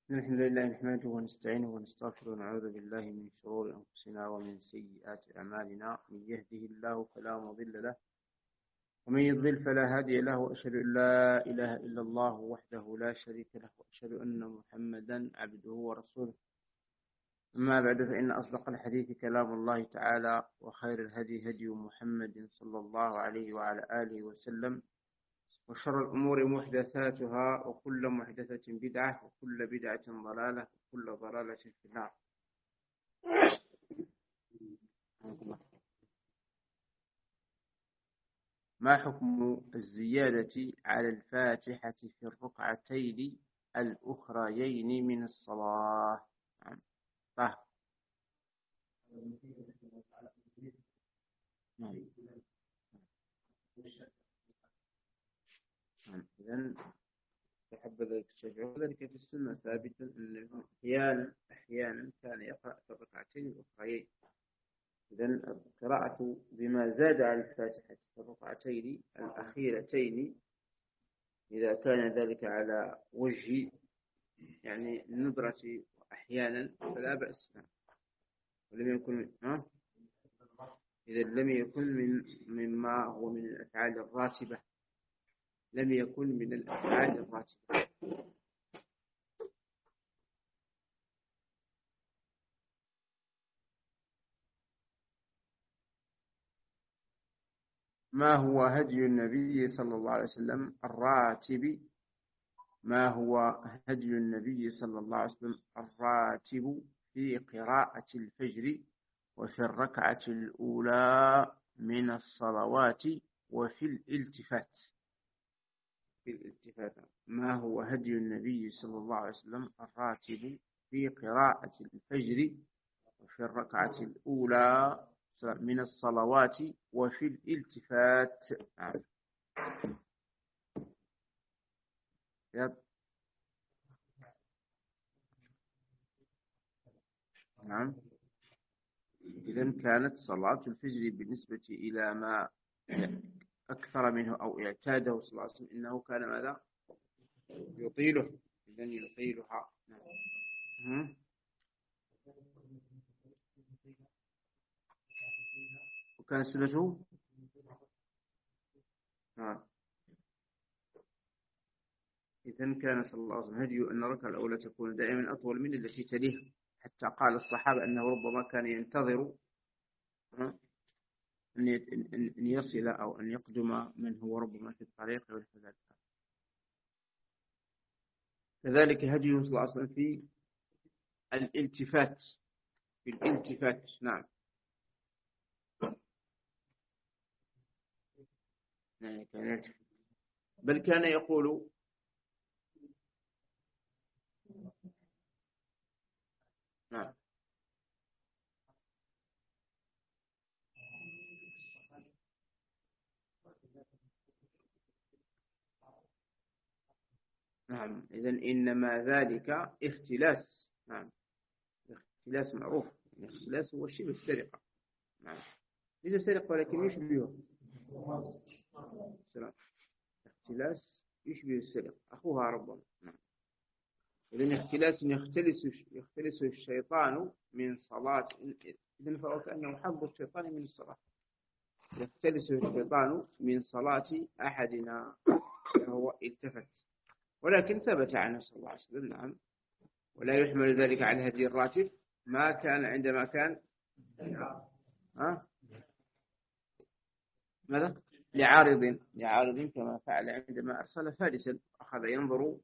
الحمد لله نحمده ونستعينه ونستغفره ونعوذ بالله من شرور أنفسنا ومن سيئات أعمالنا. من يهده الله فلا مضل له ومن يضلل فلا هادي له، وأشهد أن لا إله إلا الله وحده لا شريك له، وأشهد أن محمدا عبده ورسوله. أما بعد، فإن أصدق الحديث كلام الله تعالى، وخير الهدي هدي محمد صلى الله عليه وعلى آله وسلم، وشر الأمور محدثاتها، وكل محدثة بدعة، وكل بدعة ضلالة، وكل ضلالة في النار. ما حكم الزيادة على الفاتحة في الركعتين الأخريين من الصلاة؟ طه. إذن تحب ذلك الشجع، وذلك في السنة ثابتا أنه أحيانا كان يقرأ في الركعتين الأخريين. إذن القراءة بما زاد على الفاتحة في الركعتين الأخيرتين، إذا كان ذلك على وجه يعني الندرة أحيانا فلا بأس، ولم يكن إذا لم يكن مما هو من الأفعال الراتبة، لم يكن من الأفعال الراتبة. ما هو هدي النبي صلى الله عليه وسلم الراتب؟ ما هو هدي النبي صلى الله عليه وسلم الراتب في قراءة الفجر وفي الركعة الأولى من الصلوات وفي الالتفات؟ ما هو هدي النبي صلى الله عليه وسلم الراتب في قراءة الفجر وفي الركعة الأولى من الصلوات وفي الالتفات؟ نعم. إذن كانت صلاة الفجر بالنسبة إلى ما أكثر منه أو اعتاده صلى الله عليه وسلم، إنه كان ماذا؟ يطيله. إذن يطيلها. وكان سنته إذن كان صلى الله عليه وسلم هديه أن الركعة الأولى تكون دائما أطول من التي تليها، حتى قال الصحابة أنه ربما كان ينتظر أن يصل أو أن يقدم من هو ربما في الطريق ونحو ذلك. كذلك هديه صلى الله عليه وسلم في الالتفات. نعم. بل كان يقول نعم. نعم. إذن إنما ذلك اختلاس. نعم. اختلاس معروف. الاختلاس هو شبه السرقة. نعم. ليس سرقة ولكن يشبهه. اختلاس يشبه السرقة، أخوها ربما. نعم. إذن اختلاس يختلس الشيطان من صلاة. إذن فهو كأنه حظ الشيطان من الصلاة. يختلس الشيطان من صلاة أحدنا وهو التفت. ولكن ثبت عنه صلى الله عليه وسلم. نعم. ولا يحمل ذلك على هدي الراتب ما كان عندما كان ماذا؟ لعارض كما فعل عندما أرسل فارسا أخذ ينظر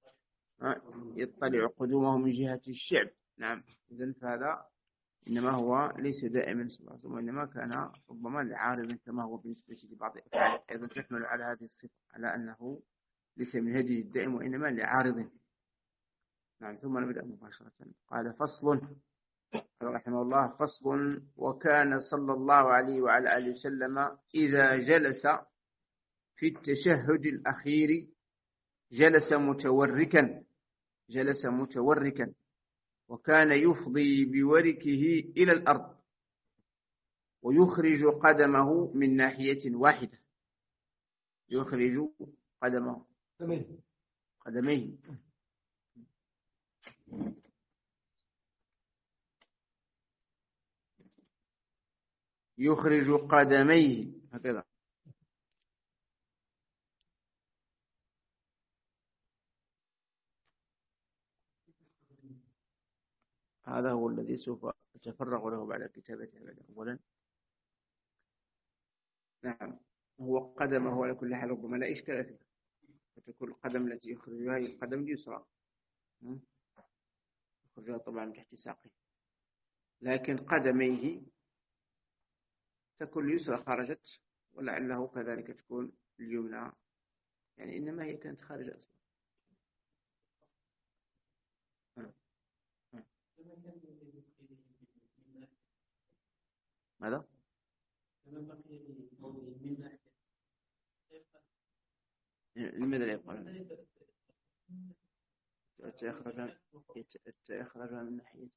يطلع قدومه من جهة الشعب. نعم. إذن فهذا إنما هو ليس دائما صلى الله عليه وسلم، وإنما كان ربما لعارض كما هو بالنسبة لبعض الأفعال أيضا تحمل على هذه الصفة، على أنه ليس من هدي الدائم وإنما لعارض. نعم. ثم نبدأ مباشرة. قال فصل رحمه الله: فصل. وكان صلى الله عليه وعلى آله وسلم إذا جلس في التشهد الأخير جلس متوركا، وكان يفضي بوركه إلى الأرض ويخرج قدمه من ناحية واحدة. يخرج قدميه يخرج قدميه هكذا. هذا هو الذي سوف أتفرغ له بعد كتابته أولا. نعم، هو قدمه على كل حال ربما لا إشكال فيه، فتكون القدم التي يخرجها هي القدم اليسرى، يخرجها طبعا من تحت ساقه، لكن قدميه تكون اليسرى خرجت، ولعله كذلك تكون اليمنى، يعني إنما هي كانت خارجة أصلا. ماذا؟ لماذا لا يقال؟ يخرجها من ناحية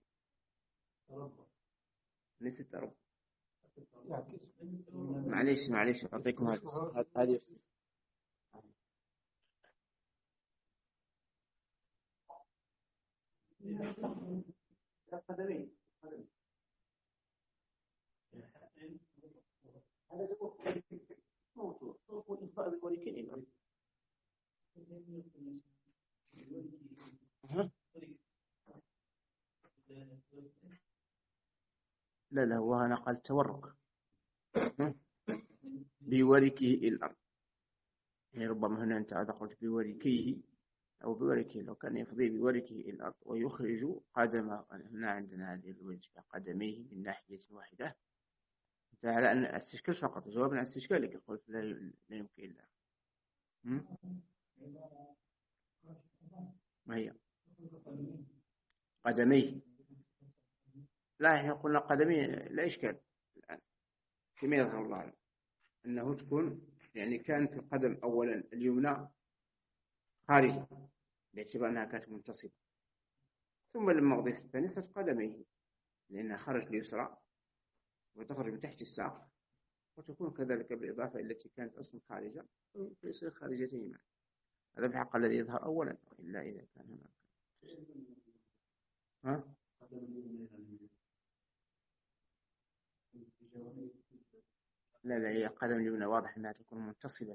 ليست رب. معليش أعطيكم هذه لا هو نقل تورك بوركه الأرض، يعني ربما هنا أنت قلت بوركيه أو بوركه، لو كان يفضي بوركه الأرض ويخرج قدمه. هنا عندنا هذه الوجه قدميه من ناحية واحدة، على أن استشكال فقط، جوابنا على استشكالك قلت لا يمكن إلا ما هي قدميه. لا احنا قلنا قدميه لا إشكال الآن فيما يظهر الله عنه أنه تكون يعني كانت القدم أولا اليمنى خارجة باعتبار أنها كانت منتصبة، ثم لما أضيف الثانية صارت قدميه لأنها خرج اليسرى وتخرج من تحت الساق، وتكون كذلك بالإضافة التي كانت أصلا خارجة فيصير خارجتين معا. هذا الحق الذي يظهر أولا، إلا إذا كان هناك لا هي قدم اليمنى واضح أنها تكون منتصبة،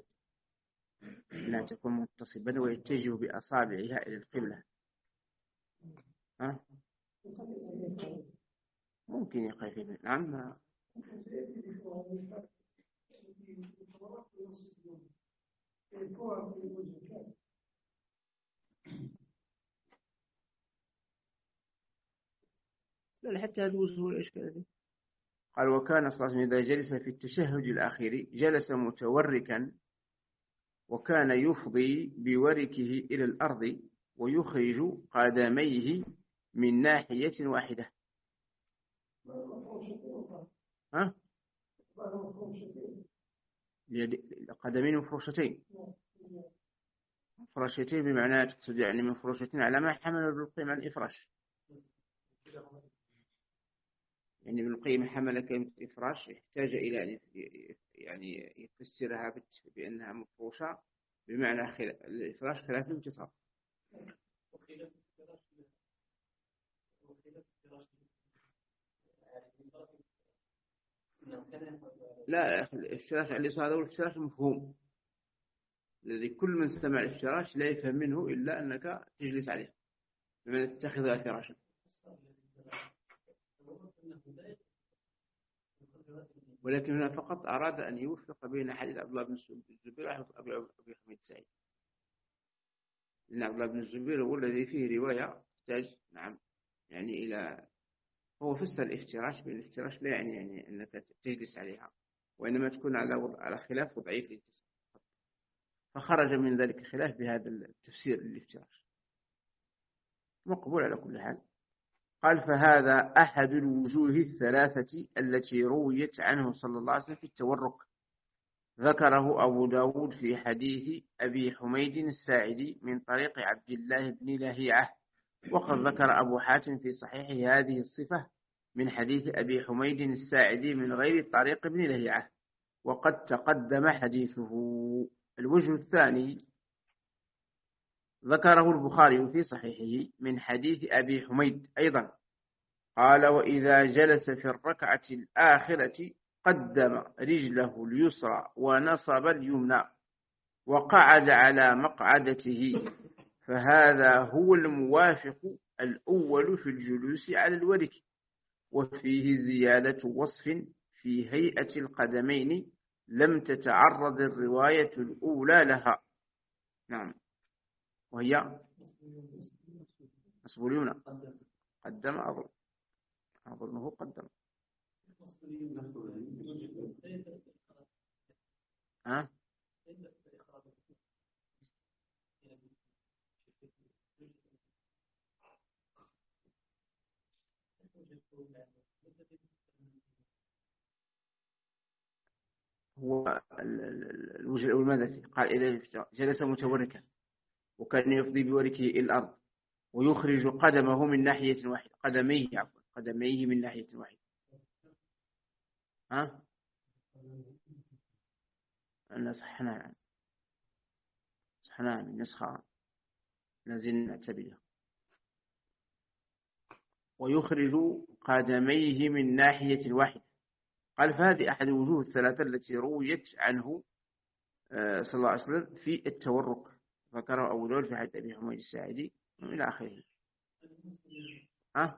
ويتجه بأصابعها إلى القبلة. ممكن يقف. نعم. لا حتى هذا هو الإشكال. قال وكان صلى الله عليه وسلم إذا جلس في التشهد الأخير جلس متوركا، وكان يفضي بوركه إلى الأرض ويخرج قدميه من ناحية واحدة. قدمين مفروشتين بمعنى تقصد يعني مفروشتين على ما حمل ابن القيم عن الإفراش، يعني ابن القيم حمل كلمة إفراش يحتاج إلى أن يعني يفسرها بأنها مفروشة بمعنى الإفراش خلاف الانتصاب. لا الافتراش على اليسار هذا الافتراش المفهوم الذي كل من سمع الافتراش لا يفهم منه إلا أنك تجلس عليه بمعنى تتخذها فراشا. ولكن هنا فقط أراد أن يوفق بين حديث عبد الله بن الزبير وأبي حميد السعيد، لأن عبد الله بن الزبير هو الذي فيه رواية تحتاج نعم يعني إلى، هو فسر الافتراش بالافتراش لا يعني أنك تجلس عليها، وإنما تكون على خلاف وضعيف الانتصاب، فخرج من ذلك الخلاف بهذا التفسير للافتراش مقبول على كل حال. قال فهذا أحد الوجوه الثلاثة التي رويت عنه صلى الله عليه وسلم في التورك، ذكره أبو داود في حديث أبي حميد الساعدي من طريق عبد الله بن لهيعة، وقد ذكر أبو حاتم في صحيحه هذه الصفة من حديث أبي حميد الساعدي من غير طريق ابن لهيعة، وقد تقدم حديثه. الوجه الثاني ذكره البخاري في صحيحه من حديث أبي حميد أيضا قال: وإذا جلس في الركعة الآخرة قدم رجله اليسرى ونصب اليمنى وقعد على مقعدته، فهذا هو الموافق الأول في الجلوس على الورك، وفيه زيادة وصف في هيئة القدمين لم تتعرض الرواية الأولى لها. نعم، وهي نصب اليمنى. قدم أظنه قدم. ها؟ هو الوجه الأول ماذا فيه؟ قال: إذا جلس متوركا وكان يفضي بوركه إلى الأرض ويخرج قدمه من ناحية واحدة، قدميه من ناحية واحدة. ها؟ أنا صحنا من نسخة لازم نعتبرها. ويخرج قدميه من ناحية واحدة. قال: فهذه أحد الوجوه الثلاثة التي رويت عنه صلى الله عليه وسلم في التورك، ذكره أبو داود في حديث أبي حميد الساعدي إلى آخره. ها؟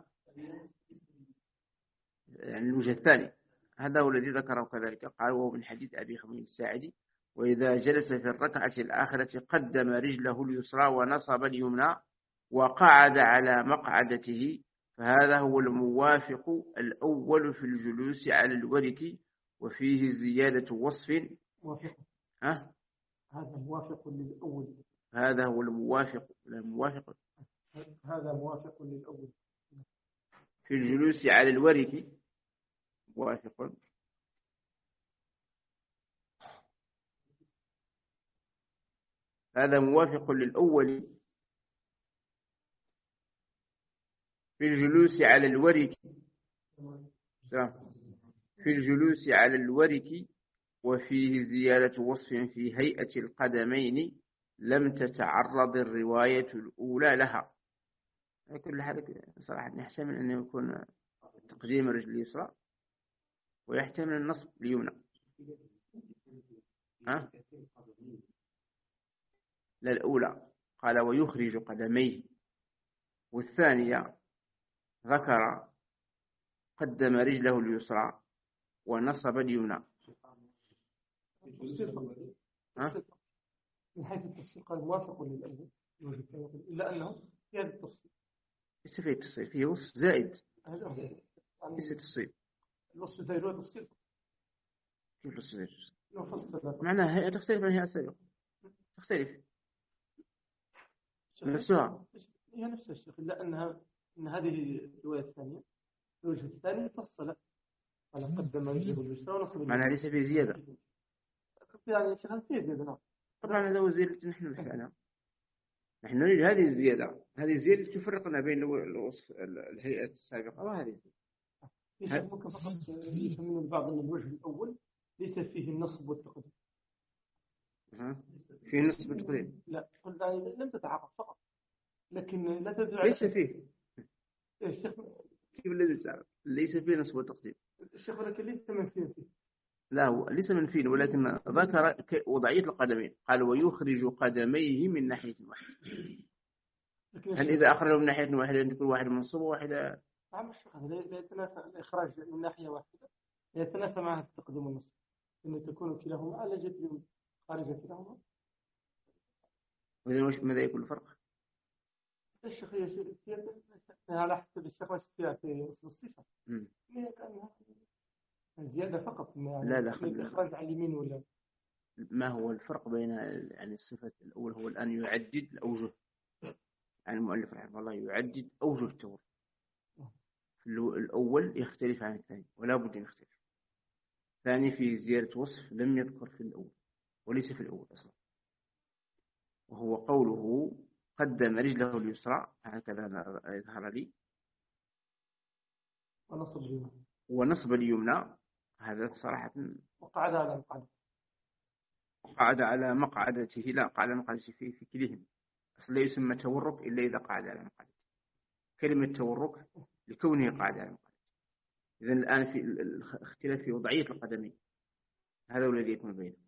يعني الوجه الثاني هذا هو الذي ذكره كذلك، قال: وهو من حديث أبي حميد الساعدي: وإذا جلس في الركعة الآخرة قدم رجله اليسرى ونصب اليمنى وقعد على مقعدته، فهذا هو الموافق الأول في الجلوس على الورك، وفيه زيادة وصف. ها؟ هذا موافق للأول. هذا هو الموافق هذا موافق للأول في الجلوس على الورك، موافق. هذا موافق للأول في الجلوس على الورك، وفيه زيادة وصف في هيئة القدمين لم تتعرض الرواية الأولى لها. كل هذا صراحة يحتمل أن يكون تقديم الرجل اليسرى ويحتمل النصب اليمنى. ها؟ لا، الأولى قال: ويخرج قدميه، والثانية ذكر قدم رجله اليسرى ونصب اليمنى. من حيث التفسير قال موافق للأول، إلا أنه في هذا التفسير ليس فيه تفسير، فيه وصف زائد، ليس تفسير. الوصف زائد هو تفسير. كيف الوصف زائد؟ معناها هي تختلف عن هي السابقة، تختلف نفسها، هي نفس الشيء، إلا أن هذه الرواية الثانية، الوجه الثاني فصل قال قدم رجله اليسرى ونصب اليمنى، معناها ليس فيه زيادة. يعني شيء فيه زيادة. نعم، طبعا هذا هو الزيادة نحن نحكي عنها. نحن نريد هذه الزيادة تفرقنا بين الوصف الهيئة السابقة وهذه. ممكن فقط يفهم البعض أن الوجه الأول ليس فيه النصب والتقديم. فيه النصب والتقديم؟ لا، قلت يعني لم تتعرف فقط، لكن لا تدل ليس فيه. الشيخ كيف الذي تعرف؟ ليس فيه نصب والتقديم. الشيخ ولكن ليس منفيا فيه. لا، هو ليس منفيا، ولكن ذكر وضعية القدمين، قال: ويخرج قدميه من ناحية واحدة. هل إذا أخرجه من ناحية واحدة أن تكون واحدة منصوبة وواحدة؟ نعم الشيخ، لا يتنافى الإخراج من ناحية واحدة، لا يتنافى معها التقديم والنصب، إن تكون كلاهما على جد خارج كلاهما. وإذا ماذا يكون الفرق؟ الشيخ هي على حسب الشيخ واش في الصفة، هي كأنها زيادة فقط، لا الإخراج على اليمين ولا. ما هو الفرق بين يعني الصفة الأول؟ هو الآن يعدد الأوجه، يعني المؤلف رحمه الله يعدد أوجه التورك. الأول يختلف عن الثاني ولا بد أن يختلف. الثاني فيه زيادة وصف لم يذكر في الأول وليس في الأول أصلا، وهو قوله قدم رجله اليسرى، هكذا يظهر لي، ونصب اليمنى. هذا صراحة وقعد على مقعدته، لا قعد على مقعدته في كلهم الأصل لا يسمى تورك إلا إذا قعد على مقعد. كلمة تورك لكونه قاعد على مقعد. إذن الآن في الاختلاف في وضعية القدمين، هذا هو الذي يكون بينه.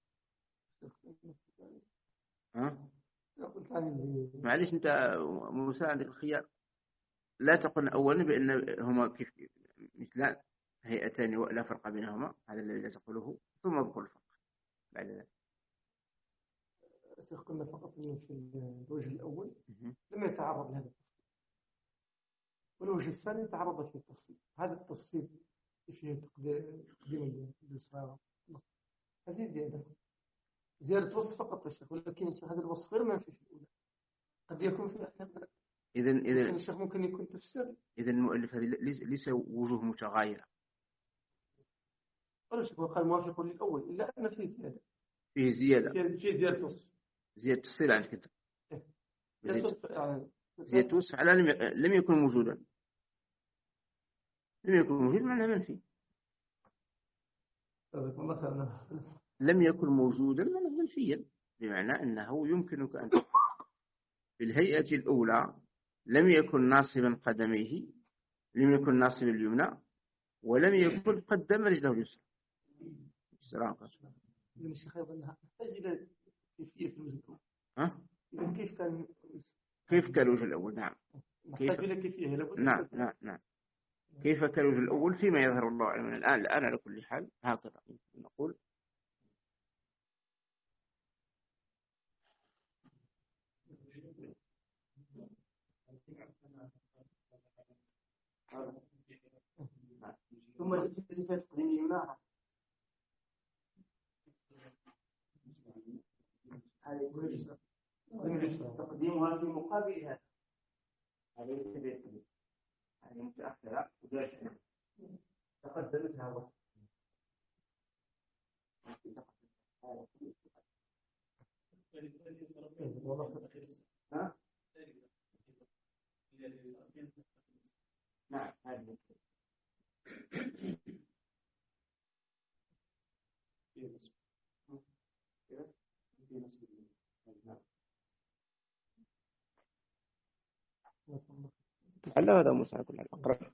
معلش أنت موسى عندك الخيار، لا تقل أولا بأن هما كيف مثلان هيئتان ولا فرق بينهما، هذا الذي تقوله، ثم اذكر الفرق بعد ذلك. شيخ قلنا فقط في الوجه الأول لم يتعرض لهذا التفصيل، والوجه الثاني تعرض فيه التفصيل. هذا التفصيل فيه تقديم اليسرى، هذه زيادة وصف فقط يا شيخ، ولكن هذا الوصف غير منفي في الأولى، قد يكون في أحيانا. إذن الشيخ ممكن يكون تفسير. إذن المؤلف هذه ليس وجوه متغايرة. قال الشيخ قال موافق للأول إلا أن فيه زيادة. فيه زيادة. فيه زيادة وصف. زيادة تفصيل عن كتاب. زيادة وصف على لم يكن موجودا. لم يكن موجود معناه منفي. لم يكن موجودا معناه منفيا، بمعنى أنه يمكنك أن تقول في الهيئة الأولى لم يكن ناصبا قدميه، لم يكن ناصبا اليمنى، ولم يكن قدم رجله اليسرى. السلام عليكم. الشيخ أيضا نحتاج إلى كيفية الوجه الأول. كيف كان الوجه الأول؟ نعم. نحتاج إلى كيفية. نعم. كيف كان الوجه الأول فيما يظهر الله من الآن على كل حال هكذا نقول. ثم صفة تقديم اليمنى تقديمها في مقابل هذا. هذه متأخرة وداشة تقدمتها وقت. نعم هذه هل هذا مساعد كل الأقرب؟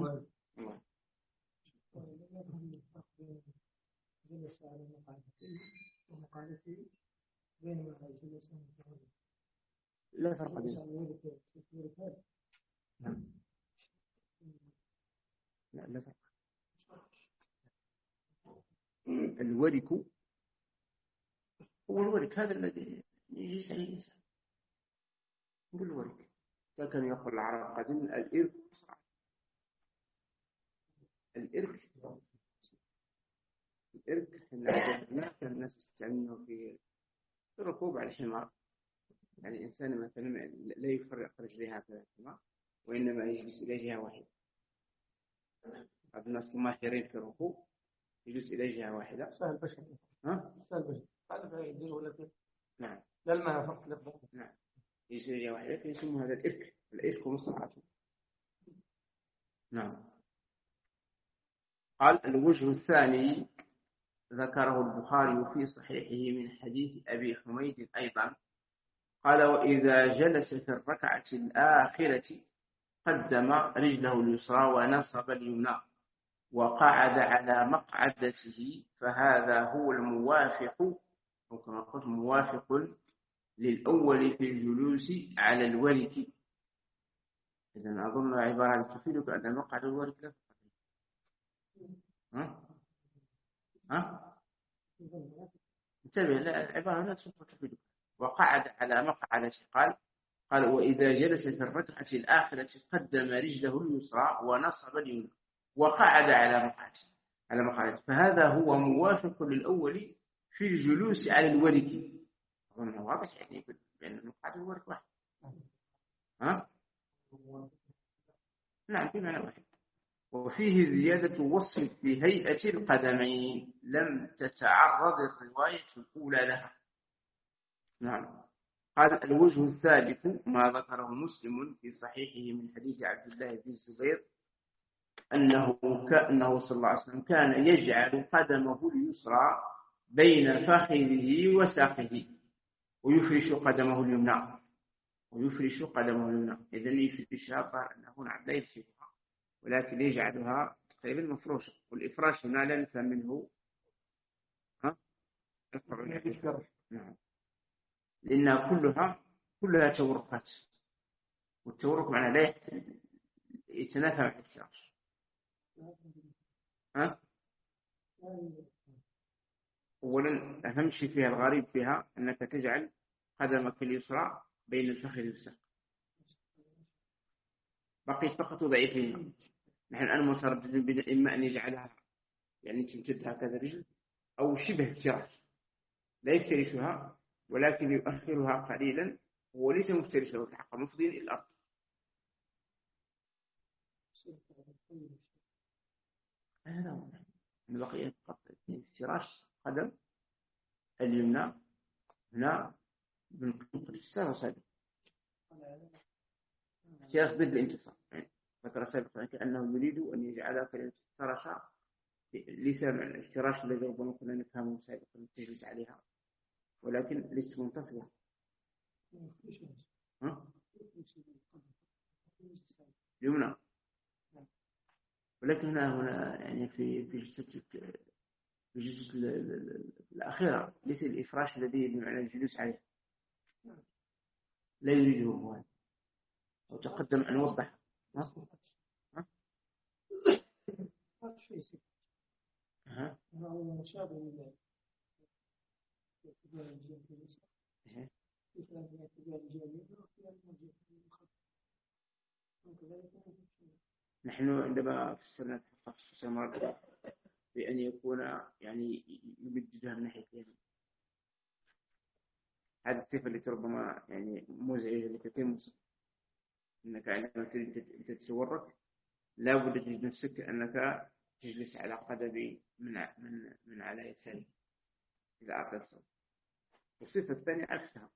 لا فرق بين. لا فرق. الورك هو الورك، هذا الذي يجلس عليه الإنسان. نقول الورك كان يقول العرب قديم الإرك. الإرك هناك الناس يستعملونه في الركوب على الحمار. يعني الإنسان مثلا لا يفرق رجليها في الحمار، وإنما يجلس إلى جهة واحدة. بعض الناس الماهرين في الركوب يجلس إلى جهة واحدة. سهل بشر. سهل بشر. نعم. لا الماء فقط. نعم. يجلس إلى جهة واحدة فيسمى هذا الإرك. الإرك مصعب. نعم. قال الوجه الثاني ذكره البخاري في صحيحه من حديث أبي حميد أيضا قال وإذا جلس في الركعة الآخرة قدم رجله اليسرى ونصب اليمنى وقعد على مقعدته، فهذا هو الموافق، أو كما قلت موافق للأول في الجلوس على الورك. إذن أظن عبارة تفيدك أن المقعد الورك لا انتبه، العبارة لا تفيدك. وقعد على مقعدته قال وإذا جلس في الركعة الآخرة قدم رجله اليسرى ونصب اليمنى وقعد على مقعدته، فهذا هو موافق للأول في الجلوس على الورك. أظن واضح يعني بأن المقعد الورك واحد. نعم في معنى واحد. وفيه زيادة وصف في هيئة القدمين لم تتعرض الرواية الأولى لها. نعم. قال الوجه الثالث ما ذكره مسلم في صحيحه من حديث عبد الله بن الزبير أنه صلى الله عليه وسلم كان يجعل قدمه اليسرى بين فخذه وساقه ويفرش قدمه اليمنى ويفرش قدمه اليمنى. إذن يفرشها ظهر أنه نعم لا يلصقها ولكن يجعلها تقريبا مفروشة. والإفراش هنا لا نفهم منه نعم، لأنها كلها تورقات، والتورق معناه لا يتنافى مع الافتراش. أولا أهم شيء فيها الغريب فيها أنك تجعل قدمك اليسرى بين الفخذ والساق، بقيت فقط ضعيفين. نحن الآن مترددين إما أن يجعلها يعني تمتد هكذا رجل أو شبه افتراش، لا يفترشها ولكن يؤخرها قليلا، وليس مفترشا والحق مفضين إلى الأرض. هذا هو بقية افتراش قدم اليمنى هنا بنقل السنة وسابق افتراش ضد الانتصار. يعني فترة سابقة كأنه يريد أن يجعلها كالافتراش ليس مع الافتراش الذي ربما كنا نفهمه سابقا تجلس عليها، ولكن ليس منتصرة. يمنى، ولكن هنا يعني في الجلسة الأخيرة ليس الإفراش الذي بمعنى الجلوس عليه، لا يريده هو، وتقدم أن نوضح. نحن عندما فسرنا خصوصا مرة بأن يكون يعني يمددها من ناحية اليمين، هذه الصفة التي ربما يعني مزعجة لكثير من الناس، أنك عندما تريد تتورك لا بد تجد نفسك أنك تجلس على قدمي من على يساري إذا أعطيت صوت. الصفة الثانية عكسها.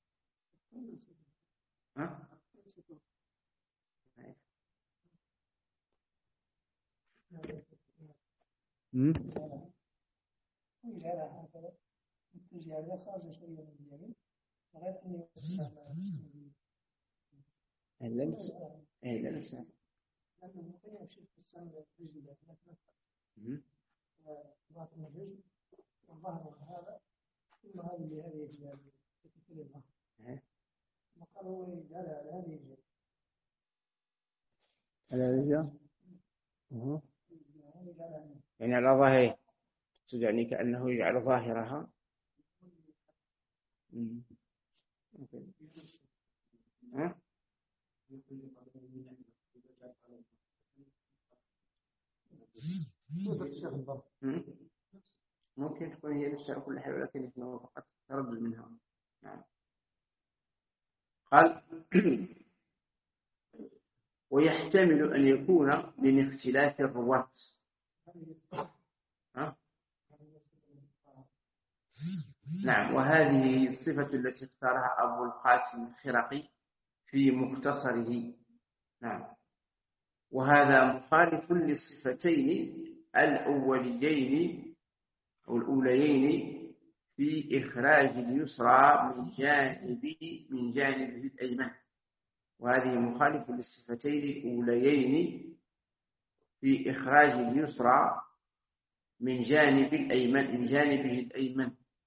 يعني على ظاهره يعني كأنه يجعل ظاهرها. ممكن تكون هي نفسها كل حاجة ولكن إحنا فقط تردد منها. نعم. قال ويحتمل أن يكون من اختلاف الرواة. نعم، وهذه الصفة التي اختارها أبو القاسم الخرقي في مختصره. نعم، وهذا مخالف للصفتين الأوليين أو الأوليين في إخراج اليسرى من جانبه الأيمن. وهذه مخالف للصفتين الأوليين في إخراج اليسرى من جانبه الأيمن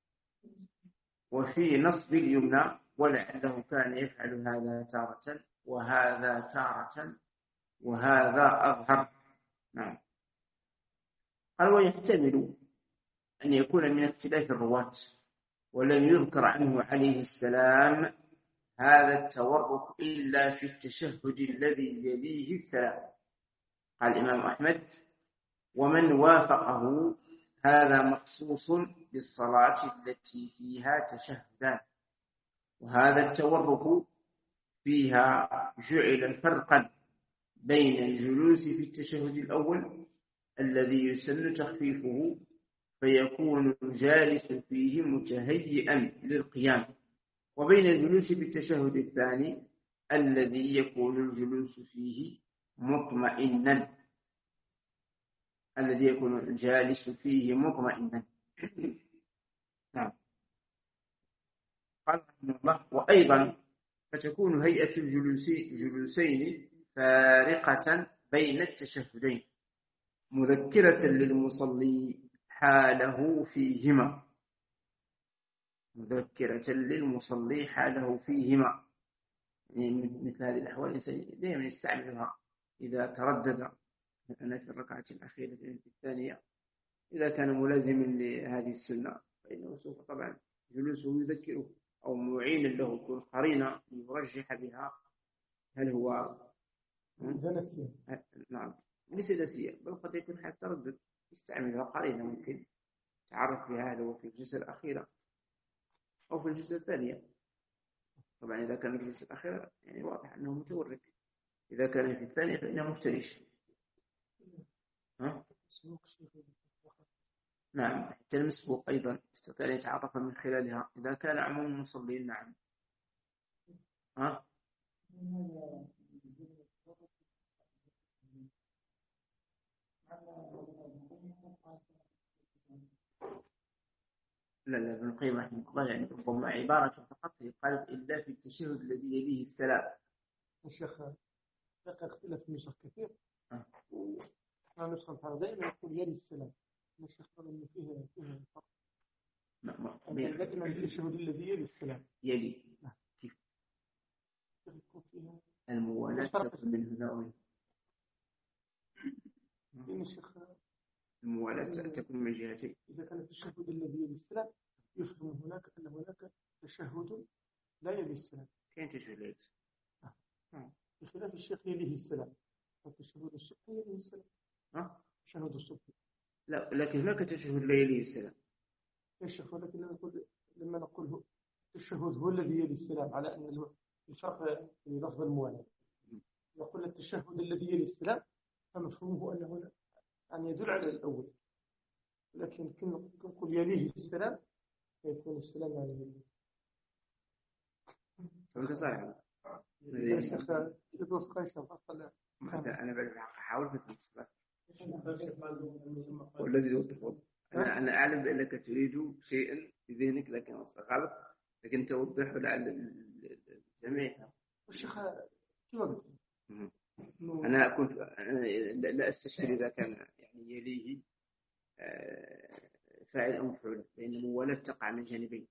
وفي نصب اليمنى، ولعله كان يفعل هذا تارة وهذا تارة وهذا أظهر. نعم. قال ويحتمل أن يكون من اختلاف الرواة، ولم يذكر عنه عليه السلام هذا التورك إلا في التشهد الذي يليه السلام. قال الإمام أحمد ومن وافقه هذا مخصوص بالصلاة التي فيها تشهدان، وهذا التورك فيها جعل فرقا بين الجلوس في التشهد الأول الذي يسن تخفيفه فيكون الجالس فيه متهيئا للقيام، وبين الجلوس في التشهد الثاني الذي يكون الجلوس فيه مطمئنا نعم. قال رحمه الله وأيضا فتكون هيئة الجلوسين فارقة بين التشهدين مذكرة للمصلي حاله فيهما، مذكرة للمصلي حاله فيهما. يعني مثل هذه الأحوال الإنسان دائما يستعملها إذا تردد مثلا في الركعة الأخيرة في الثانية، إذا كان ملازما لهذه السنة فإنه سوف طبعا جلوسه يذكره أو معين له يكون قرينة يرجح بها هل هو نعم ليس نسيا، بل قد يكون حتى تردد يستعملها قرينة ممكن تعرف بها هل هو في الجلسة الأخيرة أو في الجلسة الثانية. طبعا إذا كان في الجلسة الأخيرة يعني واضح أنه متورك، إذا كان في الثانية فإنه مفترش. نعم حتى المسبوق أيضا يستطيع أن يتعرف من خلالها إذا كان عموم المصلين. نعم لا ابن القيم رحمه الله يعني ربما عبارة فقط قال إلا في التشهد الذي يليه السلام. الشيخ اختلف في النسخ كثير، احنا نسخة دائما يقول يلي السلام، الشيخ قال إنه فيه فرق. لكن التشهد الذي يلي السلام يلي كيف الموالاة تكون من هنا ومن الموالاة تكون من جهتين. إذا كان التشهد الذي يلي السلام يفهم هناك أن هناك تشهد لا يلي السلام. كاين تشهد لا يلي السلام بخلاف الشيخ يليه السلام، والتشهد الصبحي يليه السلام. تشهد الصبحي لا، لكن هناك تشهد لا يليه السلام يا شيخ، ولكن لما نقول التشهد هو الذي يلي السلام على أن الفرق في لفظ الموالاة، نقول التشهد الذي يلي السلام فمفهومه أنه أن يدل على الأول، لكن كنقول يليه السلام فيكون السلام يعني فهمت صحيح. يا شيخ يدوس قيس أصلا أنا بحاول في الصلاة والذي هو التفضل. أنا أعلم بأنك تريد شيئا في ذهنك لكن غلط، لكن توضحه لعل الجميع. الشيخ كيف قلت؟ أنا كنت لا أستشعر إذا كان يعني يليه فاعل أو مفعول، لأن الموالاة تقع من جانبين.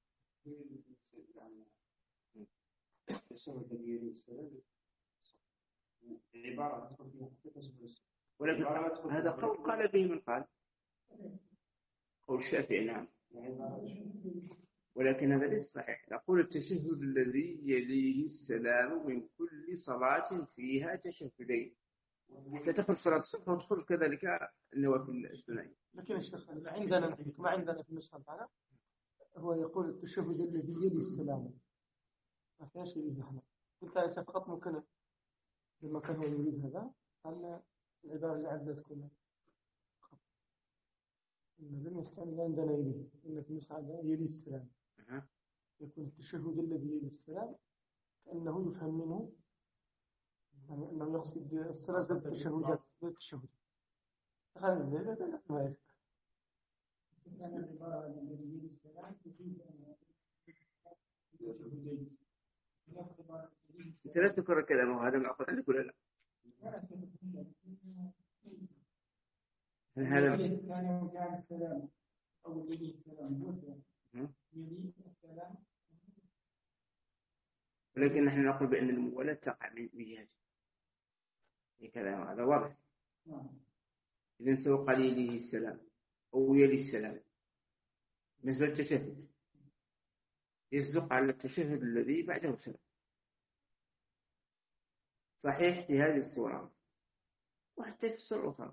ولكن هذا قول قال به من قال، قول الشافعي. نعم، ولكن هذا ليس صحيح. نقول التشهد الذي يليه السلام من كل صلاة فيها تشهدين، تدخل صلاة الصبح وتدخل كذلك النوافل السنية. لكن الشيخ عندنا ما عندنا في النسخة بتاعنا هو يقول التشهد الذي يلي السلام، ما فيهاش يليه احنا. قلت أنا فقط ممكن لما كان هو يريد هذا قال العبارة اللي عندنا تكون لم يستعمل عندنا يليه، إن في النسخة عندنا يلي السلام. يكون التشهد الذي يلي السلام كأنه يفهم منه يعني أنه يقصد الصلاة بالتشهدات بالتشهد. هذا لا ما يفهم. أنت لا تكرر كلامه، هذا معقول عندك ولا لا؟ هذا كان جعل السلام أو يلي السلام يلي السلام، ولكن نحن نقول بأن الموالاة تقع من جهته. كلام هذا واضح. إذن سوى قال يليه السلام أو يلي السلام بالنسبة للتشهد يصدق على التشهد الذي بعده سلام. صحيح في هذه الصورة وحتى في الصورة الأخرى.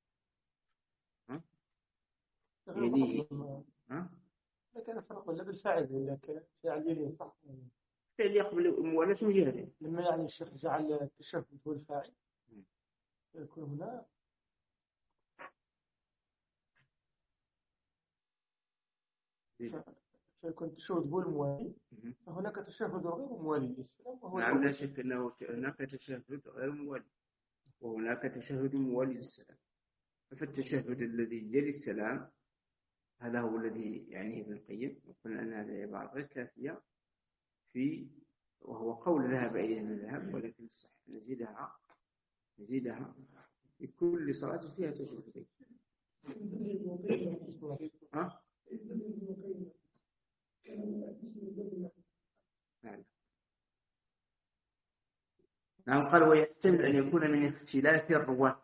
يليه لكن الفرق ولا بالفاعل ولا فاعل يليه صح؟ فعل يقبل الموالاة من جهته. لما يعني الشيخ جعل التشهد هو الفاعل يكون هنا فيكون التشهد هو الموالي، فهناك تشهد غير موالي للسلام وهو نعم لا شك أنه هناك تشهد غير موالي وهناك تشهد موالي للسلام. فالتشهد الذي يلي السلام هذا هو الذي يعني ابن القيم، وقلنا أن هذه عبارة غير كافية في وهو قول ذهب إليه من ذهب، ولكن الصح نزيدها في كل صلاة فيها تشهدين. نعم. قال ويحتمل أن يكون من اختلاف الرواة.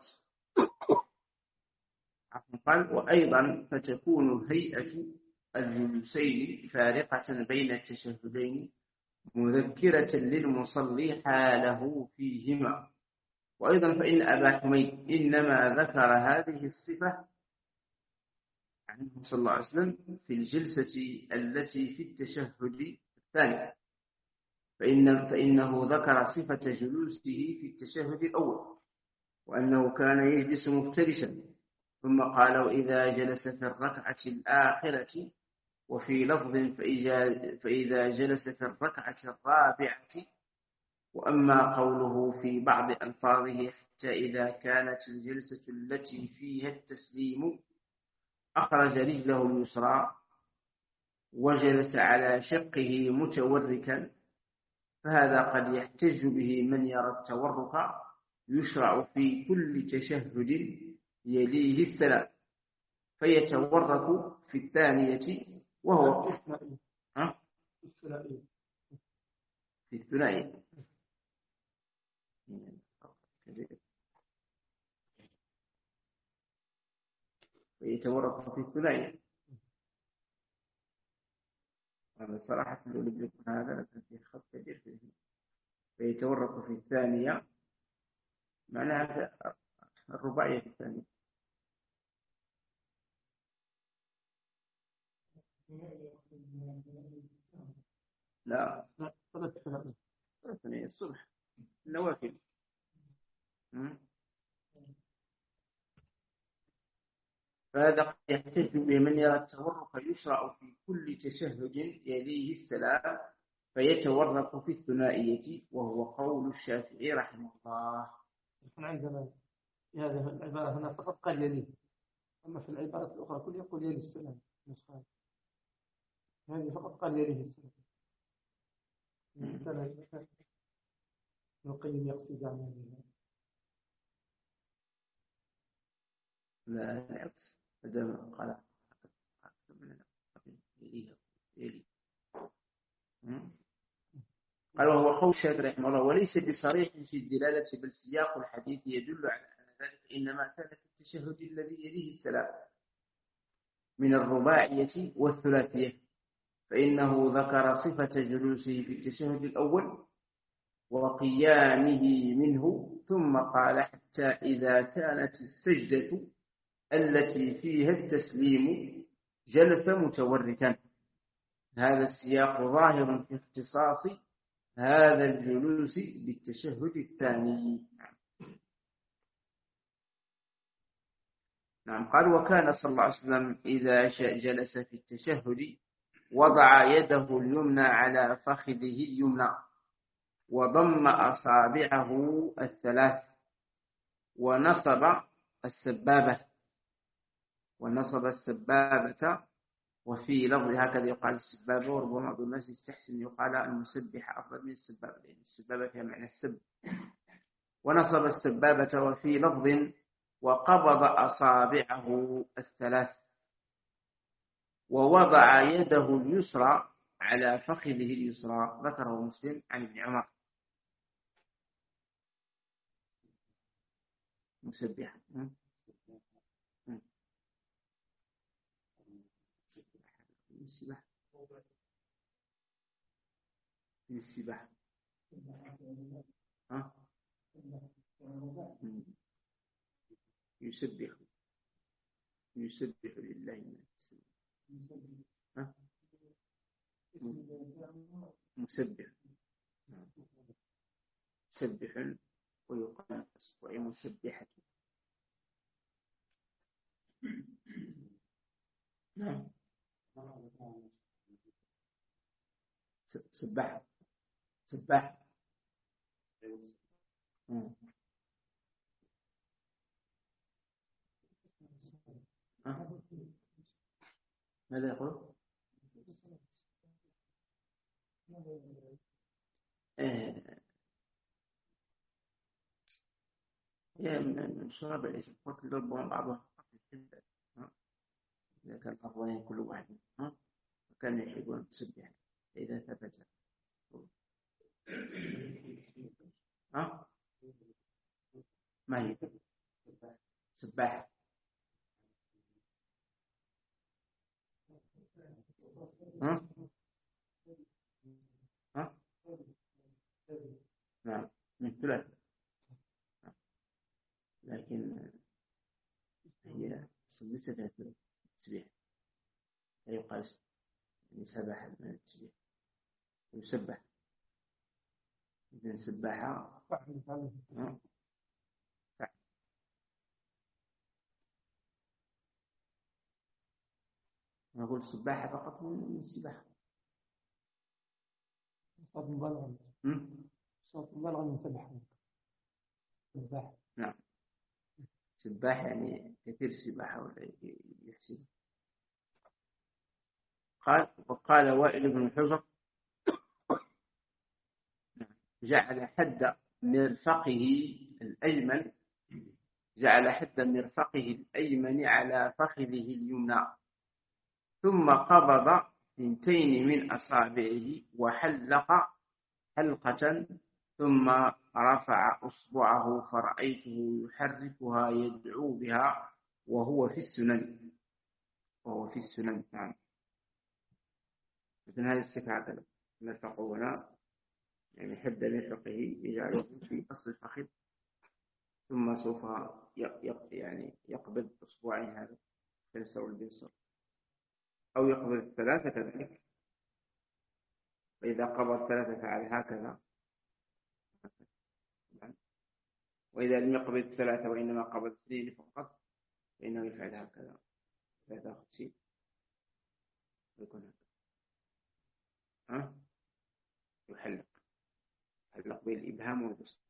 قال وأيضا فتكون هيئة الجلوسين فارقة بين التشهدين مذكرة للمصلي حاله فيهما. وأيضا فإن أبا حميد إنما ذكر هذه الصفة عنه صلى الله عليه وسلم في الجلسة التي في التشهد الثاني، فإنه ذكر صفة جلوسه في التشهد الأول وأنه كان يجلس مفترشا، ثم قال وإذا جلس في الركعة الآخرة، وفي لفظ فإذا جلس في الركعة الرابعة. وأما قوله في بعض ألفاظه حتى إذا كانت الجلسة التي فيها التسليم أخرج رجله اليسرى وجلس على شقه متوركا، فهذا قد يحتج به من يرى التورك يشرع في كل تشهد يليه السلام فيتورك في الثانية وهو في الثنائية. فيتورك في الثنائية. هذا صراحة لو لم يكن هذا لكن في خط كبير فيه. فيتورك في الثانية معناها الرباعية في الثانية. لا ثلاثة الصبح النوافل. فهذا قد يحتج بمن يرى التورك يشرع في كل تشهد يليه السلام فيتورك في الثنائية، وهو قول الشافعي رحمه الله. نحن عندنا في هذه العبارة هنا فقط قال يليه، أما في العبارة الأخرى كل يقول يليه السلام. هذه فقط قال يليه السلام. كان القيم يقصد عنه. لا يقصد هذا قال يليه. قال وهو قول الشافعي رحمه الله وليس بصريح في الدلالة، بل سياق الحديث يدل على أن ذلك إنما كان في التشهد الذي يليه السلام من الرباعية والثلاثية، فإنه ذكر صفة جلوسه في التشهد الأول وقيامه منه، ثم قال حتى إذا كانت السجدة التي فيها التسليم جلس متوركا. هذا السياق ظاهر في اختصاص هذا الجلوس بالتشهد الثاني. نعم. قال وكان صلى الله عليه وسلم إذا جلس في التشهد وضع يده اليمنى على فخذه اليمنى وضم أصابعه الثلاث ونصب السبابة. وفي لفظ هكذا يقال السبابة، وربما بعض الناس يستحسن يقال المسبحة أفضل من السبابة لأن السبابة فيها معنى السب. ونصب السبابة. وفي لفظ وقبض أصابعه الثلاث ووضع يده اليسرى على فخذه اليسرى. ذكره مسلم عن ابن عمر. مسبحة السباحة يسبح لله ما في السماء. مسبح ويقال أصبع مسبحة. سباح ماذا يقول؟ هي من شرب الاسم قلت ربما بعضها الشدة. إذا كان أفضلين كل واحد وكان يحبون تسبح إذا ثبت ما هي سباح نعم من ثلاث، لكن هي ليست التسبيح لا يقال يعني سبح من التسبيح يسبح إذن سباحة نقول سباحة فقط من السباحة صوت مبالغة من سباحة. نعم سباح يعني كثير السباحة ولا يحسن. وقال وائل بن حجر جعل حد مرفقه الأيمن على فخذه اليمنى ثم قبض 2 من أصابعه وحلق حلقة ثم رفع أصبعه فرأيته يحركها يدعو بها وهو في السنن. نعم لكن هذه الصفة هكذا مرفقه هنا يعني حد مرفقه يجعله في أصل الفخذ ثم سوف يعني يقبض أصبعين هذا اليسار واليسار أو يقبض الثلاثة كذلك، وإذا قبض 3 فعل هكذا، وإذا لم يقبض 3 وإنما قبض 2 فقط فإنه يفعل هكذا 53 ويكون هكذا يحلق بالإبهام والبسط.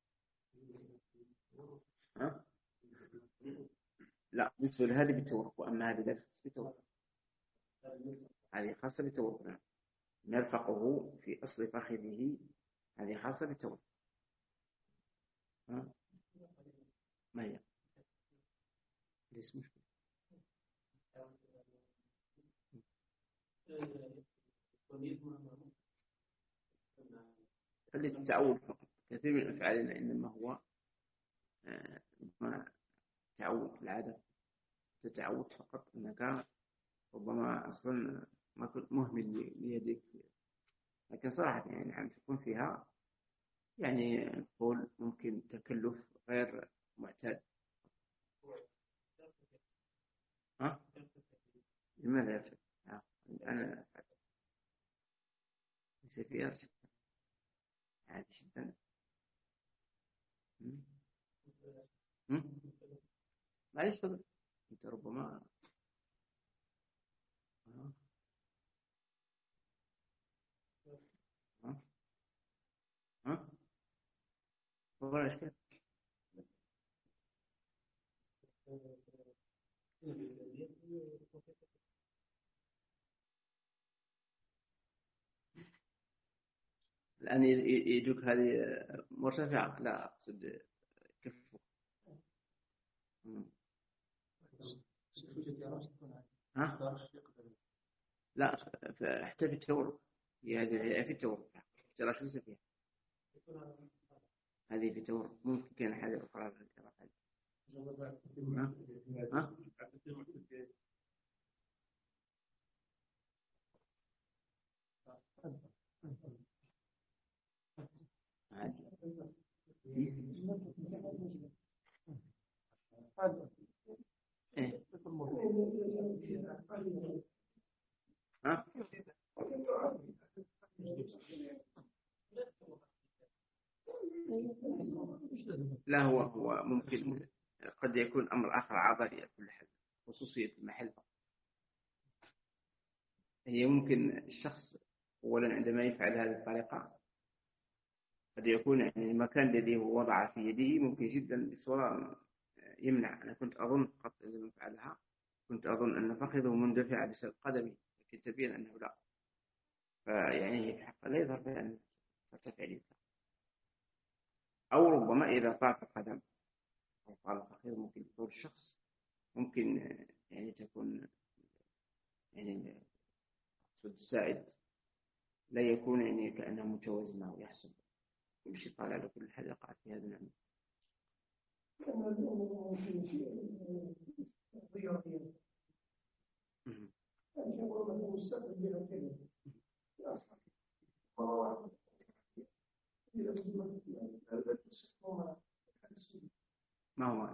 لا بالنسبة لهذه بالتورق، وأما هذه لا بتورق، هذه خاصة بالتورق. نرفقه في أصل فخذه هذه خاصة بالتورق. ما هي ليس مشكلة التعود فقط. كثير من أفعالنا إنما هو تعود العادة، تتعود فقط أنك ربما أصلا ما كنت مهمل ليديك، لكن صراحة يعني نحن تكون فيها يعني نقول ممكن تكلف غير معتاد. لماذا يرجع؟ أنا ليس في يرجع عادي جدا. معليش فضل أنت ربما والله أشكال الآن يدوك هذه مرتفعة، لا أقصد كفه. لا حتى في التورق، هذه في التورق ترى شو فيها هذه في التورق، ممكن حاجة أخرى في التورق. لا هو ممكن قد يكون أمر آخر عضلي على كل حال، خصوصية المحل. هي ممكن الشخص أولا عندما يفعل هذه الطريقة قد يكون يعني المكان الذي هو وضع في يده ممكن جدا بصورة يمنع. أنا كنت أظن قط عندما فعلها كنت أظن أن فخذه مندفع بسبب قدمي، لكن تبين أنه لا، فيعني في الحقيقة لا يظهر بها ترتفع الإنسان. أو ربما إذا طاق قدم أو طال فخذ ممكن طول الشخص ممكن يعني تكون يعني السائد لا يكون يعني كأنه متوازن أو يحسب كل شيء طالع على كل حال يقع في هذا النعم. ما هو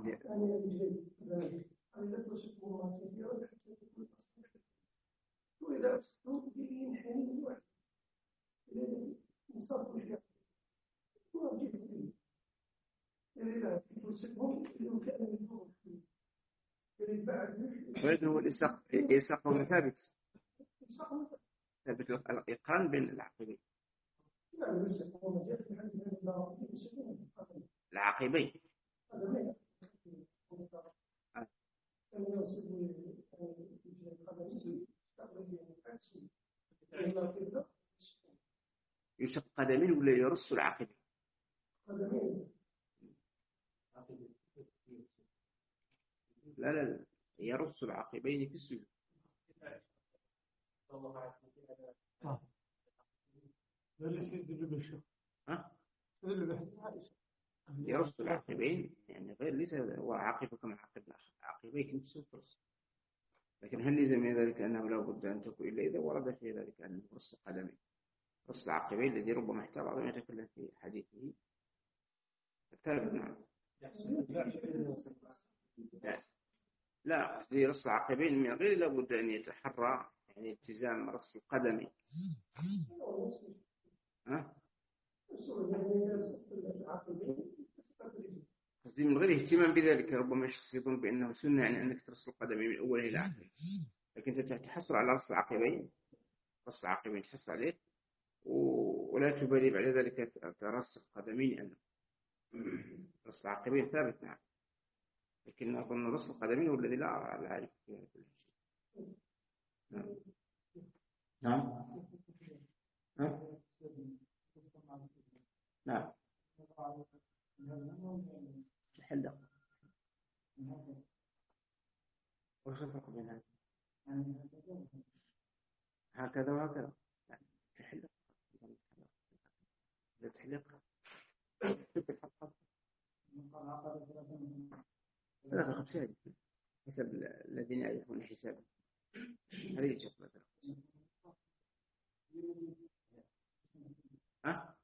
هو الإساق هو ثابت الإقران بين العقبين يشق قدمين ولا يرص العقبين؟ لا يرص العقبين في السجود. يرص العقبين يعني غير ليس هو عاقب كما عقبيك نفسه فرص، لكن هل يلزم ذلك أنه لا بد أن تكون إلا إذا ورد في ذلك أنه رص القدمين رص العقبين الذي ربما احتاج بعضهم يتكلم في حديثه ثابت. نعم. لا قصدي رص العقبين من غير لا بد أن يتحرى يعني التزام رص القدمين. قصدي من غير اهتمام بذلك ربما الشخص يظن بأنه سنة يعني أنك ترص القدمين من أوله إلى آخره، لكن أنت تحصل على رص العقبين تحصل عليه ولا تبالي بعد ذلك ترص القدمين أنه رص العقبين ثابت. نعم، لكن أظن رص القدمين هو الذي لا أعرف فيها كل شيء. نعم. نعم. تحلق. وش الفرق بين هذا؟ هكذا وهكذا. تحلق. تحلق. ثلاثة خمسين حسب الذين يعرفون حسابه. هذه شغلة. ها؟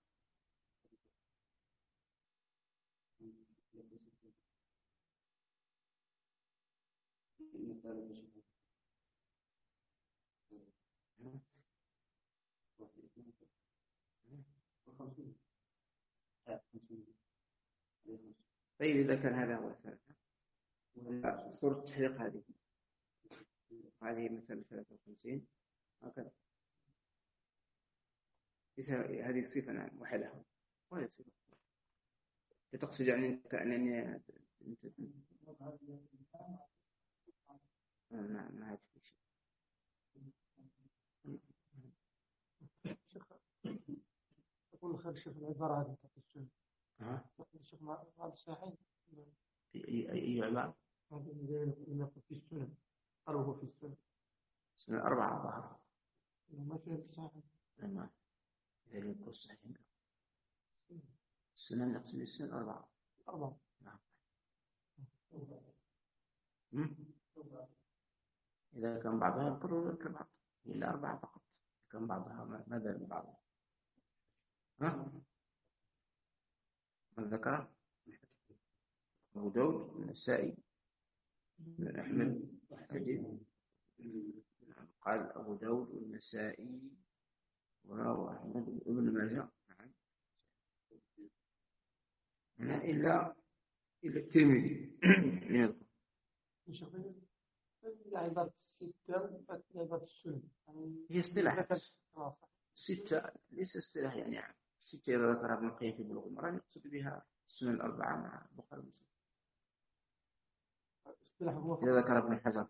طيب إذا كان هذا هو الثالثة صورة التحليق هذه مثلا 53 هكذا هذه الصفة. نعم وحدها وهي صفة. تقصد يعني كأنني نعم ما هذا شيء. أقول خير شوف العبارة هذه تحت السنة. شوف مع الصحيحين. أي عبارة؟ هذا اللي في السنة. قالوا هو في السنة. سنة 4 ظهر. ما فيه الصحيح. ما إذا يكون الصحيح. السنة نقصد السنة 4. نعم. إذا كان بعضها يضطر البعض إلا 4 فقط. كان بعضها ماذا من بعضها؟ من ذكر أبو داود النسائي بن أحمد حديث. قال أبو داود والنسائي وروى أحمد ابن ماجه. نعم إلا الترمذي. عبارة الستة عبارة السنة هي اصطلاح 6 ليس اصطلاح يعني 6 إذا ذكرها ابن القيم في بلوغ المرام يقصد بها السنن الأربعة مع البخاري ومسلم. إذا ذكر ابن حجر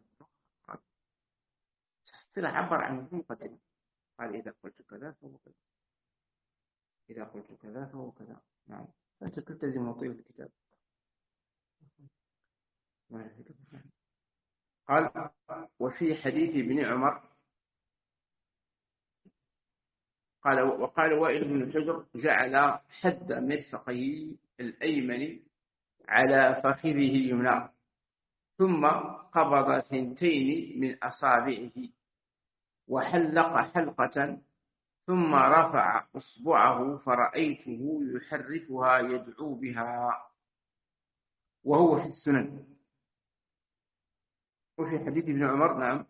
اصطلاح عبر عنه في المقدمة قال إذا قلت كذا فهو كذا. إذا قلت كذا فهو كذا. نعم، فأنت تلتزم وطيء الكتاب. قال وفي حديث ابن عمر قال وقال وائل بن حجر جعل حد مرفقه الأيمن على فخذه اليمنى ثم قبض 2 من أصابعه وحلق حلقة ثم رفع أصبعه فرأيته يحركها يدعو بها وهو في السنن. وفي حديث ابن عمر نعم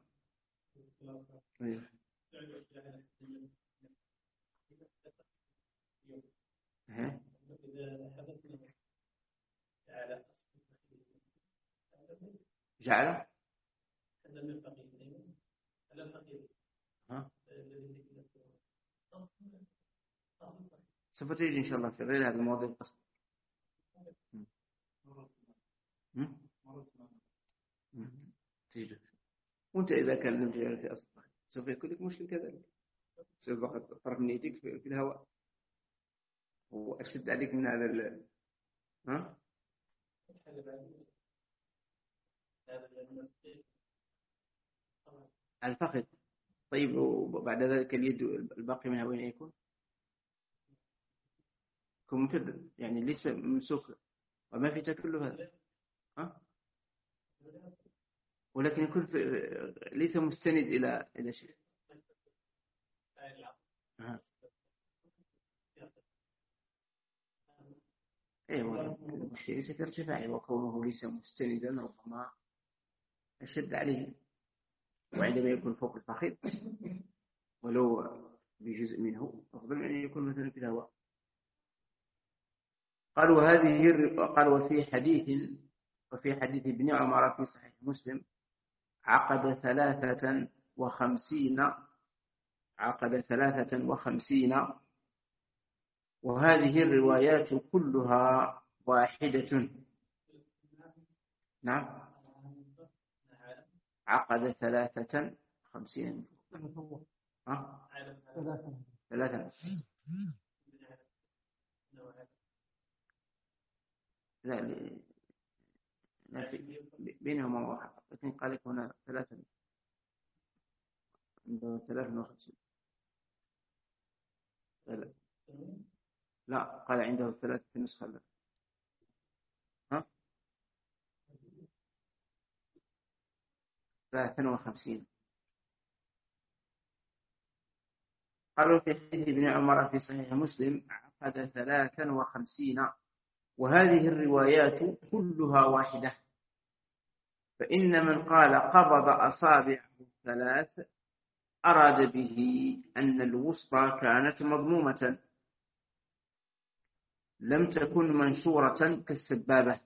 جعل سوف تيجي إن شاء الله في غير هذا الموضوع القصد. تجد وانت إذا كان لم تجعل في أصل سوف يكون لك مشكل كذلك، سوف طرف نيتك في الهواء وأشد عليك من هذا الفخذ. طيب وبعد ذلك اليد الباقي منها وين يكون؟ يكون ممتد يعني ليس ممسوك وما في تكله هذا ولكن يكون ليس مستند إلى شيء. ايوه الشيء ليس في ارتفاعه وكونه ليس مستندا ربما أشد عليه. وعندما يكون فوق الفخذ ولو بجزء منه أفضل من أن يكون مثلا في الهواء. قال وفي حديث ابن عمر في صحيح مسلم عقد 53 وهذه الروايات كلها واحدة. نعم عقد 53 3 لا بينهما واحد لكن قال لك هنا 3 53 لا قال عنده 3 في النسخة 53. قالوا في حديث ابن عمر في صحيح مسلم عقد 53 وهذه الروايات كلها واحدة. فإن من قال قبض أصابعه 3 أراد به أن الوسطى كانت مضمومة لم تكن منشورة كالسبابة.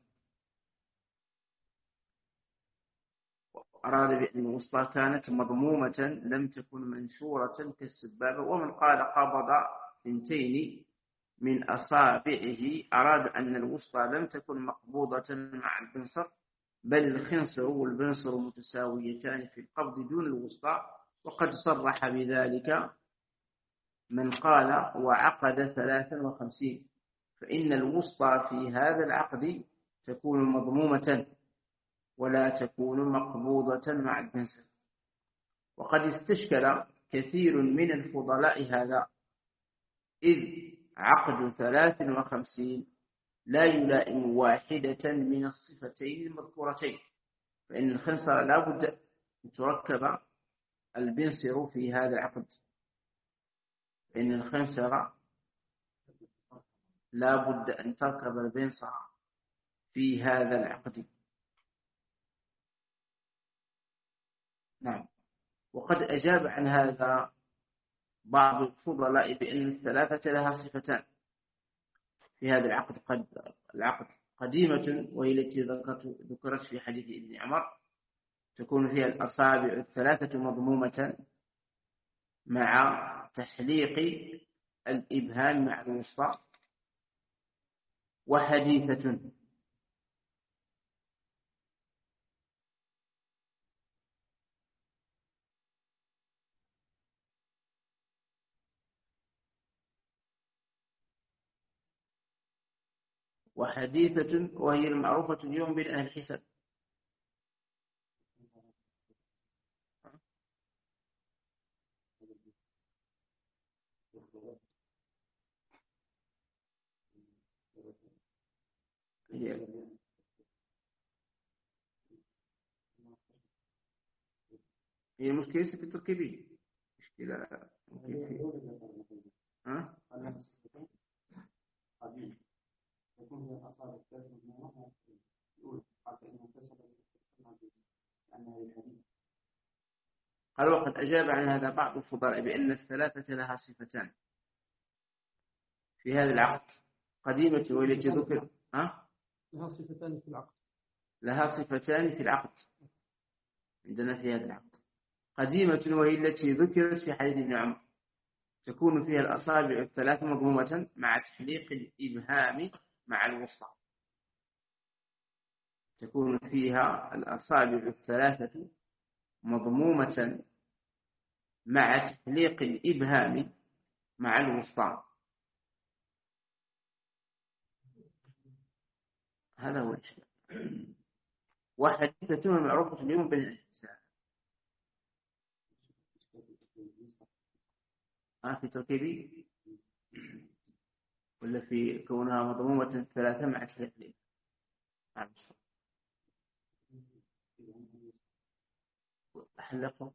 أراد بأن الوسطى كانت مضمومة لم تكن منشورة كالسبابة. ومن قال قبض 2 من أصابعه أراد أن الوسطى لم تكن مقبوضة مع البنصر بل الخنصر والبنصر متساويتان في القبض دون الوسطى. وقد صرح بذلك من قال وعقد 53 فإن الوسطى في هذا العقد تكون مضمومة ولا تكون مقبوضة مع البنصر. وقد استشكل كثير من الفضلاء هذا إذ عقد 53 لا يلائم واحدة من الصفتين المذكورتين. فإن الخنصر لا بد أن تركب البنصر في هذا العقد. فإن الخنصر لا بد أن تركب البنصر في هذا العقد. نعم. وقد أجاب عن هذا بعض الفضلاء بأن الثلاثة لها صفتان في هذا العقد. العقد قديمة وهي التي ذكرت في حديث ابن عمر تكون فيها الأصابع 3 مضمومة مع تحليق الإبهام مع الوسطى. وحديثة وحديثة وهي المعروفة اليوم بين أهل الحساب. هي المشكلة ليست في التركيبية، مشكلة ممكن في قال وقد أجاب عن هذا بعض الفضلاء بأن الثلاثة لها صفتان في هذا العقد، قديمة والتي ذكر لها صفتان في العقد، لها صفتان في العقد عندنا في هذا العقد، قديمة وهي التي ذكرت في حديث ابن عمر، تكون فيها الأصابع الثلاث مضمومة مع تحليق الإبهام مع الوسطى، تكون فيها الأصابع الثلاثة مضمومة مع تحليق الإبهام مع الوسطى. هذا هو الشيء. وحديثة معروفة اليوم بين الإنسان في تركيبي ولا في كونها مضمومة ثلاثة مع تحليق مع الوسطى. أحلقه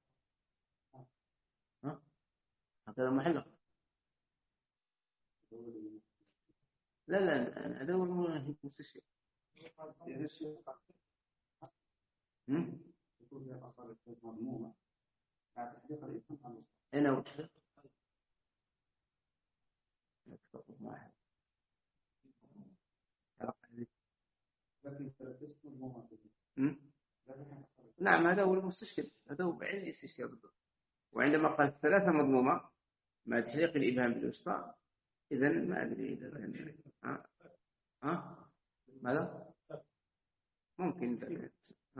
هكذا محلق. لا هذا هو المستشفى. أنا وتحلق نعم هذا هو المستشكل، هذا هو عندي الاستشكال بالضبط. وعندما قال ثلاثة مضمومة مع تحليق الإبهام بالوسطى، إذن ما أدري إذا كان ماذا ممكن ذلك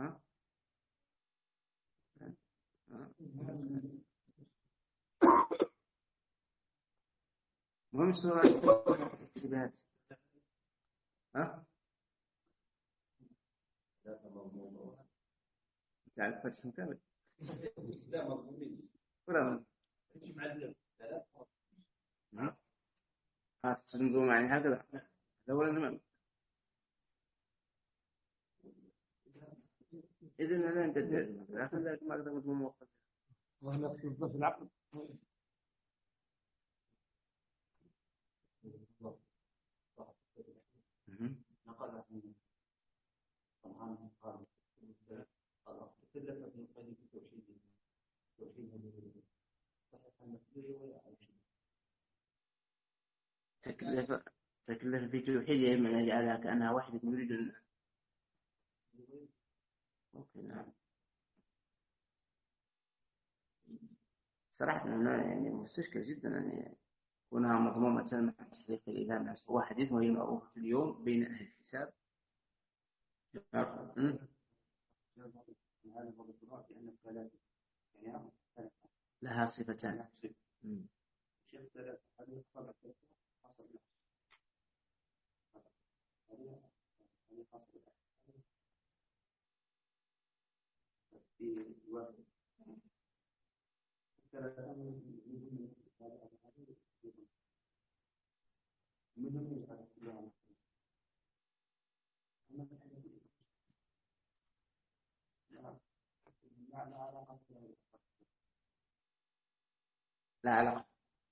مهم سورة الشبهات تعرف فتح كامل ولا تنظر يعني هكذا ولا نمام. إذن أنا أنت أخذ ذلك ما قدمت من موقف ونفس الضف العقل نقل طبعا قال تكلف ابن القيم في توحيد تكلف في توحيدها من جعلها كأنها وحدة يريد نعم. صراحة أنا يعني مستشكل جدا أن يكونها مضمومة مع تحقيق الإله هو حديث وهي معروفة اليوم بين أهل الحساب. لها صفتان. لا علاقة.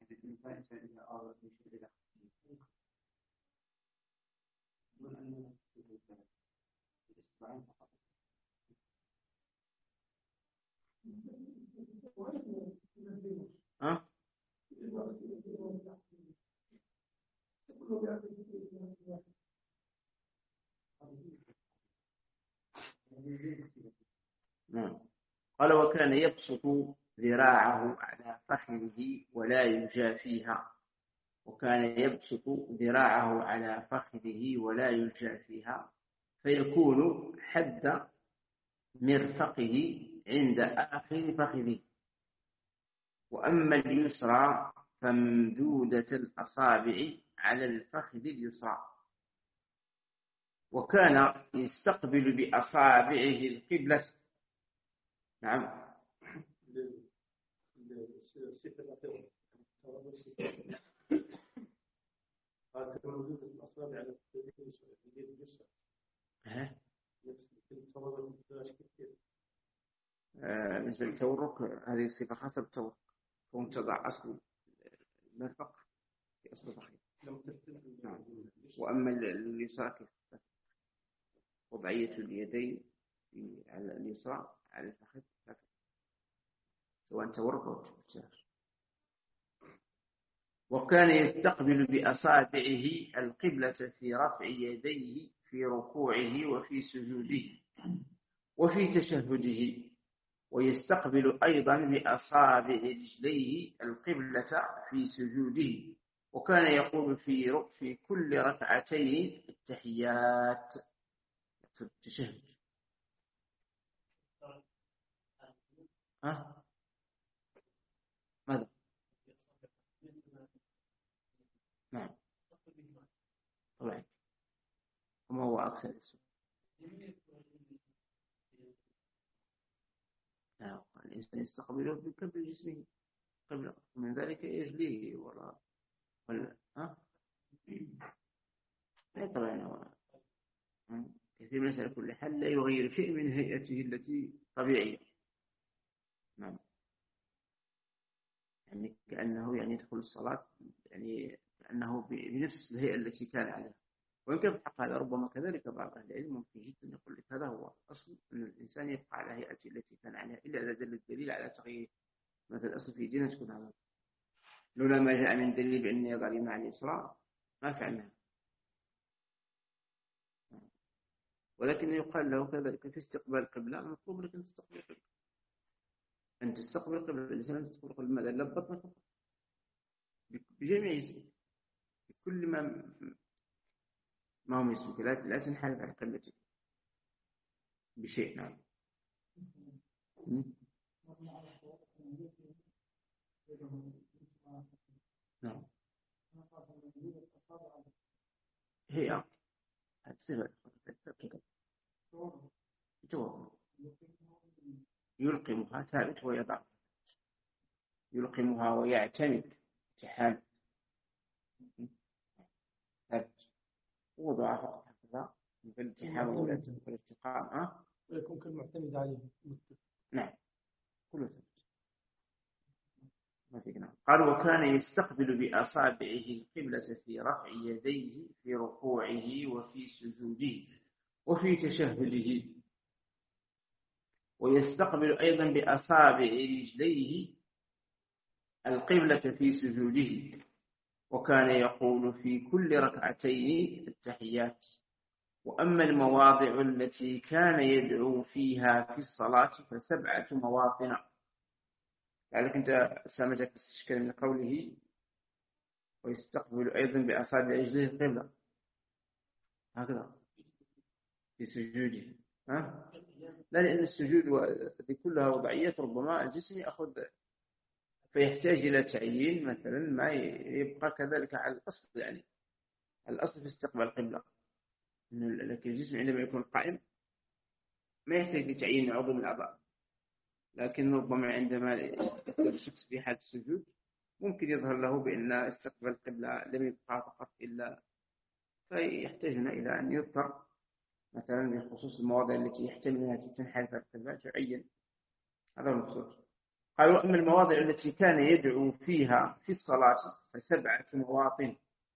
نعم. قال وكان يبسط ذراعه على فخذه ولا يجافيها، وكان يبسط ذراعه على فخذه ولا يجافيها فيكون حد مرفقه عند آخر فخذه، وأما اليسرى فممدودة الأصابع على الفخذ اليسرى. وكان يستقبل بأصابعه القبلة. نعم. الصفة الأخيرة هذا موجود في الأصابع على اليد اليسرى. مثل التورك، هذه الصفة خاصة بالتورك، كون تضع أصل المرفق في أصل الفخذ. نعم. وأما اليسرى وضعية اليدين على اليسرى على الفخذ سواء تورك أو تفتاش. وكان يستقبل بأصابعه القبلة في رفع يديه في ركوعه وفي سجوده وفي تشهده، ويستقبل أيضا بأصابع رجليه القبلة في سجوده، وكان يقول في كل ركعتين التحيات في التشهد. ماذا؟ نعم طبعا، وما هو أكثر السنة. الإنسان يستقبله بقبل جسمه قبل من ذلك يجليه ولا طبعا كثير من على كل حال لا يغير شيء من هيئته التي طبيعية. نعم. يعني كأنه يدخل الصلاة كأنه بنفس الهيئة التي كان عليها. ويمكن في الحق هذا ربما كذلك بعض أهل العلم ممكن جدا يقول لك هذا هو أصل أن الإنسان يبقى على هيئته التي كان عليها إلا إذا دل الدليل على تغيير. مثل الأصل في ديننا تكون هذا، لولا ما جاء من دليل بأن يضع مع الإسراء ما فعلناها. ولكن يقال له كذلك في استقبال القبلة مطلوب لك أن تستقبل القبلة، أن تستقبل القبلة. الإنسان أن تستقبل القبلة ماذا؟ لبطنا فقط بجميع جسمه، بكل ما هو اسمك، لا تنحرف عن قبلتك بشيء. نعم. نعم. هي الصفة يلقمها ثابت ويضع، يلقمها ويعتمد اتحاد ثابت، وضع فقط هكذا مثل الاتحاد والاستقامة ويكون كالمعتمد عليه. نعم كله ثابت. قال وكان يستقبل بأصابعه القبلة في رفع يديه في ركوعه وفي سجوده وفي تشهده، ويستقبل أيضا بأصابع رجليه القبلة في سجوده، وكان يقول في كل ركعتين التحيات. وأما المواضع التي كان يدعو فيها في الصلاة ف7 مواطن. لعلك أنت سامجك استشكال من قوله ويستقبل أيضا بأصابع رجليه القبلة هكذا في سجوده. لا، لأن السجود كلها وضعيات ربما الجسم يأخذ فيحتاج إلى تعيين مثلا ما يبقى كذلك على الأصل. الأصل في استقبال القبلة، لكن الجسم عندما يكون قائم ما يحتاج لتعيين عضو من الأعضاء، لكن ربما عندما يصير الشخص في حالة السجود ممكن يظهر له بأن استقبال القبلة لم يبقى فقط إلا، فيحتاج إلى أن يذكر مثلا بخصوص المواضع التي يحتمل أنها تنحرف القبلة تعين. هذا هو المقصود. قال وأما المواضع التي كان يدعو فيها في الصلاة ف7 مواطن.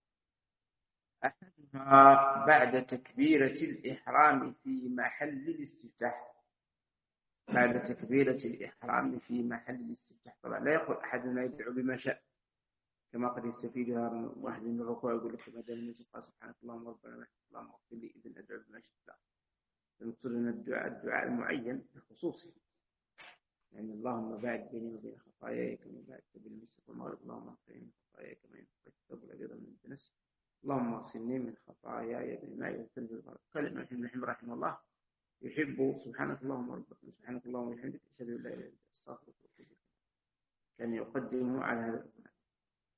أحدها بعد تكبيرة الإحرام في محل الاستفتاح. بعد تكبيرة الإحرام في محل الاستفتاح. طبعا لا يقول أحدنا يدعو بما شاء كما قد يستفيدها واحد من الركوع يقول لك بدل من قال سبحانك اللهم ربنا اللهم اغفر لي إذن أدعو بما شاء. لا، المقصود أن الدعاء المعين خصوصي، يعني اللهم باعد بيني وبين خطاياي كما باعدت بين المشرق والمغرب، اللهم اغفر لي من خطاياي كما ينقضي الثوب الأبيض من الدنس، اللهم اغسلني من خطاياي بالماء والثلج والبرد. قال الإمام ابن حزم رحمه الله يحب سبحانك اللهم ربنا سبحانك اللهم وبحمدك أشهد أن لا إله إلا أنت أستغفرك وأتوب إليك، كان يقدمه على هذا.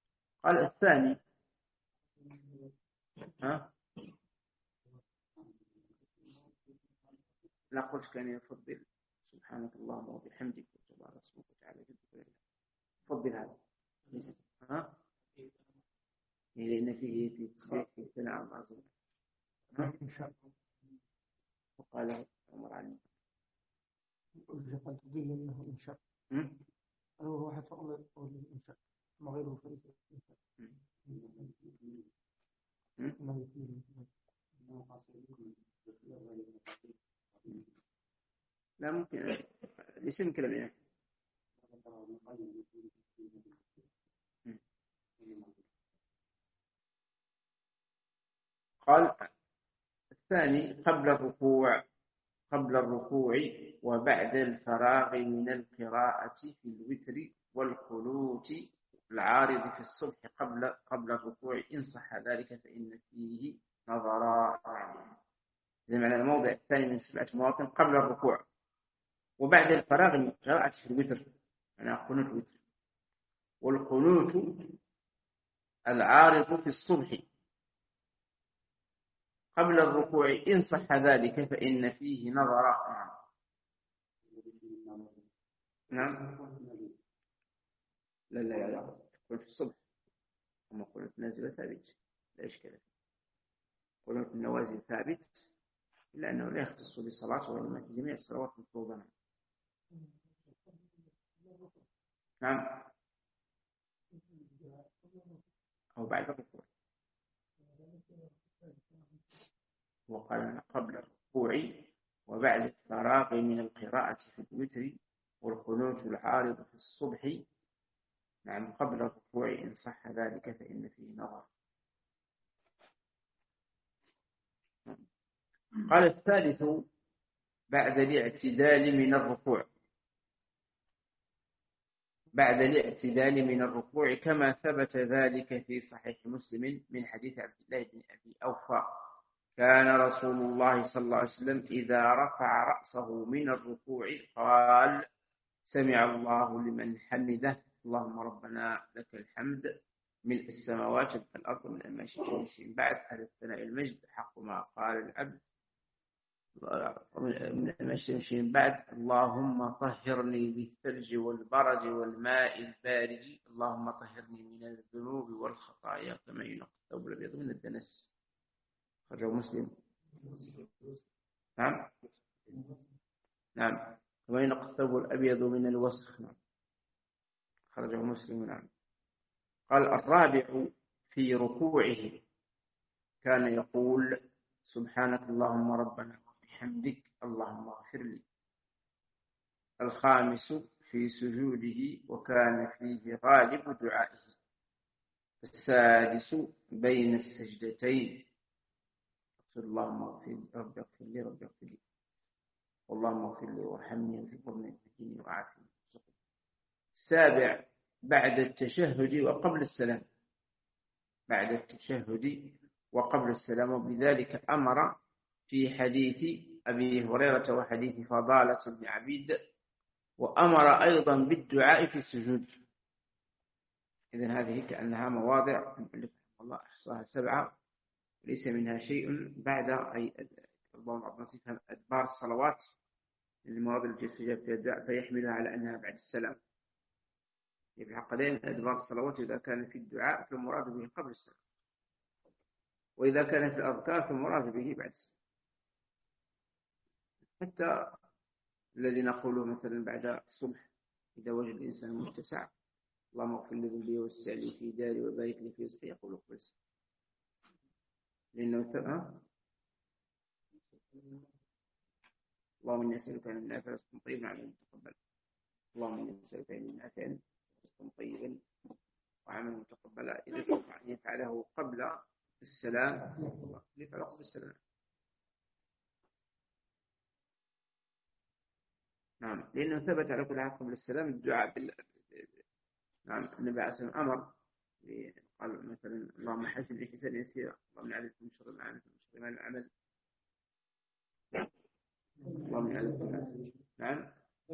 قال الثاني لا قلت كان يفضل سبحانك اللهم وبحمدك وتبارك اسمك وتعالى جدك. يفضل هذا ها؟ لأن فيه تسبيح في ثناء الله عز وجل. إن شاء الله. وقال عمر علي قد تضل منه إن شاء. أنا واحد فقط إن شاء ما غيره فليس إن شاء. لا ممكن اسم كلمة يعني. قال الثاني قبل الركوع وبعد الفراغ من القراءة في الوتر والقنوت العارض في الصبح قبل الركوع إن صح ذلك فإن فيه نظرا. إذا معنى الموضع الثاني من 7 مواطن قبل الركوع وبعد الفراغ من القراءة في الوتر، يعني قنوت الوتر، والقنوت العارض في الصبح قبل الركوع إن صح ذلك فإن فيه نظرا. نعم. لا تكون في الصبح، أما قنوت نازلة ثابت لا إشكال فيه. قنوت النوازل ثابت إلا أنه لا يختص بالصلاة وإنما في جميع الصلوات المفروضة. نعم. أو بعد الركوع. وقال قبل الركوع وبعد الفراغ من القراءة في الوتر والقنوت العارض في الصبح. نعم قبل الركوع إن صح ذلك فإن فيه نظر. قال الثالث بعد الاعتدال من الركوع. بعد الاعتدال من الركوع كما ثبت ذلك في صحيح مسلم من حديث عبد الله بن أبي أوفى كان رسول الله صلى الله عليه وسلم إذا رفع رأسه من الركوع قال سمع الله لمن حمده اللهم ربنا لك الحمد ملء السماوات والأرض من المشي بعد أهل الثناء المجد حق ما قال العبد من المشي بعد اللهم طهرني بالثلج والبرد والماء البارد اللهم طهرني من الذنوب والخطايا كما ينقى الثوب الأبيض من الدنس. خرجه مسلم. نعم كما ينقى الثوب الأبيض من الوسخ. نعم خرجه مسلم. نعم. قال الرابع في ركوعه كان يقول سبحانك اللهم ربنا وبحمدك اللهم اغفر لي. الخامس في سجوده وكان فيه غالب دعائه. السادس بين السجدتين اللهم اغفر لي رب اغفر لي رب اغفر لي اللهم اغفر لي وارحمني واجبرني واهدني وعافني. السابع بعد التشهد وقبل السلام. بعد التشهد وقبل السلام وبذلك أمر في حديث أبي هريرة وحديث فضالة بن عبيد وأمر أيضا بالدعاء في السجود. إذن هذه كأنها مواضع الله أحصاها 7 ليس منها شيء بعد أي الله نصفها أدبار الصلوات المواضع التي يستجاب فيها الدعاء فيحملها على أنها بعد السلام. في الحق دائما أدبار الصلوات إذا كان في الدعاء فالمراد به قبل السلام، وإذا كان في الأذكار فالمراد به بعد السلام. حتى الذي نقوله مثلا بعد الصبح إذا وجد الإنسان متسع اللهم اغفر لي ذنبي ووسع لي في داري وبارك لي في رزقي يقول قبل السلام لأنه اللهم إني أسألك من نافع رزقا طيبا وعملا متقبلا. اللهم إني أسألك من نافع رزقا طيبا وعملا متقبلا. إذا استطاع أن يفعله قبل السلام يفعله قبل السلام. نعم لأنه ثبت على كل حال قبل السلام الدعاء نعم النبي عليه الصلاة والسلام أمر قال مثلا اللهم حسن لي حسابا يسيرا اللهم اعذ من شر العمل اللهم اعذ من نعم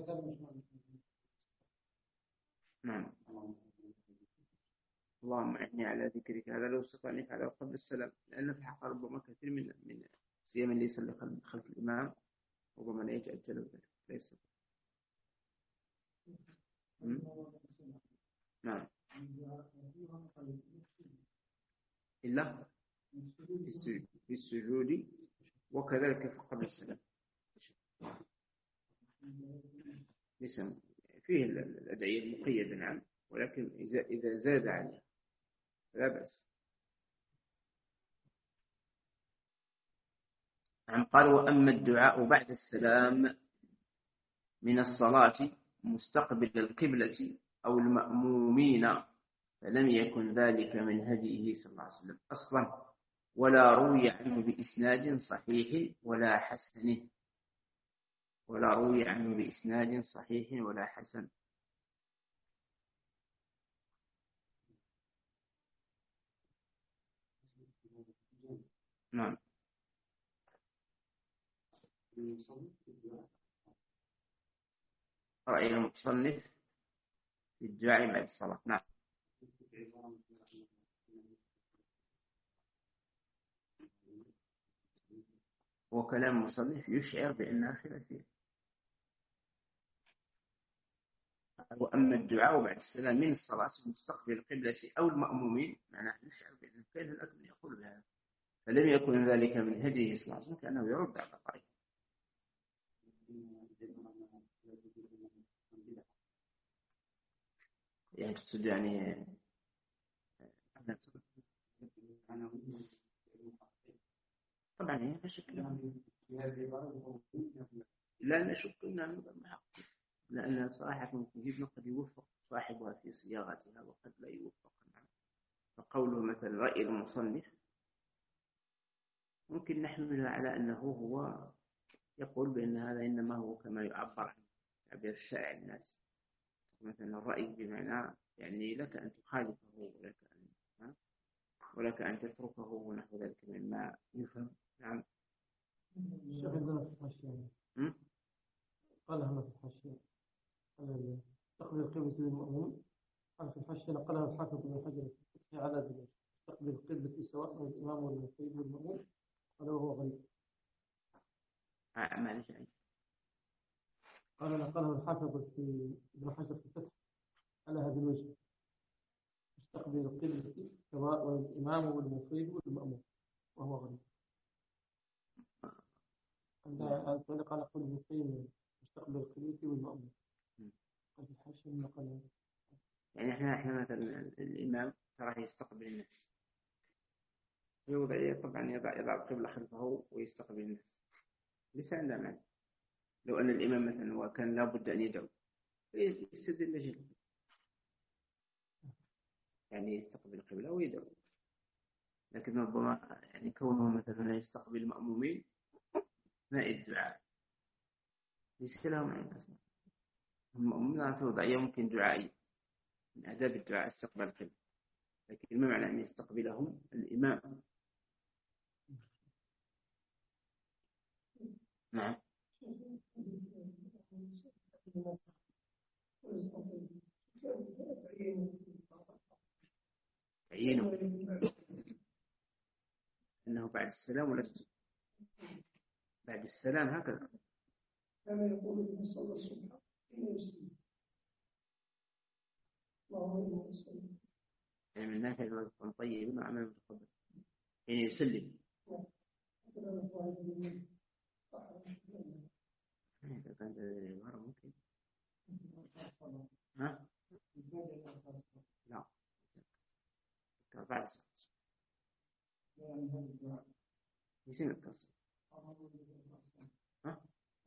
اللهم اعني على ذكرك. هذا لو استطاع أن يفعله قبل السلام لأن في الحق ربما كثير من سيما اللي يصلي خلف الإمام ربما يتأتى ليس. نعم. إلا في السجود وكذلك قبل السلام. ليس فيه الأدعية المقيدة نعم، ولكن إذا زاد عليها لا بأس. نعم. قال وأما الدعاء بعد السلام من الصلاة مستقبل القبلة أو المأمومين فلم يكن ذلك من هديه صلى الله عليه وسلم أصلا، ولا روي عنه بإسناد صحيح ولا حسن. ولا روي عنه بإسناد صحيح ولا حسن. نعم. رأي المصنف في الدعاء بعد الصلاة. نعم. وكلام المصنف يشعر بأنها خلافية. وأما الدعاء بعد السلام من الصلاة مستقبل القبلة أو المأمومين معناه يشعر بأن كان الأكبر يقول بهذا، فلم يكن ذلك من هديه صلى الله عليه وسلم كأنه يرد على طريق. يعني تقصد يعني طبعا لا شك لا نشك أنها محقق، لأن صراحة ممكن قد يوفق صاحبها في صياغتها وقد لا يوفق. فقوله مثلا رأي المصنف ممكن نحمله على أنه هو يقول بأن هذا إنما هو كما يعبر عنه تعبير الشائع الناس، مثلا الرأي بمعنى يعني لك أن تخالفه ولك أن تتركه ونحو ذلك مما يفهم. نعم. عندنا في الحاشية قال هنا في الحاشية تقبل القبلة للمأمون. قال في الحاشية نقلها الحافظ بن حجر في على ذلك تقبل القبلة سواء من الإمام والمقيم والمأمون قال وهو غريب. معلش قال نقله الحافظ في ابن حجر في الفتح على هذا الوجه مستقبل القبلة سواء من الإمام والمقيم والمأمون وهو غريب. قال قل المقيم مستقبل القبلة والمأمون. قال في الحاشية نقله يعني احنا مثلا الإمام تراه يستقبل الناس يوضع طبعا يضع القبلة خلفه ويستقبل الناس ليس عندنا معنى. لو أن الإمام مثلا وكان لابد أن يدعو يستدل جهل يعني يستقبل القبلة ويدعو، لكن ربما يعني كونه مثلا لا يستقبل المأمومين أثناء الدعاء ليس لهم عين أصلا. المأمومين توضع يمكن دعائي من آداب الدعاء استقبال القبلة، لكن ما معنى أن يستقبلهم الإمام. نعم. تعيينه أنه بعد السلام ولا بعد السلام هكذا كما يقول ابن صلى الصبح يعني من نافع رزقا طيبا وعمل متقبل يعني يسلم. إذا كانت العبارة ممكن ها؟ لا بعد الصلاة يصير التصل ها؟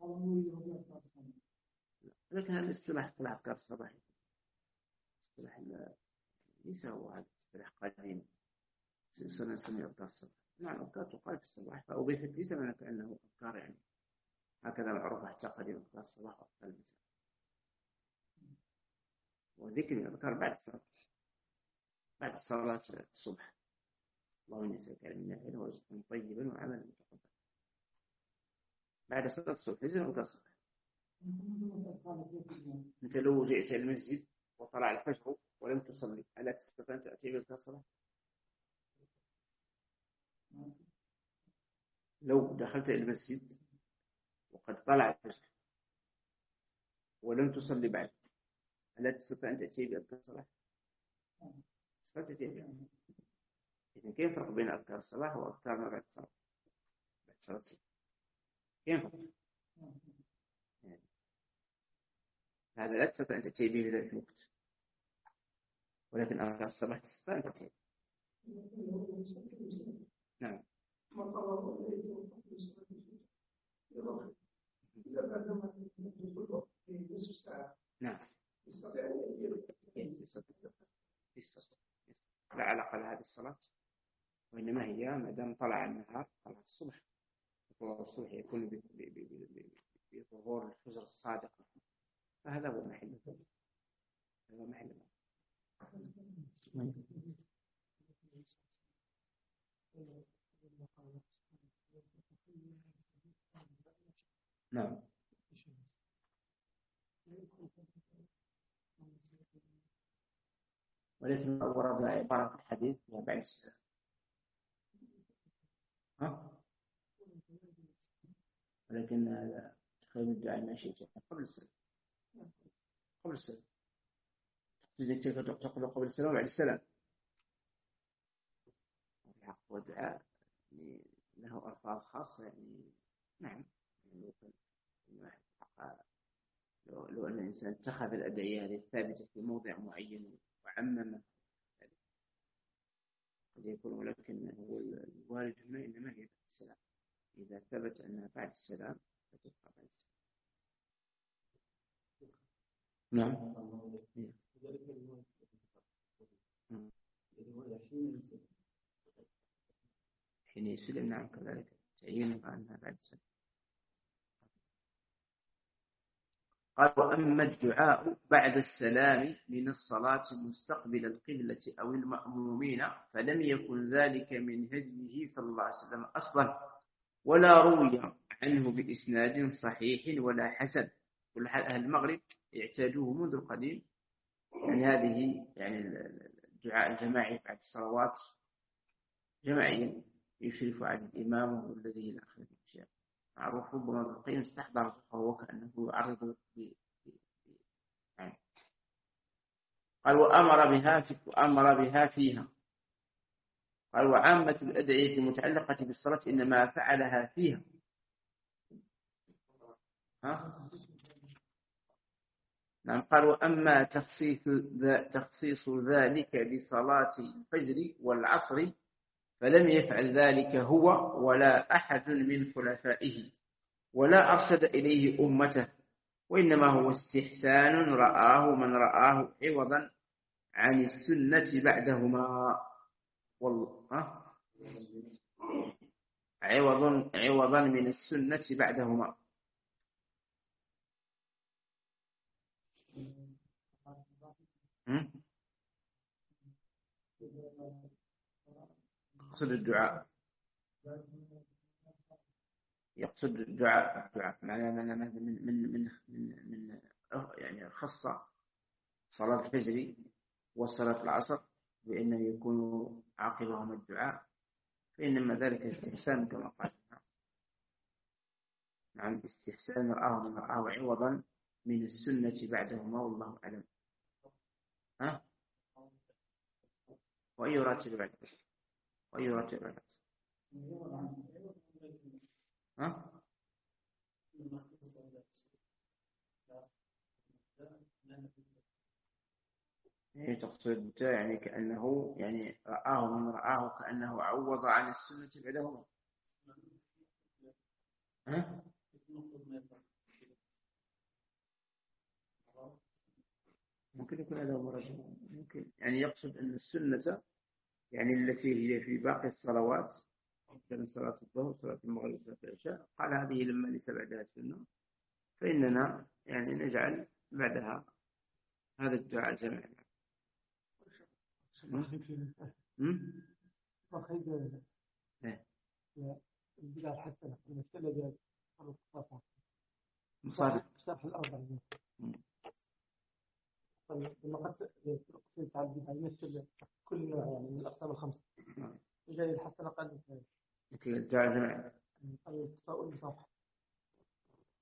لكن هذا الاصطلاح اصطلاح أذكار الصباح اصطلاح ليس هو هذا اصطلاح قديم سنسميه أذكار الصباح. نعم أذكار تقال في الصباح فأضيفت ليس معنى كأنه أذكار يعني هكذا معروف حتى قديم أذكار الصباح وأذكار المساء، وذكر الأذكار بعد صلاة الصبح. اللهم يسألك علم نافع ورزقا طيبا وعملا متقبلا بعد صلاة الصبح ليس أذكار الصباح. أنت لو جئت المسجد وطلع الفجر ولم تصلي ألا تستطيع أن تأتي بأذكار الصباح؟ لو دخلت المسجد وقد طلع الفجر ولم تصلي بعد، ألا تستطيع أن تأتي بأذكار الصلاة؟ تأتي بها. إذن كيف الفرق بين أذكار الصلاة وأذكار ما بعد الصلاة؟ بعد صلاة الصبح كيف الفرق؟ هذا لا تستطيع أن تأتي به في ذلك الوقت، ولكن أذكار الصباح تستطيع أن تأتي. نعم. نعم. لا علاقة لهذه الصلاة، وإنما هي ما دام طلع النهار طلع الصبح، الصبح يكون بظهور الفجر الصادق، فهذا هو محل. هذا محل. نعم. ولكن ورد عبارة في الحديث فيها بعد السلام. ولكن خير الدعاء ما شئت قبل السلام. قبل السلام. تقول قبل السلام وبعد السلام. الحق والدعاء له ألفاظ خاصة يعني. نعم. لو أن الإنسان اتخذ الأدعية هذه الثابتة في موضع معين وعمم قد يكون، ولكن هو الوارد هنا إنما هي بعد السلام. إذا ثبت أنها بعد السلام فتبقى بعد السلام. نعم. حين يسلم نعم كذلك تعيين أنها بعد السلام. قال وأما الدعاء بعد السلام من الصلاة مستقبل القبلة أو المأمومين فلم يكن ذلك من هديه صلى الله عليه وسلم أصلا، ولا روي عنه بإسناد صحيح ولا حسن. كل حال أهل المغرب يعتادوه منذ القديم، يعني هذه يعني الدعاء الجماعي بعد الصلوات جماعيا يشرف على الإمام والذي إلى آخره. معروف ربما ابن القيم استحضر فهو كأنه يعرض يعني. قال وأمر بها فيها. قال وعامة الأدعية المتعلقة بالصلاة إنما فعلها فيها. نعم. قال وأما تخصيص ذلك بصلاة الفجر والعصر فلم يفعل ذلك هو ولا أحد من خلفائه ولا أرشد إليه أمته، وإنما هو استحسان رآه من رآه عوضا عن السنة بعدهما. عوضا من السنة بعدهما. يقصد الدعاء معناه من يعني خص صلاة الفجر وصلاة العصر بأنه يكون عاقبهما الدعاء، فإنما ذلك استحسان كما قال. نعم استحسان رآه عوضا من السنة بعدهما والله أعلم. وأي راتب بعد يعني تقصد يعني كأنه يعني رآه من رآه كأنه عوض عن السنة بعدهما. ممكن يكون هذا مرجع، ممكن يعني يقصد أن السنة يعني التي هي في باقي الصلوات مثل صلاة الظهر صلاة المغرب صلاة العشاء، قال هذه لما ليس بعدها السنة فإننا يعني نجعل بعدها هذا الدعاء الجماعي. البدع الحسنة المسألة مصارف شرح الأربع. لما قصد تعال يمثل كل نوع يعني من الأقسام الخمسة. إذا الحسنة قال الدعاء الجماعي التساؤل بصراحة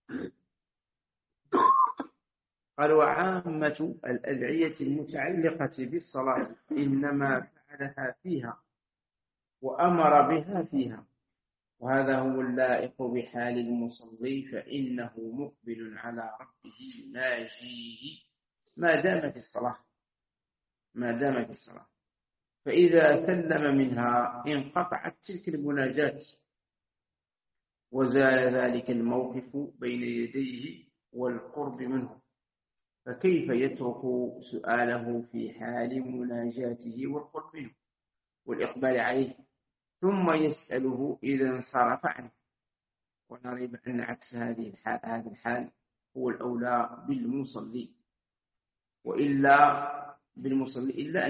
قال وعامة الأدعية المتعلقة بالصلاة إنما فعلها فيها وأمر بها فيها، وهذا هو اللائق بحال المصلي، فإنه مقبل على ربه ناجيه ما دام في الصلاة، فإذا سلم منها انقطعت تلك المناجاة، وزال ذلك الموقف بين يديه والقرب منه، فكيف يترك سؤاله في حال مناجاته والقرب منه والإقبال عليه ثم يسأله إذا انصرف عنه؟ ولا ريب أن عكس هذه الحال هو الأولى بالمصلي، إلا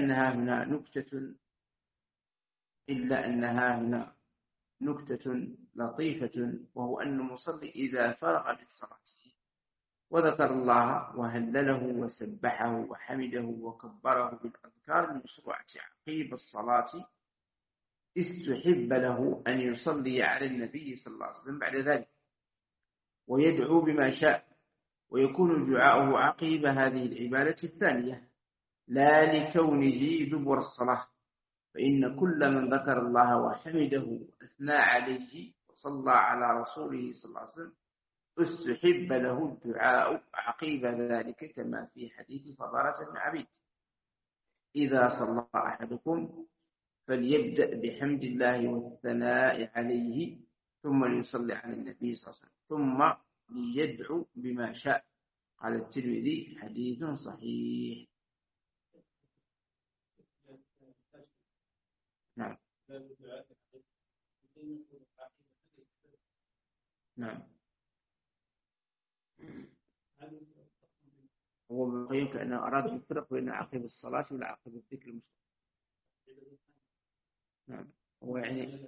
أنها هنا نكتة لطيفة، وهو أن المصلي إذا فرغ من صلاته وذكر الله وهلله وسبحه وحمده وكبره بالأذكار المشروعة عقيب الصلاة، استحب له أن يصلي على النبي صلى الله عليه وسلم بعد ذلك ويدعو بما شاء، ويكون دعاؤه عقيب هذه العبادة الثانية لا لكونه دبر الصلاة، فإن كل من ذكر الله وحمده وأثنى عليه وصلى على رسوله صلى الله عليه وسلم استحب له الدعاء عقيب ذلك، كما في حديث فضالة بن عبيد: إذا صلى أحدكم فليبدأ بحمد الله والثناء عليه ثم ليصلي على النبي صلى الله عليه وسلم ثم ليدعو بما شاء. قال الترمذي: حديث صحيح. نعم نعم. هو ابن القيم كأنه أراد يفرق بين عقب الصلاة والعقب الذكر المستقبل. نعم. هو يعني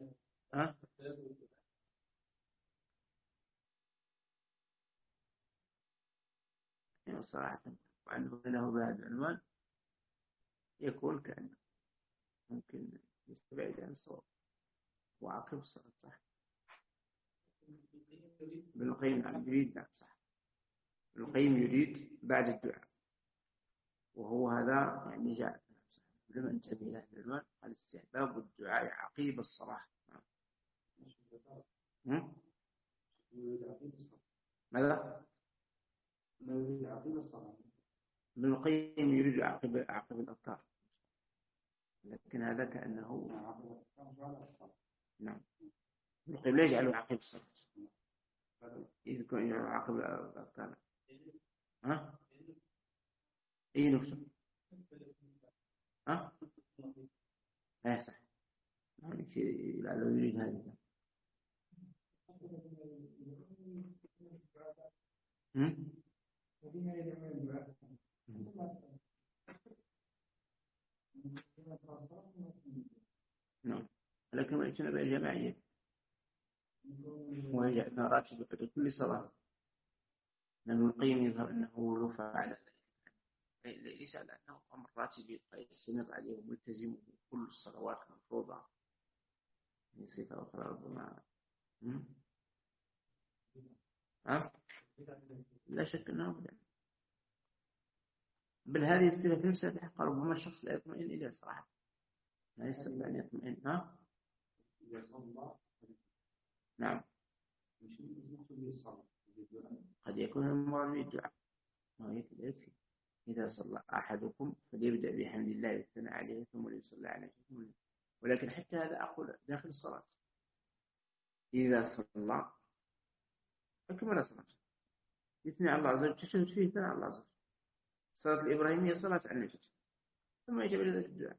يعني صراحة وعنده له بهذا العنوان يكون كأنه ممكن يستبعد عن الصواب وعقب الصلاة. صح. ابن القيم يريد. نعم صح. ابن القيم يريد بعد الدعاء، وهو هذا يعني جاء لما انتبه له العنوان قال: استحباب الدعاء عقيب الصلاة. ماذا؟ ابن القيم يريد عقب الأذكار، لكن هذا كأنه نعم. ابن القيم لا يجعله عقب الصلاة، إذا كان يجعله عقب الأذكار. أي نكتة؟ لا صح. لعله يريد هذا. نعم. لكن ما يجتنب الجماعية ويجعل راتب بعد كل صلاة، لأن القيم يظهر أنه لو فعل ليس على أنه أمر راتب يستمر عليه وملتزم كل الصلوات المفروضة، صفة أخرى ربما. لا شك أنه بدأ. بل هذه الصفة في نفسها تحقق ربما الشخص لا يطمئن إليها صراحة، لا يستطيع أن يطمئن. نعم. قد يكون المراد بالدعاء ما يكفي: إذا صلى أحدكم فليبدأ بحمد الله والثناء عليه ثم ليصلي عليه. ولكن حتى هذا أقول داخل الصلاة، إذا صلى أكمل الصلاة يثني على الله عز وجل، تشهد فيه ثناء على الله عز وجل. الصلاة الإبراهيمية صلاة على النبي ثم يجب إلى ذلك الدعاء.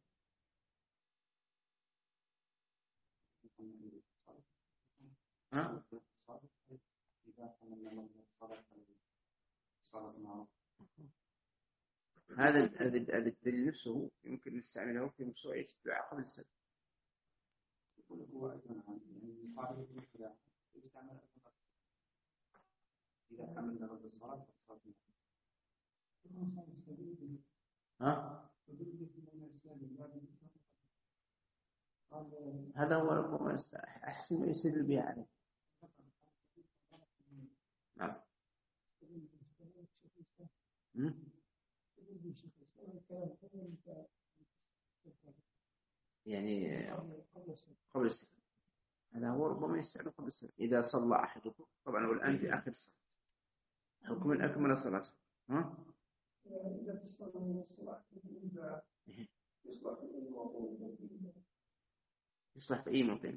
هذا الدليل نفسه يمكن نستعمله في مشروعية الدعاء قبل السلام. هذا هو ربما أحسن ما يسير به عليه. نعم. يعني قبل السلام، هذا هو ربما يستعمل قبل السلام. إذا صلى أحدكم، طبعا والآن في آخر الصلاة، حكم من أكمل الصلاة. يصلح في أي موطن.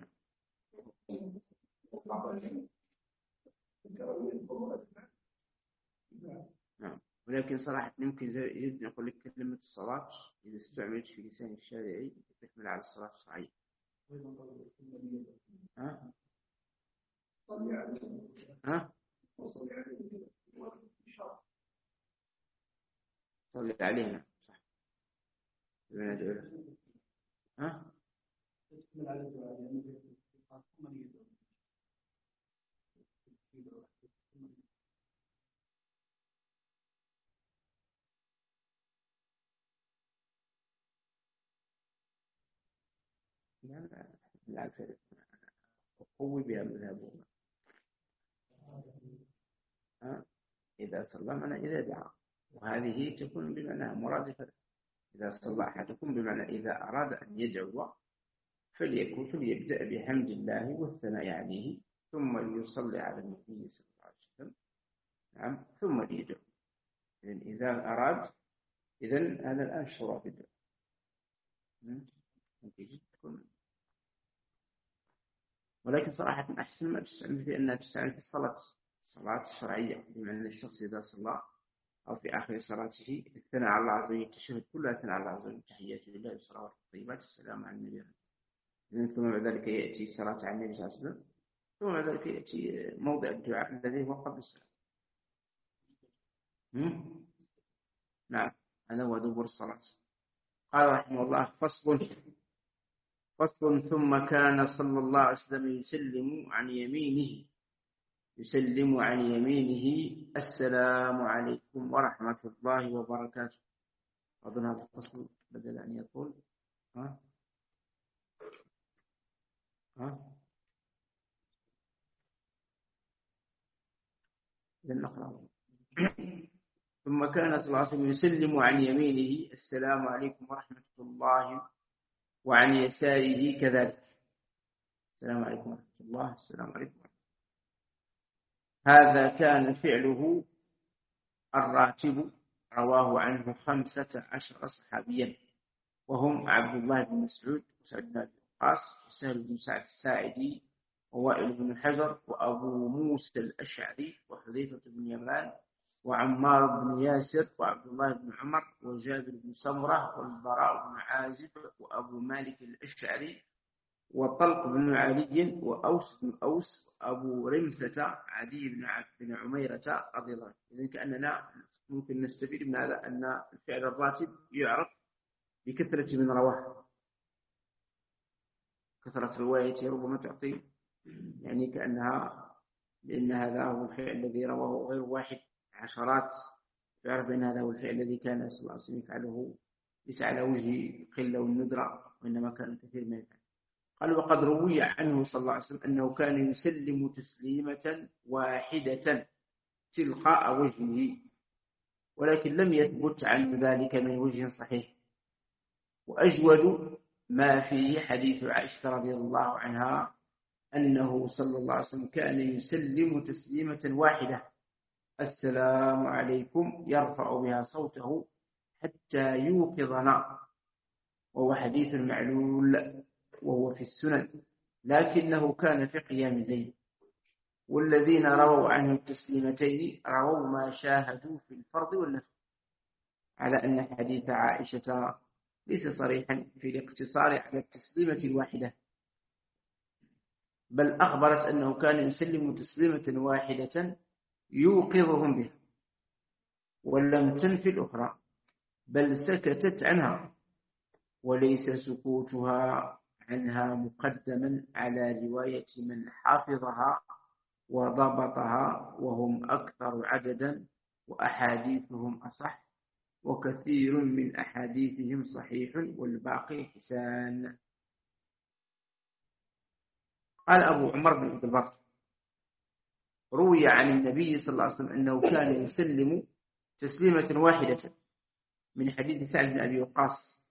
نعم، ولكن صراحة يمكن جدا نقول لك كلمة الصلاة إذا استعملت في لسان الشارعي تحمل على الصلاة الشرعية. صلي علينا صح. لا بالعكس، قوي بها مذهبهم. إذا صلى معنى إذا دعا، وهذه تكون بمعنى مرادفة. إذا صلى أحدكم بمعنى إذا أراد أن يدعو فليبدأ بحمد الله والثناء عليه، ثم يصلي على النبي صلى الله عليه وسلم. نعم، ثم يدعو. إذا أراد، إذن هذا الآن شروع بدعو. ولكن صراحة أحسن ما تستعمل في أنها تستعمل في الصلاة الشرعية، بمعنى الشخص إذا صلى أو في آخر صلاته الثناء على الله عز وجل، التشهد كلها ثناء على الله عز وجل، تحيات لله والصلوات الطيبات، السلام على النبي. ثم بعد ذلك يأتي الصلاة على النبي صلى الله عليه وسلم، ثم بعد ذلك يأتي موضع الدعاء الذي هو قبل السلام. نعم، هذا هو دبر الصلاة. قال رحمه الله: فصل ثم كان صلى الله عليه وسلم يسلم عن يمينه السلام عليكم ورحمة الله وبركاته. أظن هذا الفصل بدل أن يطول. لنقرأ. ثم كان صلى الله عليه وسلم يسلم عن يمينه السلام عليكم ورحمة الله، وعن يساره كذلك السلام عليكم ورحمة الله، السلام عليكم. هذا كان فعله الراتب، رواه عنه 15 صحابيا، وهم عبد الله بن مسعود، وسعد بن أبي وقاص، وسهل بن سعد الساعدي، ووائل بن حجر، وأبو موسى الأشعري، وحذيفة بن يمان، وعمار بن ياسر، وعبد الله بن عمر، وجابر بن سمرة، والبراء بن عازب، وأبو مالك الأشعري، وطلق بن علي، وأوس بن أوس، وأبو رمثة، عدي بن عميرة رضي الله عنه. إذن كأننا ممكن نستفيد من هذا أن الفعل الراتب يعرف بكثرة من رواه. كثرة روايته ربما تعطي يعني كأنها، لأن هذا هو الفعل الذي رواه غير واحد، عشرات، يعرف أن هذا هو الفعل الذي كان صلى الله عليه وسلم يفعله، ليس على وجه القلة والندرة، وإنما كان كثير من الفعل. قال: وقد روي عنه صلى الله عليه وسلم أنه كان يسلم تسليمة واحدة تلقاء وجهه، ولكن لم يثبت عن ذلك من وجه صحيح. وأجود ما فيه حديث عائشة رضي الله عنها أنه صلى الله عليه وسلم كان يسلم تسليمة واحدة السلام عليكم، يرفع بها صوته حتى يوقظنا، وهو حديث معلول، وهو في السنن، لكنه كان في قيام الليل. والذين رووا عنه التسليمتين رووا ما شاهدوا في الفرض والنفل، على أن حديث عائشة ليس صريحا في الاقتصار على التسليمة الواحدة، بل أخبرت أنه كان يسلم تسليمة واحدة يوقظهم بها، ولم تنفي الأخرى، بل سكتت عنها، وليس سكوتها عنها مقدما على رواية من حافظها وضبطها، وهم أكثر عددا وأحاديثهم أصح، وكثير من أحاديثهم صحيح والباقي حسان. قال أبو عمر بن عبد البر: روي عن النبي صلى الله عليه وسلم أنه كان يسلم تسليمة واحدة من حديث سعد بن أبي وقاص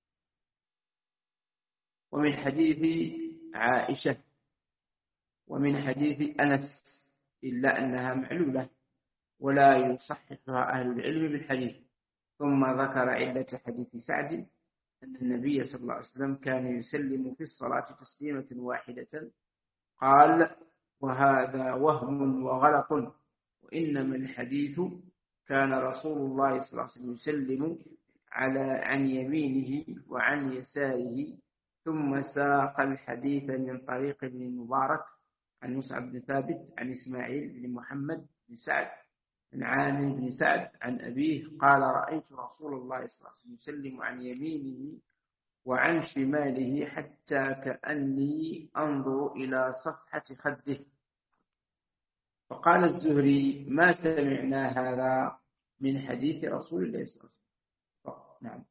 ومن حديث عائشة ومن حديث أنس إلا أنها معلولة ولا يصححها أهل العلم بالحديث. ثم ذكر علة حديث سعد أن النبي صلى الله عليه وسلم كان يسلم في الصلاة تسليمة واحدة. قال: وهذا وهم وغلط، وإنما الحديث كان رسول الله صلى الله عليه وسلم يسلم عن يمينه وعن يساره. ثم ساق الحديث من طريق ابن المبارك عن مصعب بن ثابت عن إسماعيل بن محمد بن سعد عن عامر بن سعد عن أبيه قال: رأيت رسول الله صلى الله عليه وسلم يسلم عن يمينه وعن شماله حتى كأني أنظر إلى صفحة خده. فقال الزهري: ما سمعنا هذا من حديث رسول الله صلى الله عليه وسلم. نعم.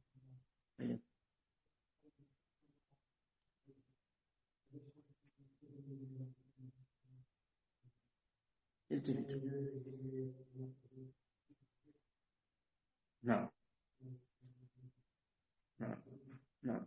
نعم نعم نعم.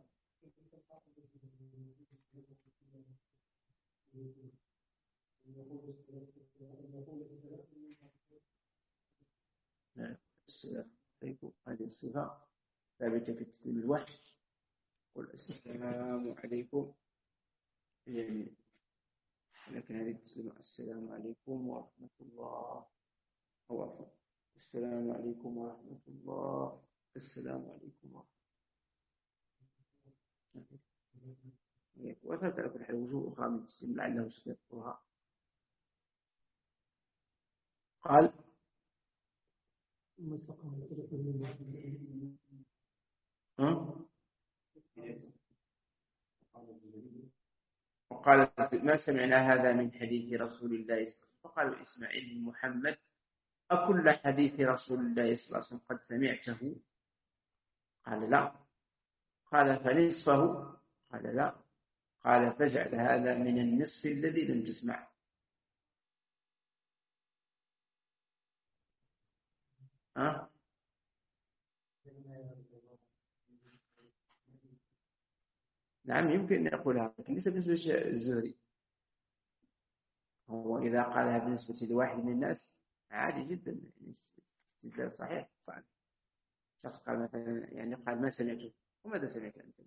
هذه الصفة ثابتة في تسليم الوحي. قل السلام عليكم، يعني لكن هذه تسليم السلام عليكم ورحمة الله، أو عفوا السلام عليكم ورحمة الله، السلام عليكم ورحمة الله. وثبت في وجوه أخرى من التسليم لعله سيذكرها. قال: وقال: ما سمعنا هذا من حديث رسول الله صلى الله عليه وسلم. فقال إسماعيل بن محمد: أكل حديث رسول الله صلى الله عليه وسلم قد سمعته؟ قال: لا. قال: فنصفه؟ قال: لا. قال: فاجعل هذا من النصف الذي لم تسمع. نعم يمكن أن يقولها، لكن ليس بالنسبة للزهري. هو إذا قالها بالنسبة لواحد من الناس عادي جدا، استدلال صحيح. شخص قال مثلا، يعني قال: ما سمعته. وماذا سمعت أنت؟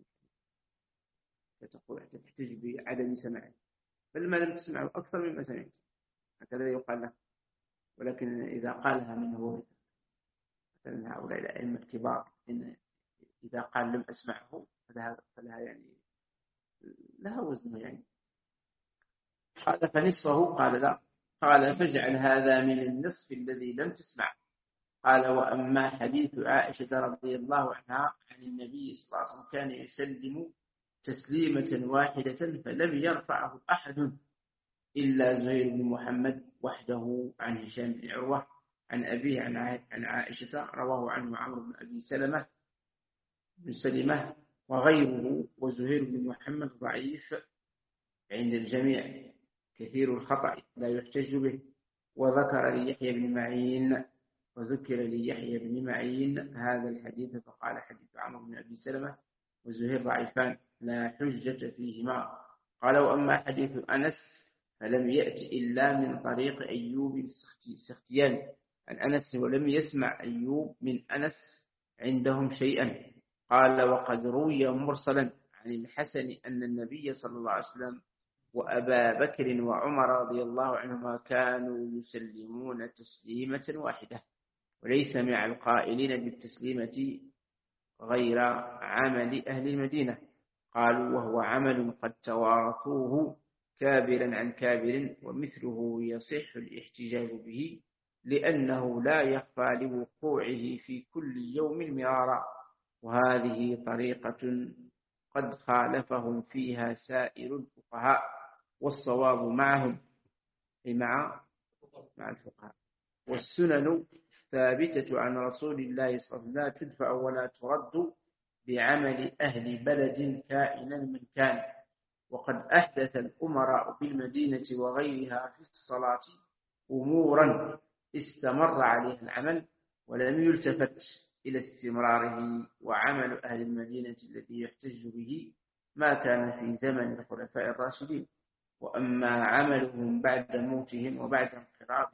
تقول تحتج بعدم سماعه، بل ما لم تسمعه أكثر مما سمعت، هكذا يقال له. ولكن إذا قالها من هو مثلا هؤلاء الأئمة الكبار، إن إذا قال لم أسمعه فلها يعني لها وزن يعني. قال: فنصفه؟ قال: لا. قال: فاجعل هذا من النصف الذي لم تسمع. قال: وأما حديث عائشة رضي الله عنها عن النبي صلى الله عليه وسلم كان يسلم تسليمة واحدة فلم يرفعه أحد إلا زهير بن محمد وحده عن هشام بن عروة عن أبيه عن عائشة، رواه عنه عمرو بن أبي سلمة وغيره. وزهير بن محمد ضعيف عند الجميع كثير الخطأ لا يحتج به. وذكر ليحيى بن معين هذا الحديث فقال: حديث عمرو بن أبي سلمة وزهير ضعيفان لا حجة فيهما. قال: وأما حديث أنس فلم يأتي إلا من طريق أيوب السختياني عن أنس، ولم يسمع أيوب من أنس عندهم شيئا. قال: وقد روي مرسلا عن الحسن أن النبي صلى الله عليه وسلم وأبا بكر وعمر رضي الله عنهما كانوا يسلمون تسليمة واحدة، وليس مع القائلين بالتسليمة غير عمل أهل المدينة. قالوا: وهو عمل قد توارثوه كابرا عن كابر، ومثله يصح الاحتجاج به لأنه لا يخفى لوقوعه في كل يوم مرارا. وهذه طريقة قد خالفهم فيها سائر الفقهاء، والصواب معهم مع الفقهاء. والسنن ثابتة عن رسول الله صلى الله عليه وسلم لا تدفع ولا ترد بعمل أهل بلد كائنا من كان. وقد أحدث الأمراء بالمدينة وغيرها في الصلاة أمورا استمر عليها العمل ولم يلتفت إلى استمراره. وعمل أهل المدينة الذي يحتج به ما كان في زمن الخلفاء الراشدين. وأما عملهم بعد موتهم وبعد انقراض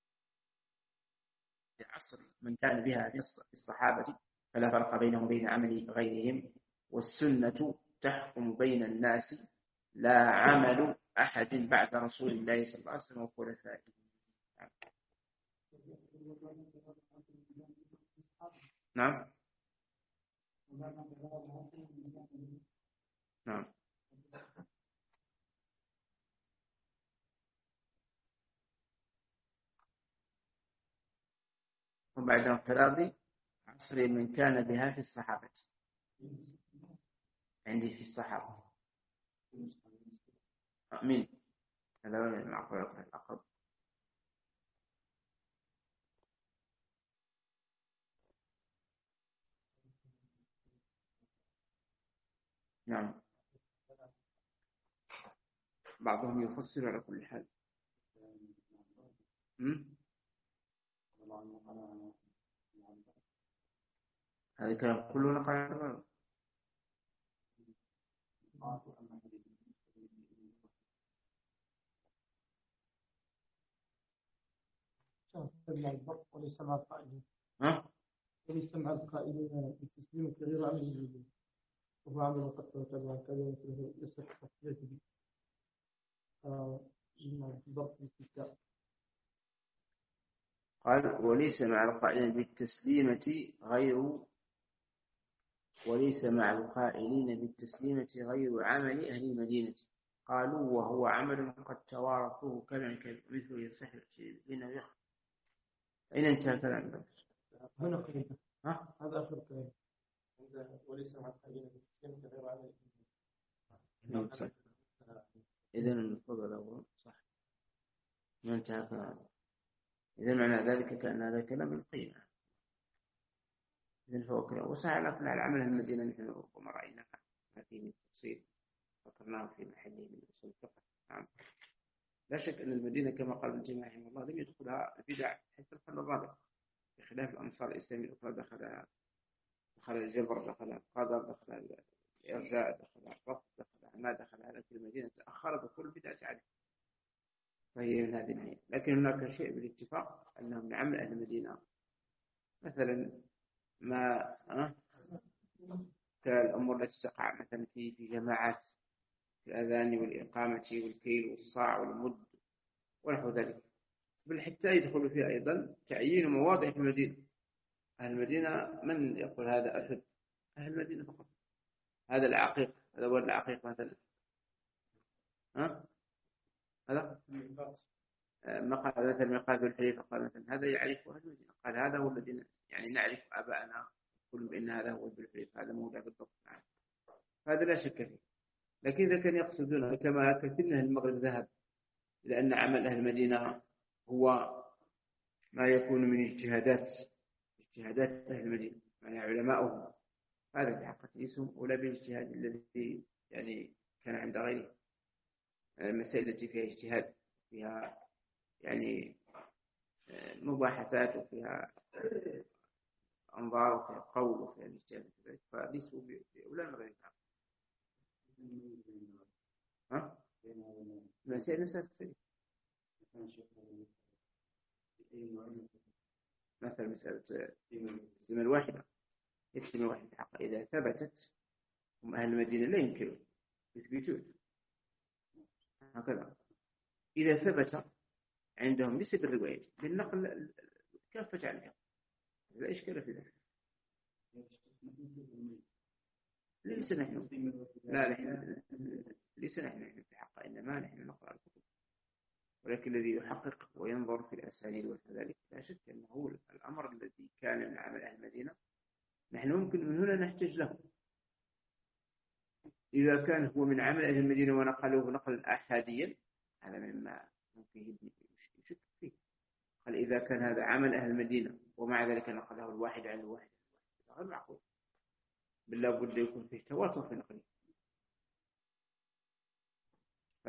عصر من كان بها في الصحابة فلا فرق بينهم وبين عمل غيرهم. والسنة تحكم بين الناس لا عمل أحد بعد رسول الله صلى الله عليه وسلم وخلفائه. نعم نعم. وبعد انقراض عصر من كان بها في الصحابة. عندي في الصحابة أمين. هذا هو المعقول الأقرب. نعم. بعضهم يفسر على كل حال. هذا الكلام كله نقل عنه. وليس مع القائلين ها؟ وليس مع القائلين بالتسليم غير عمل الوجود وهو عمل قد تبع كذا مثله يصح تحقيقه ضبط الاستثناء. قال وليس مع القائلين بالتسليمة غير عمل أهل المدينة. قالوا وهو عمل قد توارثوه كذلك مثله يصح لنا يخ. أين انتهى كلام؟ هنا قريبا. هذا آخر كلام. وليس مع القائلين بالتسليمة غير عمل. إذن المفروض الأول صح. ما انتهى كلام. إذن معنى ذلك كأن هذا كلام القيمة. إذن فهو كلام. وسألنا العمل المدينة نحن ربما رأينا ما فيه من تفصيل ذكرناه في محله من أصول الفقه. نعم. لا شك أن المدينة كما قال ابن تيمية رحمه الله لم يدخلها بدع حتى القرن الرابع بخلاف الأمصار الإسلامية الأخرى دخل الجبر، دخل القدر، دخل الإرجاء، دخل الرفض، دخل ما دخل. لكن المدينة تأخر بكل بدعة عليه، فهي من هذه الناحية. لكن هناك شيء بالاتفاق أنه من عمل أهل المدينة مثلا ما كالأمور التي تقع مثلا في جماعات الأذان والإقامة والكيل والصاع والمد ونحو ذلك، بل حتى يدخل فيها أيضا تعيين مواضع في المدينة. أهل المدينة من يقول هذا أحد؟ أهل المدينة فقط. هذا العقيق، هذا ورد العقيق مثلا، هذا مقال مثل مقال الحليفة قال مثلا هذا يعرف أهل المدينة، قال هذا هو الذي يعني نعرف آباءنا كل بأن هذا هو الحليفة، هذا موضع بالضبط. نعم. هذا لا شك فيه. لكن إذا كان يقصدون كما كثير من المغرب ذهب لأن عمل أهل المدينة هو ما يكون من اجتهادات أهل المدينة يعني علماؤهم، هذا في حقيقة اسم ولا بالاجتهاد الذي يعني كان عند غيره. المسائل التي فيها اجتهاد فيها يعني مباحثات وفيها أنظار وفيها قول وفيها الاجتهاد فليسوا بأولى غير المسائل نفسها مثلا مسألة السمة الواحدة. السمة الواحدة حقا إذا ثبتت هم أهل المدينة لا يمكن يثبتون هكذا. إذا ثبت عندهم ليس بالرواية بالنقل كافة عنها لا إشكال في ذلك. ليس نحن في حق إنما نحن نقرأ الكتب، ولكن الذي يحقق وينظر في الأسانيد وكذلك لا شك أنه الأمر الذي كان من عمل أهل المدينة نحن ممكن من هنا نحتج له. إذا كان هو من عمل أهل المدينة ونقله نقلا أحاديا هذا مما ممكن يشك فيه. قال إذا كان هذا عمل أهل المدينة ومع ذلك نقله الواحد عن الواحد غير معقول، بل لا بد يكون فيه تواتر في نقله.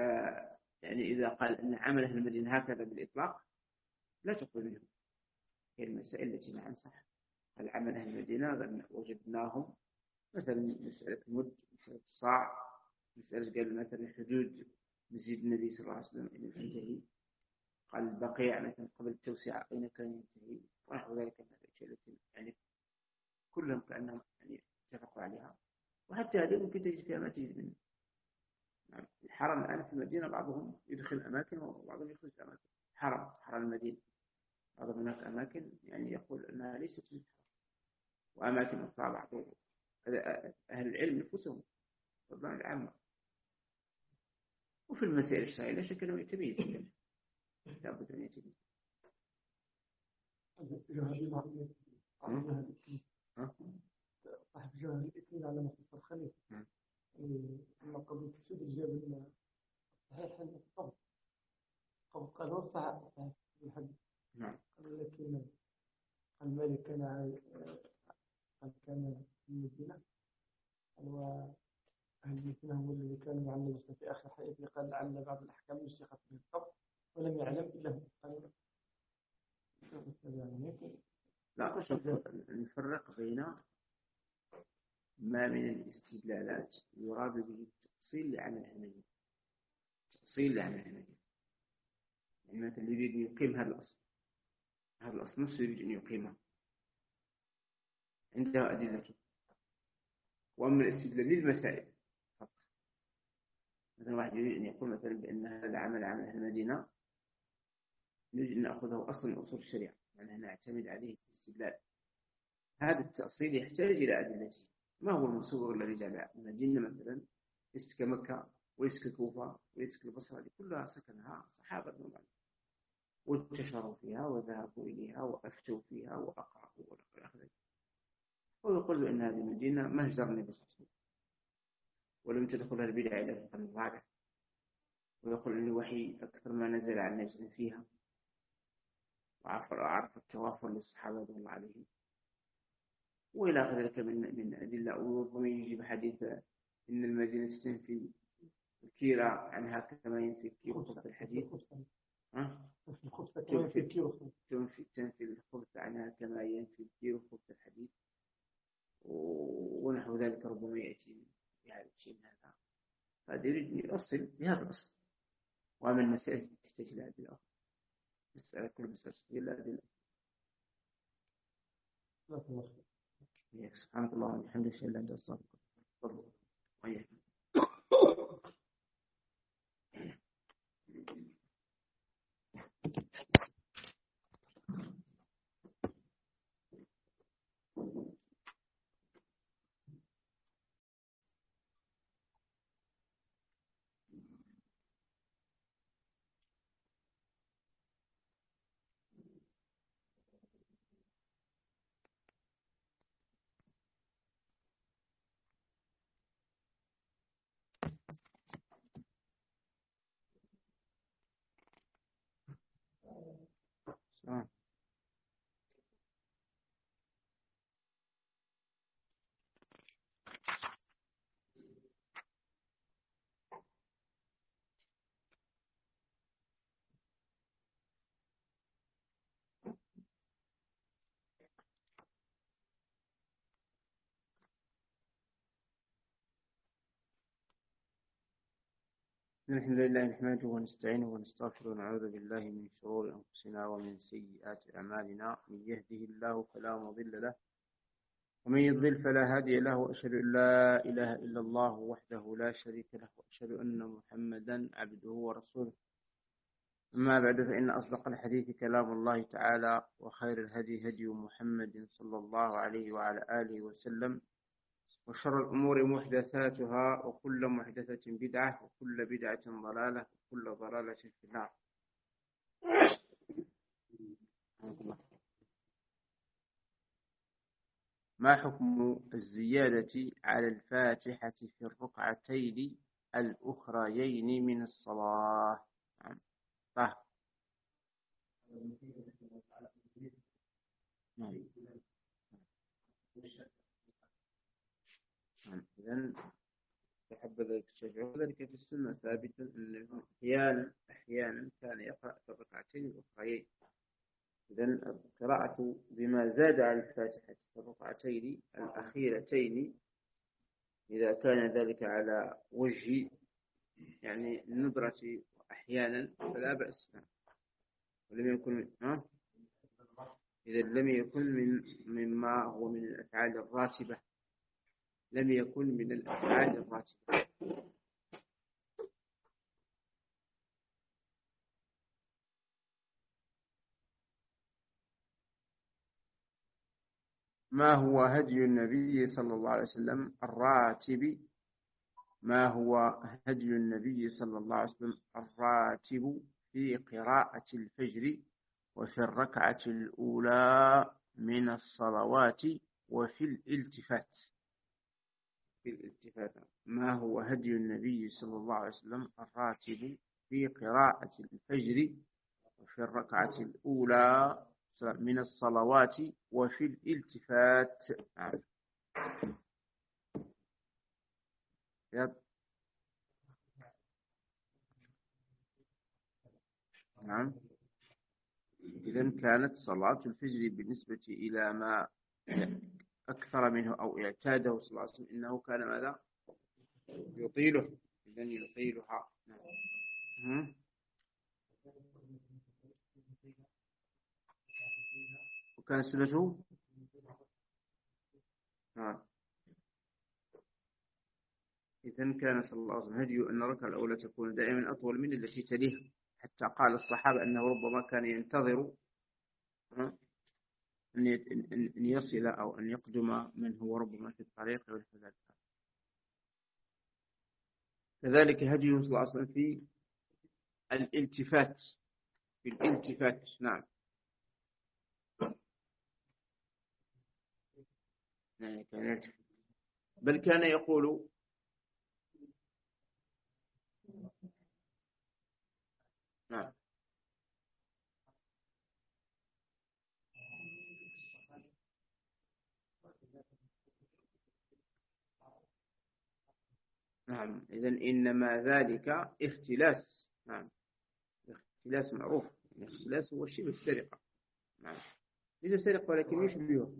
يعني إذا قال أن عمل أهل المدينة هكذا بالإطلاق لا تقبل منه. هي المسائل التي نعم صح العمل أهل المدينة وجدناهم مثلا مسألة المد، مسألة الصاع، مسألة قال مثلا حدود مسجد النبي صلى الله عليه وسلم أين تنتهي، قال البقيع مثلا قبل التوسعة أين كان ينتهي، ونحو ذلك من الأشياء التي يعني كلهم كأنهم يعني اتفقوا عليها. وحتى هذه ممكن تجد فيها ما تجد منه. نعم. الحرم الآن في المدينة بعضهم يدخل أماكن وبعضهم يخرج أماكن. حرم المدينة بعضهم هناك أماكن يعني يقول أنها ليست من الحرم، وأماكن أخرى بعض أهل العلم نفسهم والله العامة. وفي المسائل الشرعية لا شك أنه يتميز لابد أن يتميز. صاحب جوهر الإثنين على مختصر الخليل لما قبل تسيب الجبل صحيح الطبق قال هو صحيح الحديث. لكن الملك كان في المدينة وأهل المدينة هم الذي كانوا مع النبي في آخر حياته، قال لعل بعض الأحكام نسخت به الطبق ولم يعلم إلا هو. لا شوف نفرق بين ما من الاستدلالات يراد به التأصيل لعمل العملية. تأصيل لعمل العملية يعني مثلا اللي يريد أن يقيم هذا الأصل نفسه يريد أن يقيمه عنده أدلته. وأما الاستدلال للمسائل فقط، مثلا واحد يريد أن يقول مثلا بأن هذا العمل عمل أهل المدينة نريد أن نأخذه أصلا من أصول الشريعة يعني نعتمد عليه في الاستدلال. هذا التأصيل يحتاج إلى أدلته. ما هو المصور الذي جعل المدينة مثلا ليست كمكة وليست ككوفة وليست كالبصرة، كلها سكنها صحابة رضي الله عنهم وانتشروا فيها وذهبوا إليها وأفتوا فيها وأقرأوا والأخذ. ويقول بأن هذه المدينة مهجر النبي صلى الله عليه وسلم ولم تدخلها البدع إلى في القرن الرابع، ويقول أن الوحي أكثر ما نزل على الناس فيها، وعرف التوافر للصحابة رضي الله عليهم وإلى آخر ذلك من أدلة. وربما يجيب حديث إن المدينة تنفي الكيرة عنها كما ينفي الكير خبث الحديد. تنفي الخبث عنها كما ينفي الكير خبث الحديد ونحو ذلك. ربما يأتي بهذا الشيء من هذا، فهذا يريد أن يؤصل بهذا الأصل. وأما المسائل تحتاج إلى أدلة أخرى، مسألة كل مسألة تحتاج إلى أدلة. سبحانك اللهم وبحمدك أشهد أن لا إله إلا أنت أستغفرك وإياك. الحمد لله نحمده ونستعينه ونستغفره ونعوذ بالله من شرور أنفسنا ومن سيئات أعمالنا. من يهده الله فلا مضل له ومن يضلل فلا هادي له، وأشهد أن لا إله إلا الله وحده لا شريك له، وأشهد أن محمدا عبده ورسوله. أما بعد، فإن أصدق الحديث كلام الله تعالى، وخير الهدي هدي محمد صلى الله عليه وعلى آله وسلم، وشر الأمور محدثاتها، وكل محدثة بدعة، وكل بدعة ضلالة، وكل ضلالة في النار. ما حكم الزيادة على الفاتحة في الركعتين الأخريين من الصلاة؟ طه. إذن تحب ذلك الشيء، وذلك في السنة ثابتا أنه أحيانا كان يقرأ في الركعتين الأخريين إذن القراءة بما زاد على الفاتحة في الركعتين الأخيرتين إذا كان ذلك على وجه يعني الندرة أحيانا فلا بأس، ولم يكن إذا لم يكن مما هو من الأفعال الراتبة، لم يكن من الأفعال الراتبة. ما هو هدي النبي صلى الله عليه وسلم الراتب؟ ما هو هدي النبي صلى الله عليه وسلم الراتب في قراءة الفجر وفي الركعة الأولى من الصلوات وفي الالتفات؟ في الالتفات ما هو هدي النبي صلى الله عليه وسلم الراتب في قراءة الفجر وفي الركعة الأولى من الصلوات وفي الالتفات؟ نعم. إذن كانت صلاة الفجر بالنسبة إلى ما أكثر منه أو اعتاده صلى الله عليه وسلم إنه كان ماذا؟ يطيله، إذن يطيلها. نعم. وكان سنته إذن كان صلى الله عليه وسلم هدي أن الركعة الأولى تكون دائما أطول من التي تليها، حتى قال الصحابة أنه ربما كان ينتظر أن يصل أو أن يقدم من هو ربما في الطريق ونحو ذلك. كذلك هدي صلى الله عليه وسلم في الالتفات، في الالتفات. نعم. بل كان يقول نعم نعم. إذن إنما ذلك اختلاس. نعم. اختلاس معروف، الاختلاس هو شبه السرقة. نعم. ليس سرقة ولكن يشبهه.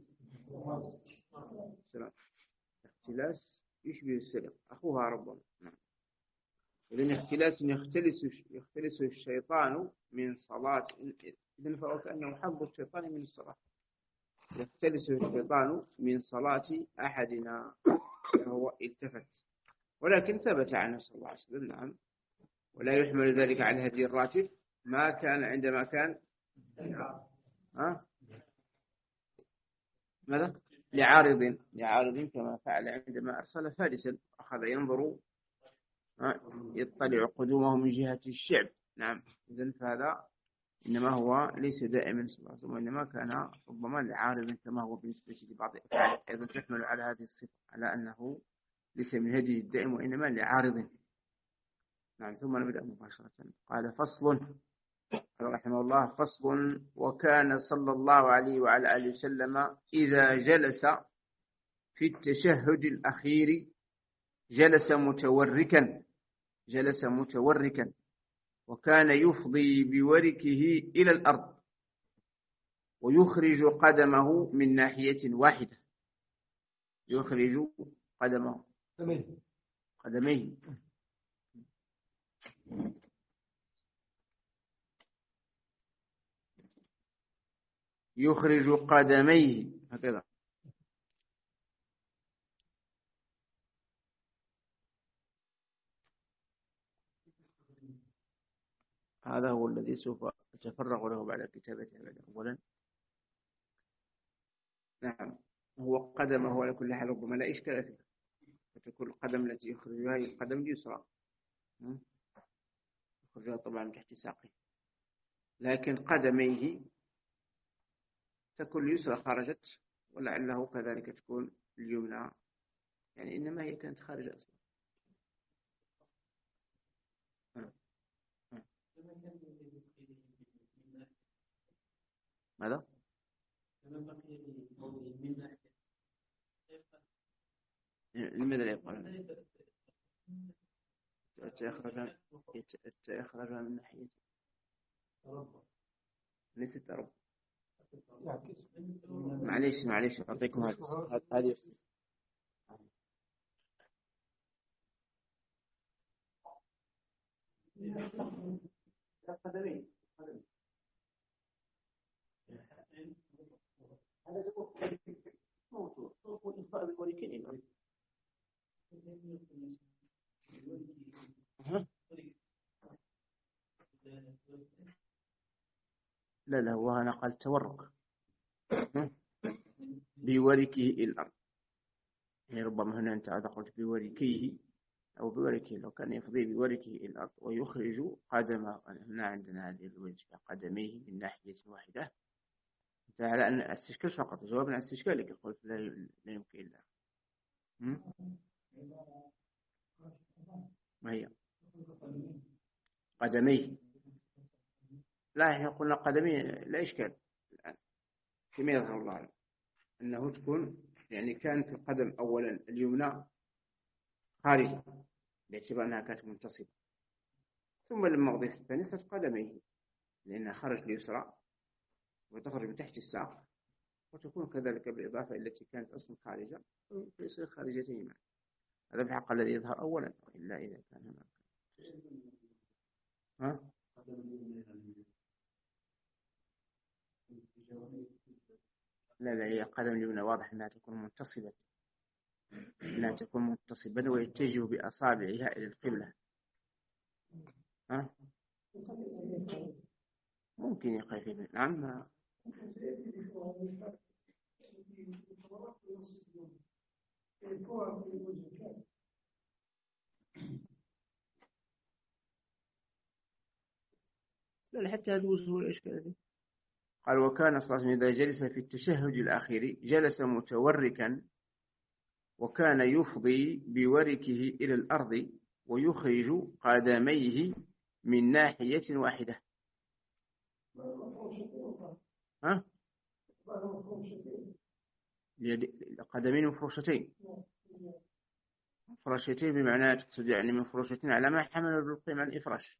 اختلاس يشبه السرقة، أخوها ربما. نعم. إذن اختلاس يختلس الشيطان من صلاة، إذن فهو كأنه حظ الشيطان من الصلاة. يختلس الشيطان من صلاة أحدنا فهو التفت، ولكن ثبت عنه صلى الله عليه وسلم. نعم. ولا يحمل ذلك على الهدي الراتب ما كان عندما كان ماذا؟ لعارض كما فعل عندما أرسل فارسا أخذ ينظر يطلع قدومه من جهة الشعب. نعم. إذن فهذا إنما هو ليس دائما صلى الله عليه وسلم، وإنما كان ربما لعارض كما هو بالنسبة لبعض الأفعال أيضا تحمل على هذه الصفة، على أنه ليس من هديه الدائم وإنما لعارض. نعم. ثم نبدأ مباشرة. قال فصل رحمه الله: فصل. وكان صلى الله عليه وعلى آله وسلم إذا جلس في التشهد الأخير جلس متوركا وكان يفضي بوركه إلى الأرض ويخرج قدمه من ناحية واحدة. يخرج قدميه يخرج قدميه هكذا. هذا هو الذي سوف أتفرغ له بعد كتابته أولا. نعم. هو قدمه على كل حال ربما لا إشكال فيه، فتكون القدم التي يخرجها هي القدم اليسرى، يخرجها طبعا تحت ساقه، لكن قدميه تكون اليسرى خرجت ولعله كذلك تكون اليمنى، يعني إنما هي كانت خارجة أصلا. ماذا؟ لماذا لا يقال يتأخرج من ناحية؟ ليس ترب، يعكس. معليش أعطيكم هذه لا هو أنا قال تورك بوركه الأرض، يعني ربما هنا أنت قلت بوركيه أو بوركه، لو كان يفضي بوركه الأرض ويخرج قدمه، هنا عندنا هذه الوجه قدميه من ناحية واحدة، على أن استشكال فقط، جوابنا عن استشكالك قلت لا يمكن إلا ما هي قدميه. لا احنا قلنا قدميه لا إشكال الآن فيما يظهر الله أعلم أنه تكون يعني كانت القدم أولا اليمنى خارجة باعتبار أنها كانت منتصبة، ثم لما أضيف الثاني صارت قدميه لأنها خرج اليسرى وتخرج من تحت الساق، وتكون كذلك بالإضافة التي كانت أصلا خارجة فيصير خارجتين معا. هذا الحق الذي يظهر أولا، إلا إذا كان هناك لا هي قدم اليمنى واضح أنها تكون منتصبة ويتجه بأصابعها إلى القبلة. ممكن يقف. نعم لا حتى هذا وجه الإشكال دي. قال وكان صلى الله عليه وسلم إذا جلس في التشهد الأخير جلس متوركا، وكان يفضي بوركه إلى الأرض ويخرج قدميه من ناحية واحدة. قدمين مفروشتين بمعنى تقصد يعني مفروشتين على ما حمل ابن القيم عن الإفراش،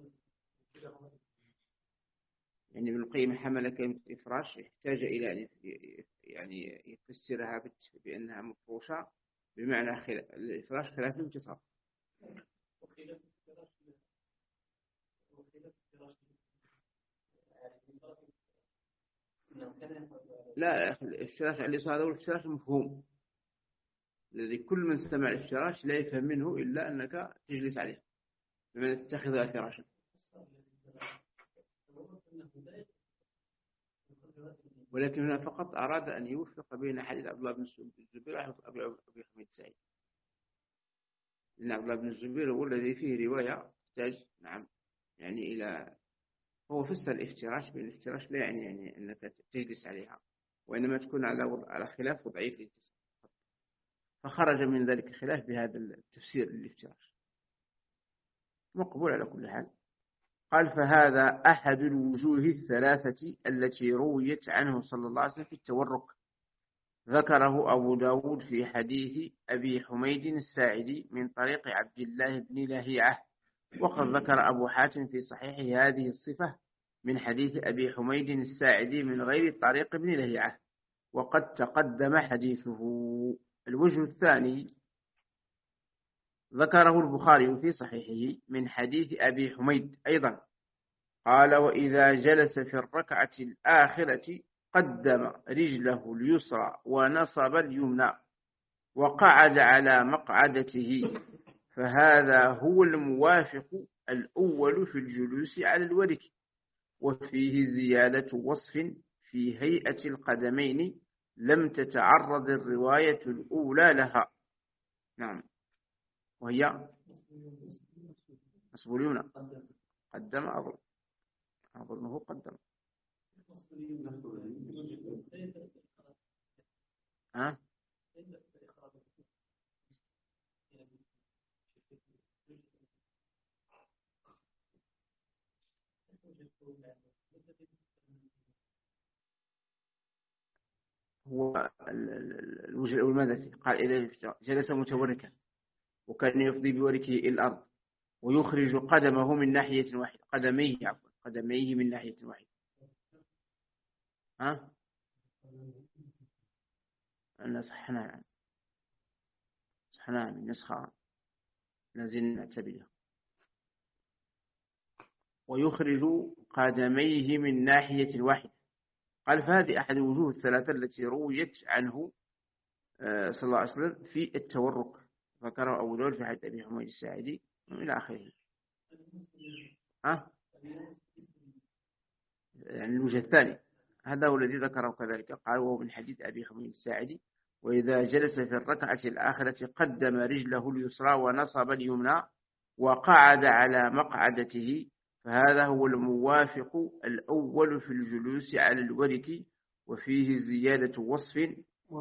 يعني ابن القيم حمل كلمة إفراش يحتاج إلى أن يعني يفسرها بأنها مفروشة بمعنى الإفراش خلاف الانتصاب. لا الافتراش على اليسار هذا هو الافتراش المفهوم الذي كل من سمع الافتراش لا يفهم منه إلا أنك تجلس عليه بمعنى تتخذها فراشا. ولكن هنا فقط أراد أن يوفق بين حديث عبد الله بن الزبير وأبي حميد السعيد، لأن عبد الله بن الزبير هو الذي فيه رواية تحتاج يعني إلى، هو فسر الافتراش بالافتراش لا يعني أنك تجلس عليها، وإنما تكون على خلاف وضعيف الانتصاب، فخرج من ذلك الخلاف بهذا التفسير للافتراش مقبول على كل حال. قال فهذا أحد الوجوه الثلاثة التي رويت عنه صلى الله عليه وسلم في التورك، ذكره أبو داود في حديث أبي حميد الساعدي من طريق عبد الله بن لهيعة، وقد ذكر أبو حاتم في صحيح هذه الصفة من حديث أبي حميد الساعدي من غير طريق ابن لهيعة، وقد تقدم حديثه. الوجه الثاني ذكره البخاري في صحيحه من حديث أبي حميد أيضا، قال وإذا جلس في الركعة الآخرة قدم رجله اليسرى ونصب اليمنى وقعد على مقعدته، فهذا هو الموافق الأول في الجلوس على الورك، وفيه زيادة وصف في هيئة القدمين لم تتعرض الرواية الأولى لها. نعم، وهي نصب اليمنى. قدم أظنه قدم. هو الوجه الأول ماذا قال؟ إذا جلس متوركا وكان يفضي بوركه إلى الأرض ويخرج قدمه من ناحية واحدة، قدميه من ناحية واحدة. ها أن صحنا من نسخة لازم نعتبرها. ويخرج قدميه من ناحية واحدة. قال فهذه أحد الوجوه الثلاثة التي رويت عنه صلى الله عليه وسلم في التورك، ذكره أبو داود في حديث أبي حميد الساعدي إلى آخره. يعني الوجه الثاني هذا هو الذي ذكره كذلك، قال وهو من حديث أبي حميد الساعدي: وإذا جلس في الركعة الآخرة قدم رجله اليسرى ونصب اليمنى وقعد على مقعدته، فهذا هو الموافق الأول في الجلوس على الورك، وفيه زيادة وصف.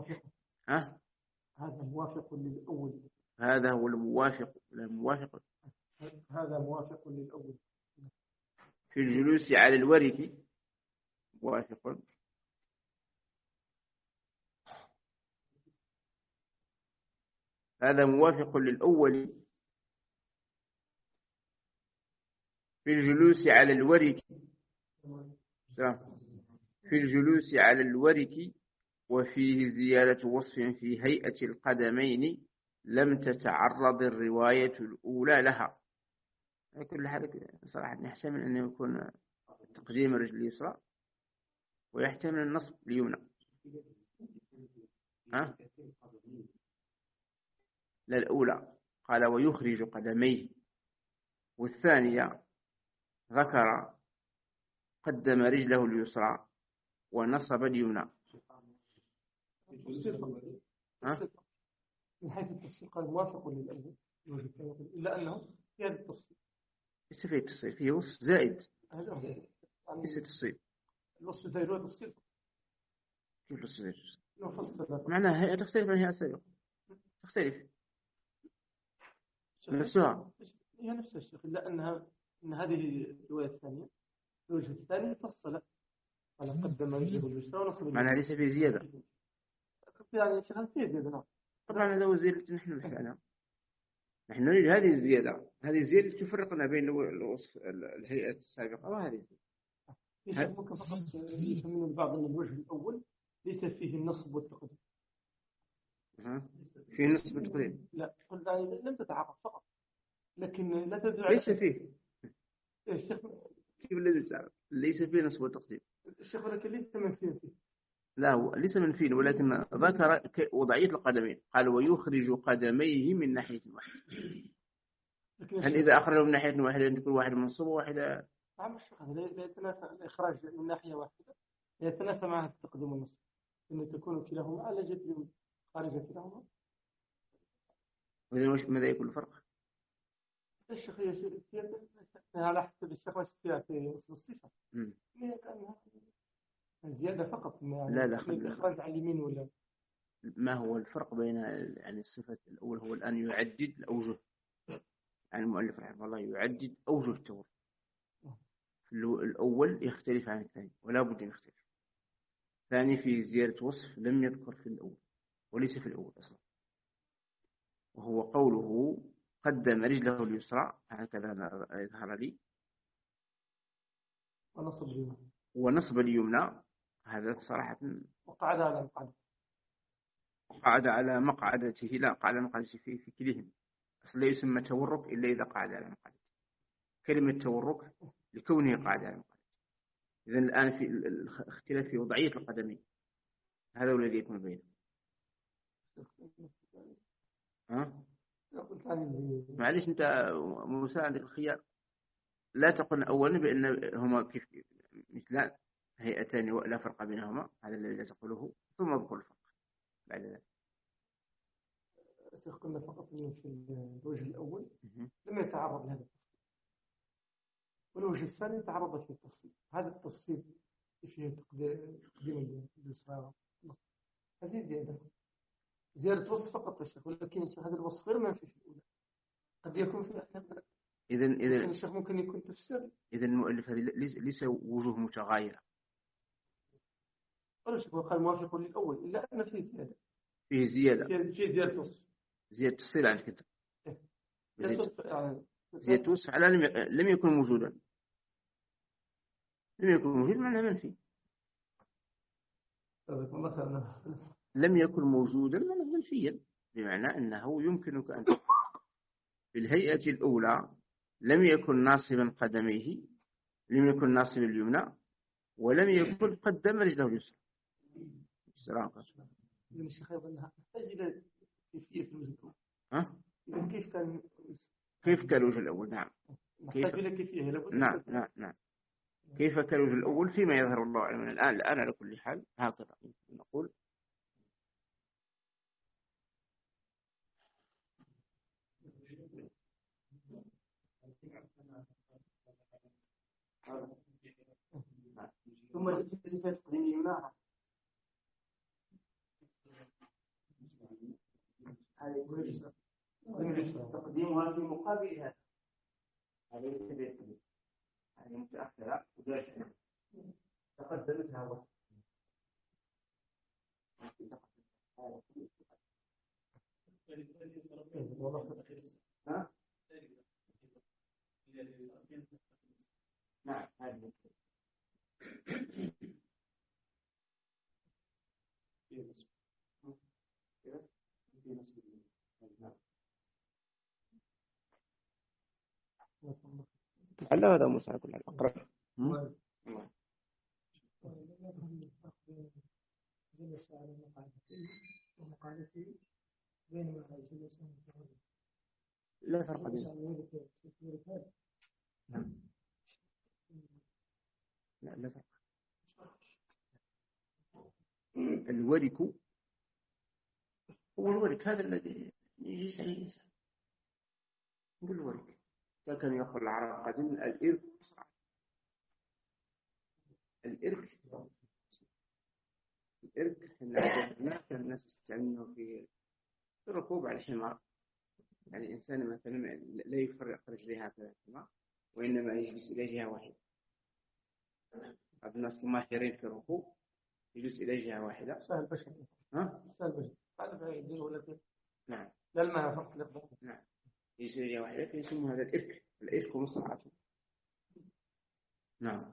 هذا موافق للأول. هذا هو الموافق، لا موافق. هذا موافق للأول في الجلوس على الورك، موافق. هذا موافق للأول في الجلوس على الورك، في الجلوس على الورك، وفيه زيادة وصف في هيئة القدمين لم تتعرض الرواية الأولى لها. كل حال صراحة يحتمل أن يكون تقديم الرجل اليسرى ويحتمل النصب اليمنى. لا الأولى قال ويخرج قدميه، والثانية ذكر قدم رجله اليسرى ونصب اليمنى. من حيث التفسير قال موافق للأول، إلا أنه في هذا التفسير ليس فيه تفسير، فيه وصف زائد، ليس تفسير. الوصف الزائد هو تفسير. كيف وصف زائد؟ معناها هي تختلف عن هي السابقة، تختلف نفسها، هي نفس الشيء، إلا أن هذه الرواية الثانية، الوجه الثاني فصل على قدم رجله اليسرى ونصب اليمنى. معناها ليس فيه زيادة. يعني شيخ فيه زيادة. نعم طبعا هذا هو الزيادة نحن نحكي عنها. نحن نريد هذه الزيادة، هذه الزيادة تفرقنا بين الوصف الهيئة السابقة وهذه. ممكن فقط يفهم من البعض أن الوجه الأول ليس فيه النصب والتقديم. فيه النصب والتقديم؟ لا، لم تتعرف فقط، لكن لا تدل ليس فيه. الشيخ كيف الذي تعرف؟ ليس فيه نصب والتقديم. الشيخ ولكن ليس منفي فيه. لا هو ليس منفي، ولكن ذكر وضعية القدمين، قال ويخرج قدميه من ناحية واحدة. هل إذا أخرجه من ناحية واحدة تكون واحد منصوب وواحد؟ نعم الشيخ، لا يتنافى الإخراج من ناحية واحدة، يتنافى معها التقديم والنصب، إن تكون كلاهما على جهة خارجة كلاهما. وإذا ماذا يكون الفرق؟ الشيخ هي على حسب الشيخ واش فيها في وصف الصفة. هي كأنها زيادة فقط، لا الإخراج على اليمين ولا. ما هو الفرق بين يعني الصفة الأول؟ هو الآن يعدد الأوجه، يعني المؤلف رحمه الله يعدد أوجه التورك. الأول يختلف عن الثاني ولا بد أن يختلف. الثاني فيه زيادة وصف لم يذكر في الأول وليس في الأول أصلا، وهو قوله قدم رجله اليسرى هكذا يظهر لي، ونصب اليمنى هذا صراحة. وقعد على مقعدته. قعد على مقعدته، لا قعد على مقعدته في كلهم، أصلا لا يسمى تورك إلا إذا قعد على مقعدته. كلمة تورك لكونه قعد على مقعدته. إذن الآن في الاختلاف في وضعية القدمين، هذا هو الذي يكون بينه. معليش أنت موسى عندك الخيار، لا تقل أولا بأن هما كيف مثلان هيئتان ولا فرق بينهما، هذا الذي تقوله، ثم اذكر الفرق بعد ذلك. قلنا فقط في الوجه الأول لم يتعرض لهذا التفصيل، والوجه الثاني تعرض للتفصيل. هذا التفصيل فيه تقديم اليسرى، هذه زيادة وصف فقط الشيخ، ولكن الشيخ هذا الوصف غير منفي في الأولى، قد يكون في أحيان. إذن الشيخ ممكن يكون تفسير. إذن المؤلف هذه ليس وجوه متغايرة. ولا شيء، وقال موافق للأول إلا أن فيه زيادة. فيه زيادة. فيه زيادة وصف. زيادة تفصيل عن كده. زيادة وصف على لم يكن موجودا. لم يكن موجود معناه منفي. مثلا لم يكن موجودا منفيا، بمعنى أنه يمكنك أن في الهيئة الأولى لم يكن ناصبا قدميه، لم يكن ناصب اليمنى، ولم يكن قدم رجله اليسرى. الشيخ أيضا نحتاج إلى كيفية الوجه الأول. كيف كالوجه الأول؟ نعم. نحتاج إلى كيفية. نعم. كيف كالوجه الأول فيما يظهر الله أعلم من الآن على كل حال هكذا نقول. ثم الالتفات تقديم اليمنى تقديمها في مقابل هذا. هذه متأخرة وداشة تقدمتها وقت. نعم هذه لعل هذا مساعد الأقرب. لا فرق بينهم. لا فرق. الورك هو الورك هذا الذي يجلس عليه الإنسان. هو الورك. كان يقول العرب قديما الإرك. هناك الناس يستعملونه في الركوب على الحمار. يعني الإنسان مثلا لا يفرق رجليه هكذا الحمار، وإنما يجلس إلى جهة واحدة. بعض الناس ماهرين في الركوب يجلس إلى جهة واحدة. سهل بشر. سهل بشر. هذا بعيد ولا كيف؟ نعم. لا الماء فرق. نعم. يجلس إلى جهة واحدة فيسمى هذا الإرك مصرعته. نعم.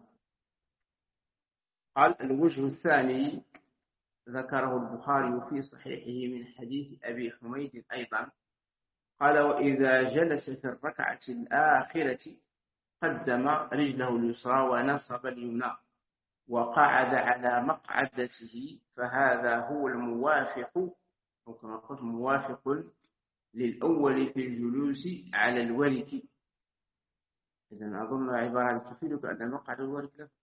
قال الوجه الثاني ذكره البخاري في صحيحه من حديث أبي حميد أيضا قال وإذا جلس في الركعة الآخرة قدم رجله اليسرى ونصب اليمنى وقعد على مقعدته فهذا هو الموافق أو كما قلت موافق للأول في الجلوس على الورك. إذن أظن عبارة تفيدك أن مقعد الورك لا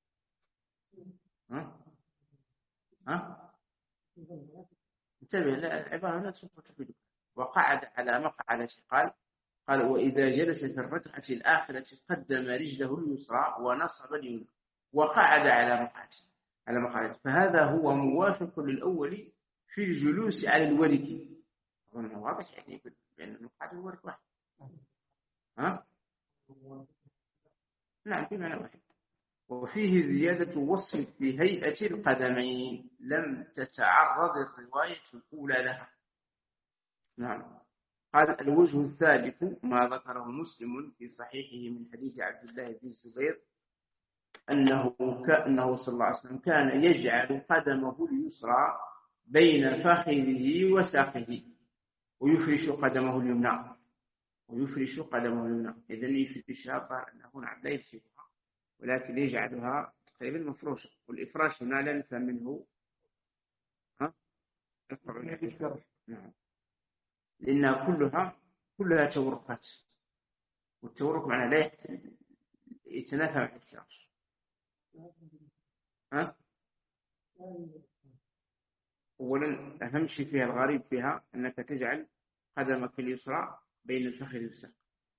انتبه العبارة لا تفيدك. وقعد على مقعدته قال وإذا جلس في الركعة الآخرة قدم رجله اليسرى ونصب اليمنى وقعد على مقعدته فهذا هو موافق للأول في الجلوس على الورك. أظن واضح يعني بأن المقعد الورك واحد. نعم في معنى واحد. وفيه زيادة وصف في هيئة القدمين لم تتعرض الرواية الأولى لها. نعم. قال الوجه الثالث ما ذكره مسلم في صحيحه من حديث عبد الله بن الزبير أنه صلى الله عليه وسلم كان يجعل قدمه اليسرى بين فخذه وساقه ويفرش قدمه اليمنى. إذن يفرشها أنه نعم لا يفسدها ولكن يجعلها تقريبا مفروشة. والإفراش هنا لا نفهم منه نعم لأنها كلها تورقات، والتورق معناه لا يتنافى مع الافتراش. أولا أهم شيء فيها الغريب فيها أنك تجعل قدمك اليسرى بين الفخذ والساق.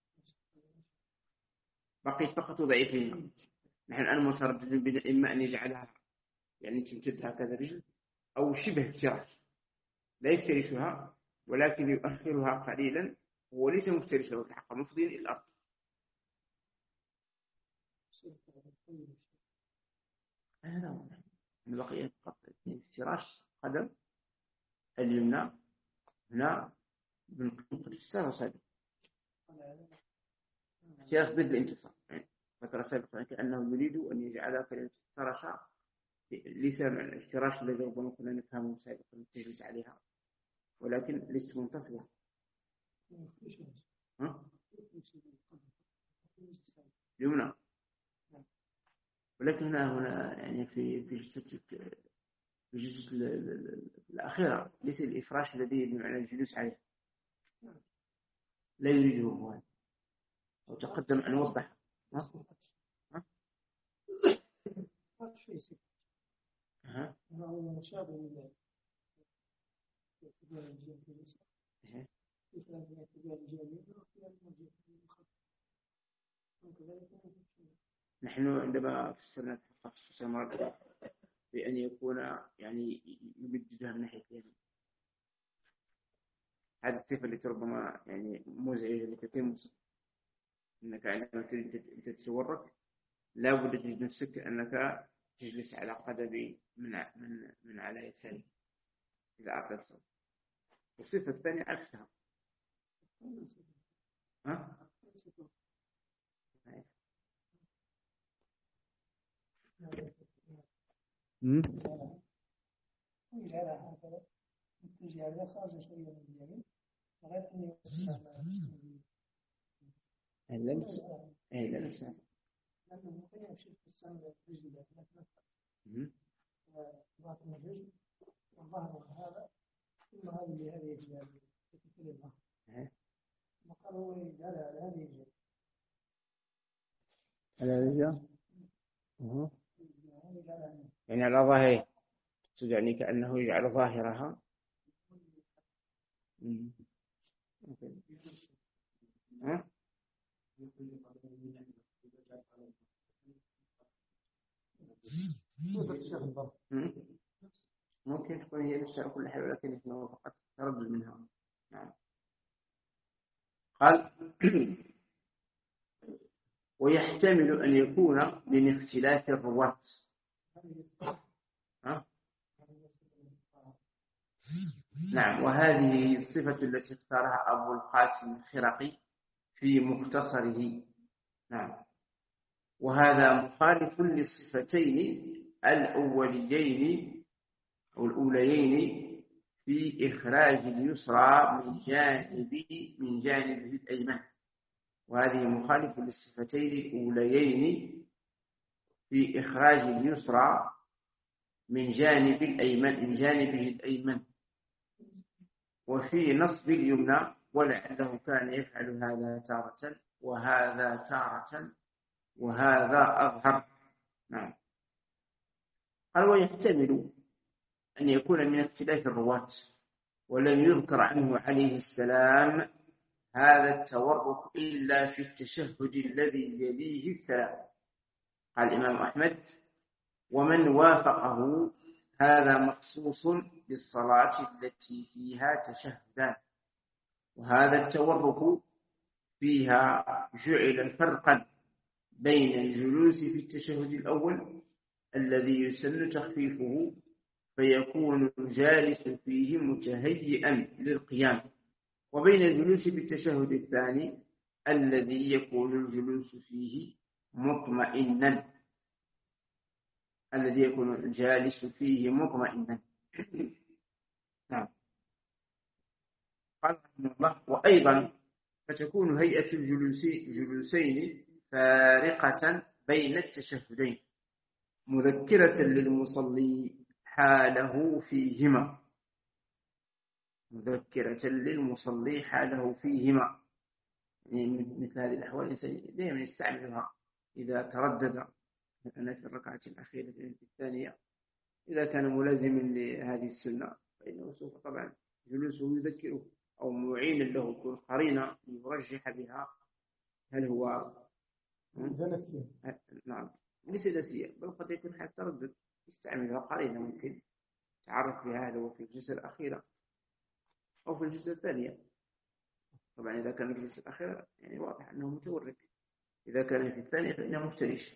بقيت فقط ضعيفين. نحن الآن مترددين بين إما أن يجعلها يعني تمتد هكذا رجل أو شبه افتراش لا يفترشها ولكن يؤخرها قليلا وليس مفترشا والحق مفضي إلى الأرض. هذا هو بقية افتراش قدم اليمنى هنا من قبل الساق وسابق افتراش ضد الانتصار. يعني ذكر سابقا كأنه يريد أن يجعلها كالافتراش ليس مع الافتراش الذي ربما كنا نفهمه سابقا تجلس عليها، ولكن ليست منتصبة. يمنى، ولكن هنا يعني في الجلسة الأخيرة ليس الإفراش الذي بمعنى الجلوس عليه، لا يريده هو، وتقدم أن نوضح. نحن عندما فسرنا خصوصا مرة بأن يكون يعني يمددها من ناحية اليمين، هذه الصفة التي ربما يعني مزعجة لكثير من الناس، أنك عندما تريد أن تتورك لا بد تجد نفسك أنك تجلس على قدم من على يسارك إذا أعطيت صوت. الصفة الثانية عكسها. لا نفسها. يعني على ظاهره، يعني كأنه يجعل ظاهرها. ممكن تكون هي نفسها كل حاجة، ولكن هو فقط تردد منها. نعم. قال ويحتمل أن يكون من اختلاف الرواة. نعم، وهذه الصفة التي اختارها أبو القاسم الخرقي في مختصره. نعم، وهذا مخالف للصفتين الأوليين أو الأوليين في إخراج اليسرى من جانبه الأيمن. وهذه مخالف للصفتين الأوليين في إخراج اليسرى من جانبه الأيمن وفي نصب اليمنى، ولعله كان يفعل هذا تارة وهذا تارة وهذا أظهر. نعم. قال ويحتمل أن يكون من اختلاف الرواة، ولم يذكر عنه عليه السلام هذا التورك إلا في التشهد الذي يليه السلام. قال الإمام أحمد ومن وافقه هذا مخصوص بالصلاة التي فيها تشهدان، وهذا التورك فيها جعل فرقا بين الجلوس في التشهد الأول الذي يسن تخفيفه فيكون الجالس فيه متهيئا للقيام، وبين الجلوس في التشهد الثاني الذي يكون الجلوس فيه مطمئنا نعم. قال رحمه الله وأيضا فتكون هيئة الجلوسين فارقة بين التشهدين مذكرة للمصلي حاله فيهما. يعني مثل هذه الأحوال الإنسان دائما يستعملها إذا تردد مثلا في الركعة الأخيرة في الثانية، إذا كان ملازما لهذه السنة فإنه سوف طبعا جلوسه يذكره أو معينا له يكون قرينة يرجح بها هل هو نعم ليس نسيا، بل قد يكون حتى تردد يستعملها قرينة ممكن تعرف بها هذا في الجلسة الأخيرة أو في الجلسة الثانية. طبعا إذا كان في الجلسة الأخيرة يعني واضح أنه متورك، إذا كان في الثانية فإنه مفترش.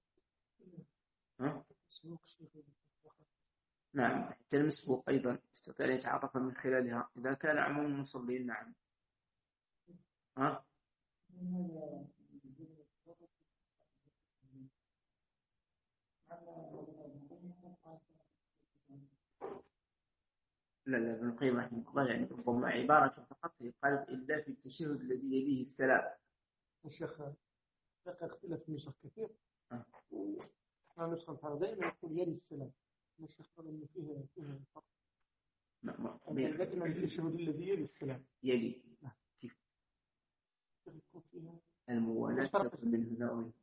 نعم، حتى المسبوق أيضا يستطيع أن يتعرف من خلالها إذا كان عموم المصلين. نعم. لا ابن القيم رحمه الله يعني ربما عبارة فقط قال إلا في التشهد الذي يليه السلام. الشيخ اختلف في نسخ كثير، وإحنا نسخة بحر دائما يقول يلي السلام. الشيخ قال إنه فيه فرق، لكن التشهد الذي يلي السلام يلي كيف يكون فيها الموالاة تكون من هنا ومن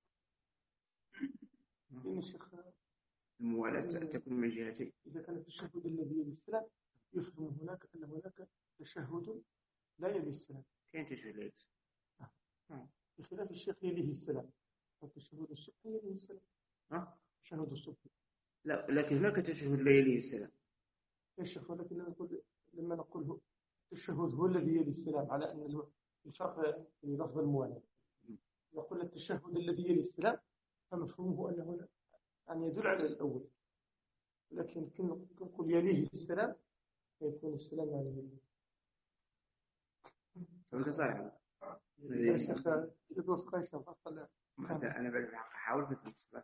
هنا. الشيخ الموالاة تكون من جهتين. إذا كان التشهد الذي يلي السلام يفهم هناك أن هناك تشهد لا يلي السلام. كاين تشهد لا يلي السلام بخلاف الشيخ يليه السلام، التشهد الصبح يليه السلام. تشهد الصبح لا، لكن هناك تشهد لا يليه السلام يا شيخ، ولكن لما نقول التشهد هو الذي يلي السلام على أن الفرق في لفظ الموالاة. يقول التشهد الذي يلي السلام فمفهومه أنه أن يدل على الأول، لكن كنقول يليه السلام فيكون السلام عليه. فأنت صحيح يا شيخ يدوس قيسر أنا بحاول في الصلاة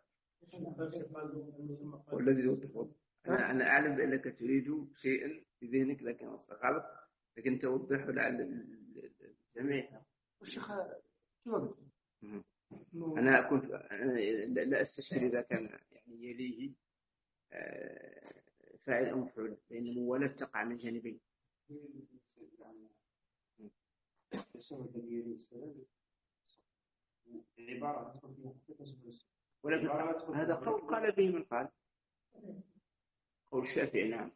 والذي يوضح. أنا أعلم بأنك تريد شيئا في ذهنك لكن غلط، لكن توضحه لعل الجميع. الشيخ كيف أنا كنت لا أستشعر إذا كان يعني يليه فاعل أو مفعول، لأن الموالاة تقع من جانبين. ولكن هذا قول قال به من قال، قول الشافعي نعم،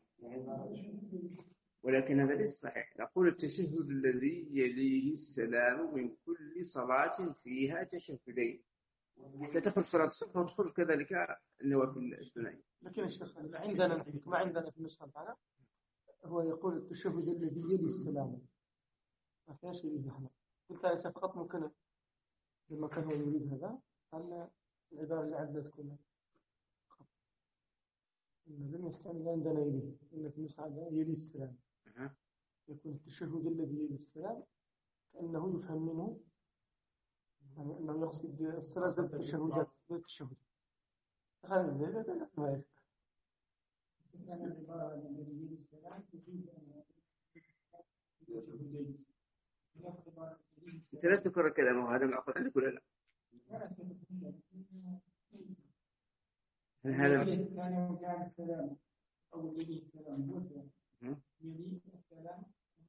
ولكن هذا ليس صحيح. نقول التشهد الذي يليه السلام من كل صلاة فيها تشهدين، تدخل صلاة الصبح وتدخل كذلك النوافل الثنائية. لكن الشيخ عندنا ما عندنا في النسخة بتاعنا هو يقول التشهد الذي يلي السلام، ما فيهاش يليه احنا. قلت فقط ممكن لما كان هو يريد هذا قال العبارة اللي عندنا تكون إن لم يستعمل عندنا يليه، إن في النسخة عندنا يلي السلام. يكون التشهد الذي يلي السلام كأنه يفهم منه يعني أنه يقصد الصلاة ذات التشهدات ذات التشهد. هذا ما يفهم. أنت لا تكرر كلامه، هذا معقول عليك ولا لا؟ هذا كان جعل السلام أو يلي السلام يلي السلام،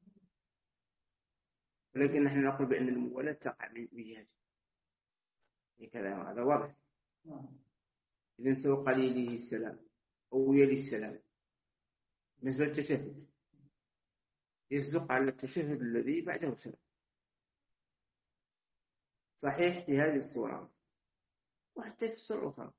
ولكن نحن نقول بأن الموالاة تقع من جهته كلام، هذا واضح. إذن سوى قال يليه السلام أو يلي السلام بالنسبة للتشهد يصدق على التشهد الذي بعده السلام، صحيح في هذه الصورة وحتى في الصورة الأخرى.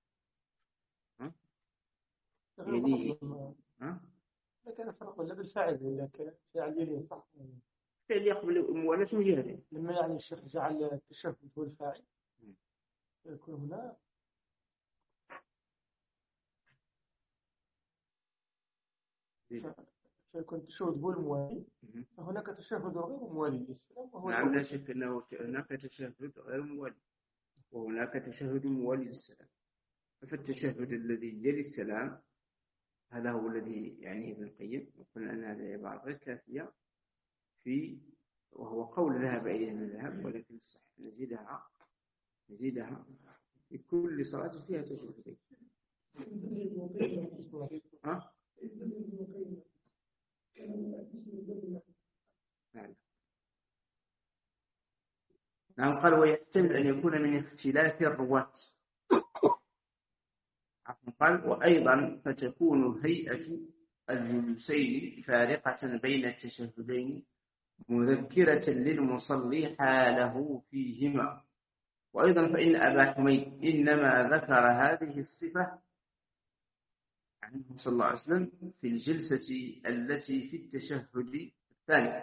يليه لكن فرق ولا بالفاعل، لكن فاعل يلي صح فعل يقبل الموالاة من جهته. لما يعني الشيخ جعل التشهد هو الفاعل يكون هنا فيكون التشهد هو الموالي، فهناك تشهد غير موالي للسلام وهو نعم، لا شك أنه هناك تشهد غير موالي وهناك تشهد موالي للسلام. فالتشهد الذي يلي السلام هذا هو الذي يعنيه ابن القيم، وقلنا أن هذه عبارة غير كافية وهو قول ذهب إليه من ذهب، ولكن الصحيح نزيدها في كل صلاة فيها تشهدين. نعم، قال ويحتمل أن يكون من اختلاف الرواة. قال وأيضا فتكون هيئة الجلوسين فارقة بين التشهدين مذكرة للمصلي حاله فيهما. وأيضا فإن أبا حميد إنما ذكر هذه الصفة عنه صلى الله عليه وسلم في الجلسة التي في التشهد الثاني،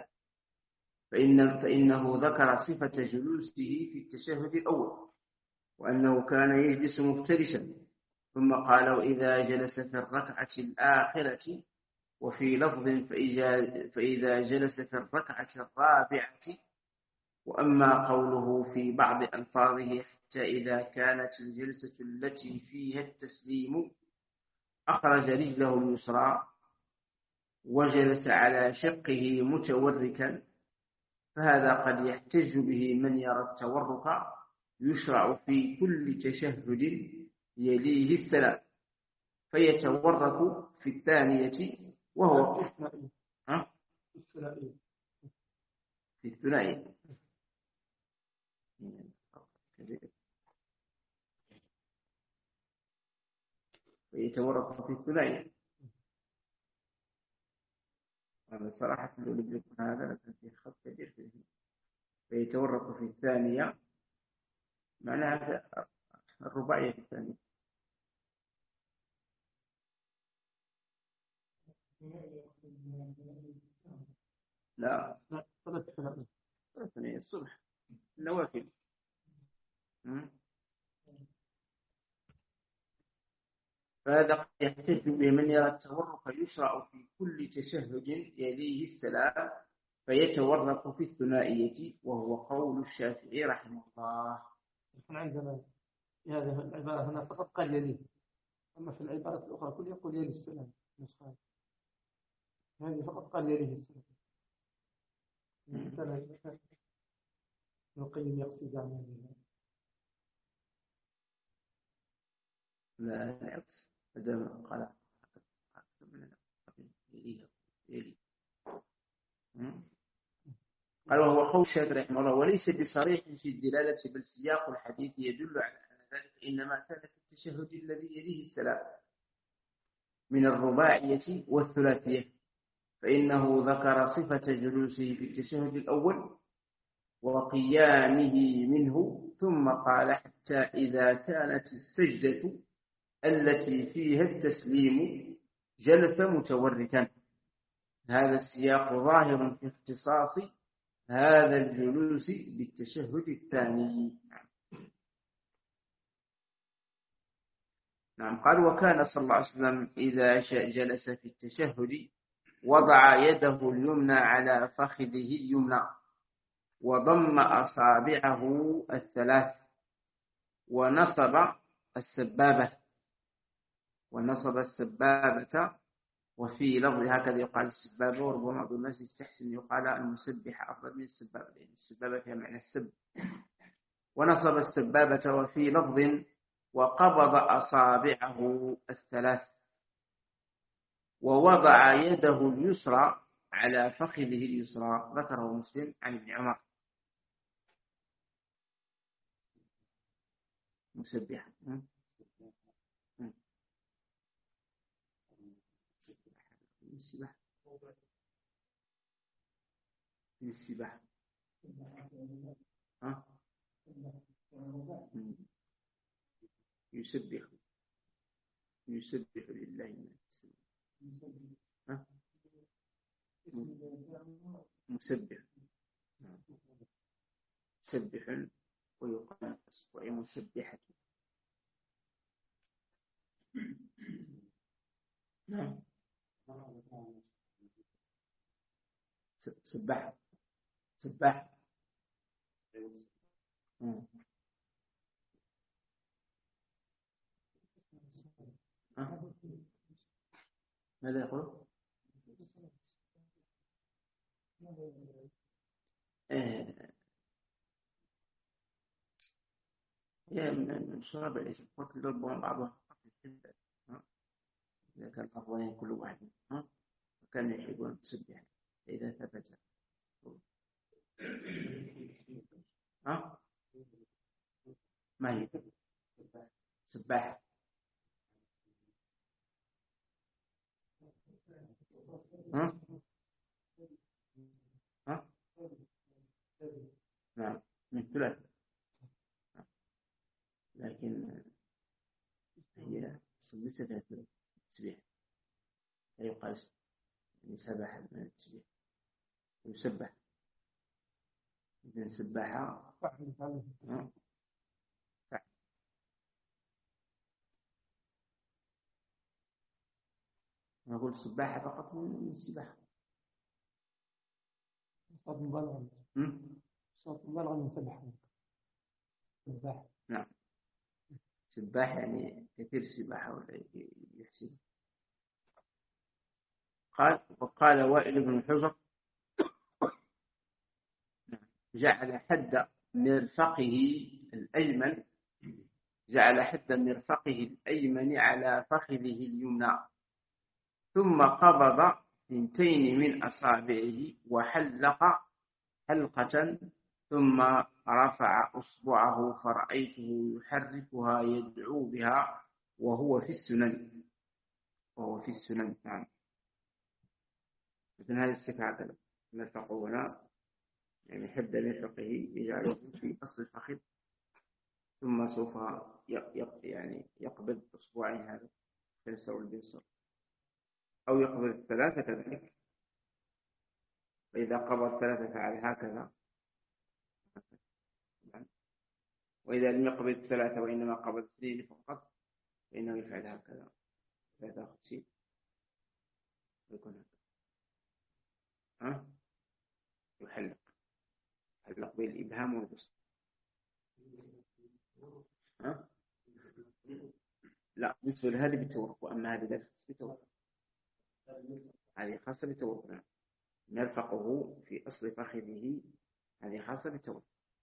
فإنه ذكر صفة جلوسه في التشهد الأول وأنه كان يجلس مفترشا، ثم قال وإذا جلس في الركعة الآخرة، وفي لفظ فإذا جلس في الركعة الرابعة. وأما قوله في بعض ألفاظه حتى إذا كانت الجلسة التي فيها التسليم أخرج رجله اليسرى وجلس على شقه متوركا، فهذا قد يحتج به من يرى التورك يشرع في كل تشهد يليه السلام، فيتورك في الثانية وهو في الثنائية. فيتورك في الثنائية. هذا صراحة لو لم يكن هذا لكن في خط كبير فيه. فيتورك في الثانية معناها الرباعية في الثانية. لا ثلاثة الصبح النوافل. فهذا قد يحتج بمن يرى التورك يشرع في كل تشهد يليه السلام، فيتورك في الثنائية وهو قول الشافعي رحمه الله. نحن عندنا هذه العبارة هنا فقط قال يليه، أما في العبارة الأخرى كل يقول يليه السلام. هذه فقط قال يليه السلام. كان ابن القيم يقصد عنها. لا العكس، هذا قال قال وهو قول الشافعي رحمه الله، وليس بصريح في الدلالة، بل سياق الحديث يدل على أن ذلك إنما كان في التشهد الذي يليه السلام من الرباعية والثلاثية، فإنه ذكر صفة جلوسه في التشهد الأول وقيامه منه، ظ قال حتى إذا كانت السجدة التي فيها التسليم جلس متوركا. هذا السياق ظاهر في اختصاص هذا الجلوس بالتشهد الثاني. نعم. قال وكان صلى الله عليه وسلم إذا جلس في التشهد وضع يده اليمنى على فخذه اليمنى وضم أصابعه الثلاث ونصب السبابة وفي لفظ هكذا يقال السبابة، وربما بعض الناس يستحسن يقال المسبحة أفضل من السبابة لأن السبابة فيها معنى السب. ونصب السبابة وفي لفظ وقبض أصابعه الثلاث ووضع يده اليسرى على فخذه اليسرى، ذكره مسلم عن ابن عمر. مسبحة السباحة يسبح لله ما في السماء. مسبح ويقال أصبع مسبحة. نعم. سباح ماذا يقول؟ من شرب الاسم قلت لربما بعضها إذا كان أفضلين كل واحد وكان يحبون تسبح إذا ثبت. ما هي سباح؟ نعم من ثلاثة، لكن هي ليس فيها تسبيح، لا يقال سبح من التسبيح، يسبح. إذن سباحة نقول سباحة فقط من السباحة. صوت مبالغة من سباحة. نعم. سباح يعني كثير السباحة ولا يحسب. وقال وائل بن حجر جعل حد مرفقه الأيمن على فخذه اليمنى، ثم قبض 2 من أصابعه وحلق حلقة، ثم رفع أصبعه فرأيته يحركها يدعو بها وهو في السنن. نعم. لكن هذه الصفة مرفقه هنا يعني حد مرفقه يجعله في أصل الفخذ، ثم سوف يعني يقبض أصبعين هذا اليسار واليسار، أو يقبض 3 كذلك، فإذا قبض 3 فعل هكذا، وإذا لم يقبض 3 وإنما قبض 2 فقط فإنه يفعل هكذا، لا تأخذ شيء يكون هكذا. يحلق بالإبهام والبسط. لا، بالنسبة لهذه بالتورق، وأما هذه لا بالتورق، هذه خاصة بالتورق. مرفقه في أصل فخذه هذه خاصة بالتورق.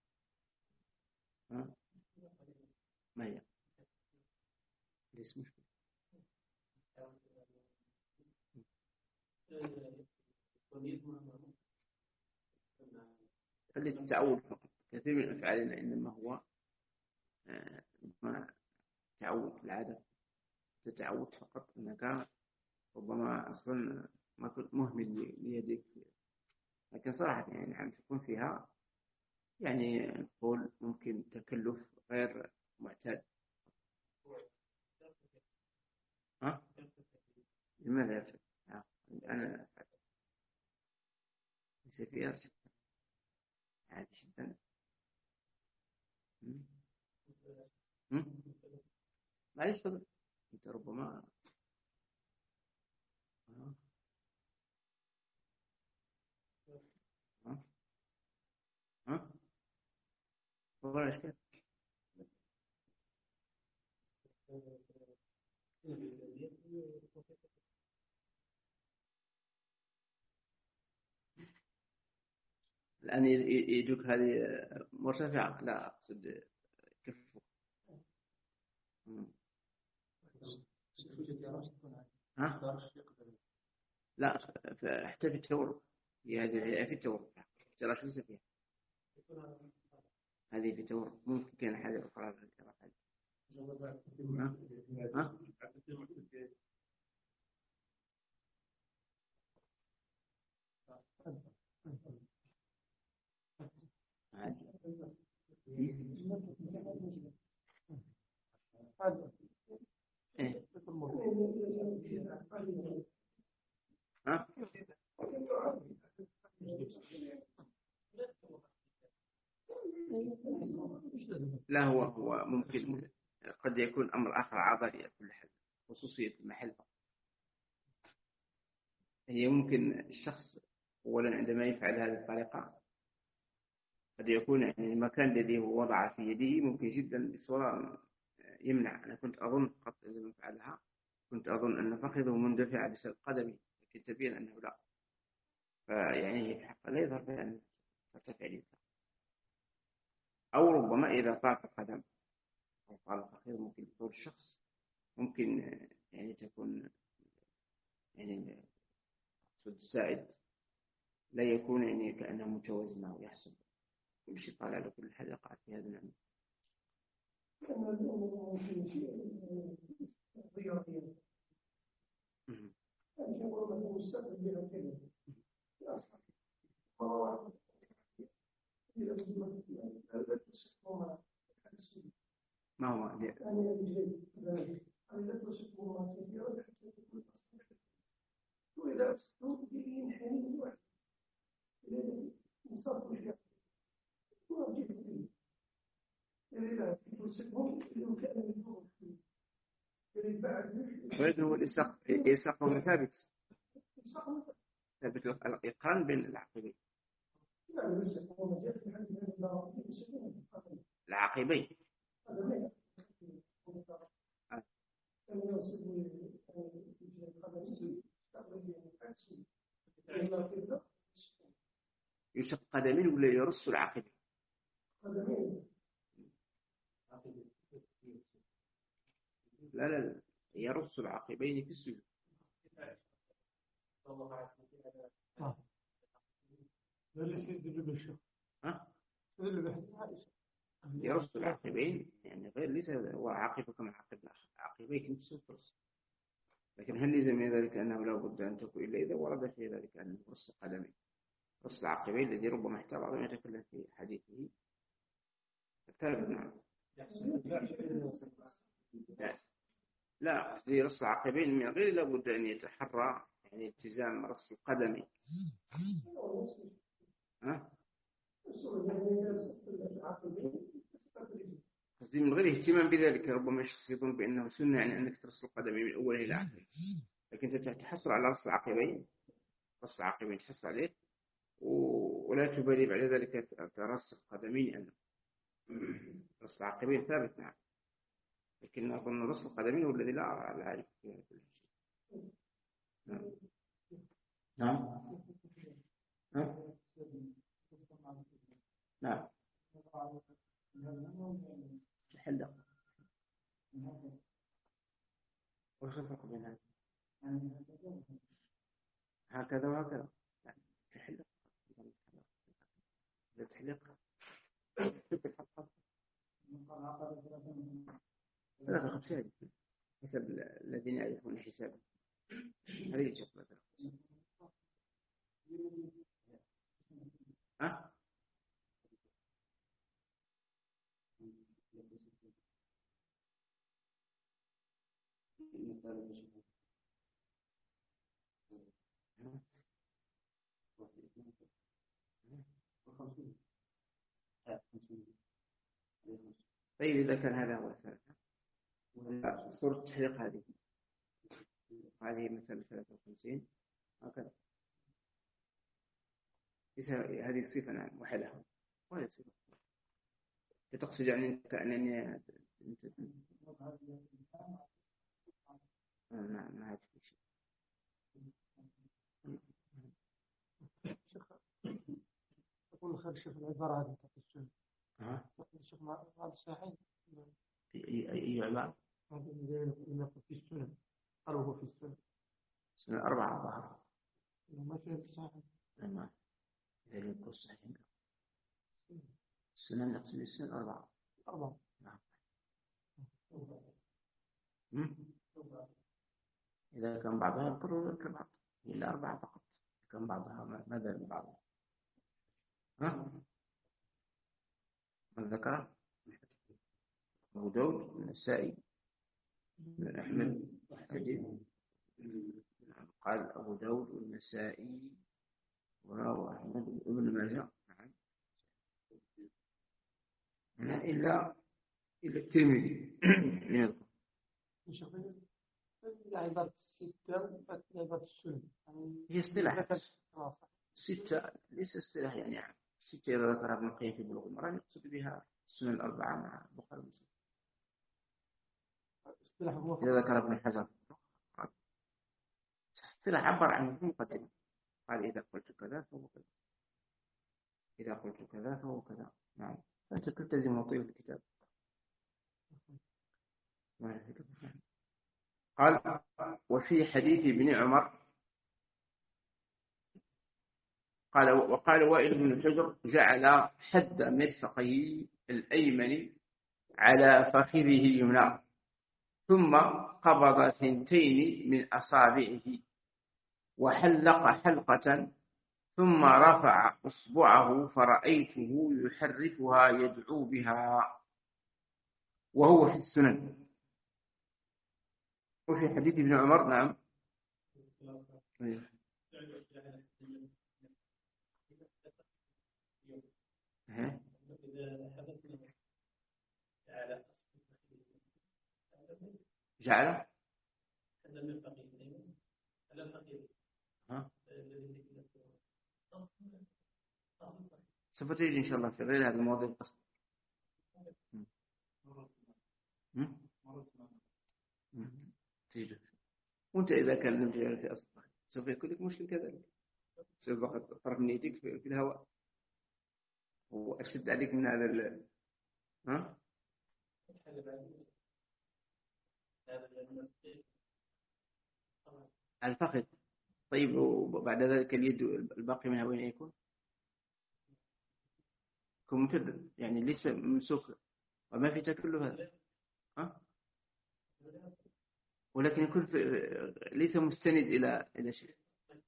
ما هي؟ ليس مشكلة. خلي التعود فقط. كثير من أفعالنا إنما هو تعود، العادة تتعود فقط، أنك ربما أصلا ما كنت مهمل ليديك، لكن صراحة يعني عم تكون فيها يعني نقول ممكن تكلف غير معتاد. لماذا يرجع؟ أنا ليس في يرجع عادي جدا. معليش فضل، أنت ربما فضل أشكال. الآن يدوك هذه مرتفعة، لا أقصد كفه. لا، حتى في التورق، هذه في التورق ترى شو فيها، هذه في التورق ممكن كان حاجة أخرى في القراءة. لا، هو ممكن قد يكون أمر آخر عضلي كل حال، خصوصية المحل. هي ممكن الشخص أولا عندما يفعل هذه الطريقة قد يكون يعني المكان الذي هو وضع في يده ممكن جدا الإصرار يمنع. أنا كنت أظن قط عندما فعلها كنت أظن أن فخذه مندفع بسبب قدمي، لكن تبين أنه لا، فيعني في حق لا يظهر بأن ترتفع اليسار، أو ربما إذا طاق القدم أو طال الفخذ ممكن طول الشخص ممكن يعني تكون يعني الساعد لا يكون يعني كأنه متوازن أو يحسب كل شيء طالع على كل حال يقع في هذا العمل. ما هو هو الإساق هو ثابت الإقران بين العقبين يشق قدمين ولا يرص العقبين؟ لا يرص العقبين في السجود. يرص العقبين يعني غير ليس هو عاقبة كما عقبيك نفسه فرص، لكن هل لزم ذلك أنه لا بد أن تكون إلا إذا ورد في ذلك أنه رص القدمين، رص العقبين الذي ربما احتاج بعضهم يتكلم في حديثه الثالث. نعم. لا قصدي رص العقبين من غير لا بد أن يتحرى يعني التزام رص القدمين. قصدي من غير اهتمام بذلك، ربما الشخص يظن بأنه سنة يعني أنك ترص القدمين من أوله إلى آخره، لكن تحصل على رص العقبين، رص العقبين تحصل عليه ولا تبالي بعد ذلك ترص القدمين، أنه رص العقبين ثابت. نعم، لكن أظن رص القدمين هو الذي لا أعرف فيها كل شيء. نعم. نعم. الحلق وش الفرق بين هذا؟ هكذا وهكذا. الحلق إذا تحلق ثلاثة خمسين حسب الذين يعرفون حسابه. هذه الشغلة. طيب إذا كان هذا هو الثالث، صورة التحليق هذه مثلا 53 هكذا، هذه الصفة. نعم، وحدها وهي صفة. تقصد يعني كأنني نعم ما هذا شيء. أقول خير شوف العبارة هذه تقصد شوف مع الصحيحين أي عبارة؟ هذا في السنن، قالوا هو في السنن سنة 4 ظهر ما فيه الصحيح. تمام، إذا يكون الصحيح السنن نقصد السنن 4. نعم. إذا كان بعضها يذكر كبعض إلا 4 فقط، كان بعضها ماذا من بعضها؟ من ذكر أبو داود النسائي بن أحمد قال أبو داود والنسائي وأحمد ابن ماجه. نعم، إلا الترمذي. عبارة الستة عبارة السنة هي اصطلاح ستة، ليس اصطلاح يعني الستة إذا ذكرها ابن القيم في بلوغ المرام يقصد بها السنن الأربعة مع البخاري ومسلم. إذا ذكر ابن حجر اصطلاح عبر عنه في مقدمة، قال إذا قلت كذا فهو كذا، إذا قلت كذا فهو كذا. نعم، فأنت تلتزم وطيل الكتاب. قال وفي حديث ابن عمر قال وقال وائل بن حجر جعل حد مرفقه الأيمن على فخذه اليمنى ثم قبض 2 من أصابعه وحلق حلقة ثم رفع أصبعه فرأيته يحركها يدعو بها وهو في السنن. وفي حديث ابن عمر. نعم. جعل سوف تجي إن شاء الله في غير هذا الموضوع القصد. تجد وانت إذا كان لم تجعل في أصل سوف يكون لك مشكل كذلك، سوف طرف من يديك في الهواء وأشد عليك من هذا ها؟ الفخذ. طيب وبعد ذلك اليد الباقي منها وين يكون؟ يكون ممتد يعني ليس ممسوك وما في تكلف هذا، ها؟ ولكن يكون ليس مستند إلى شيء.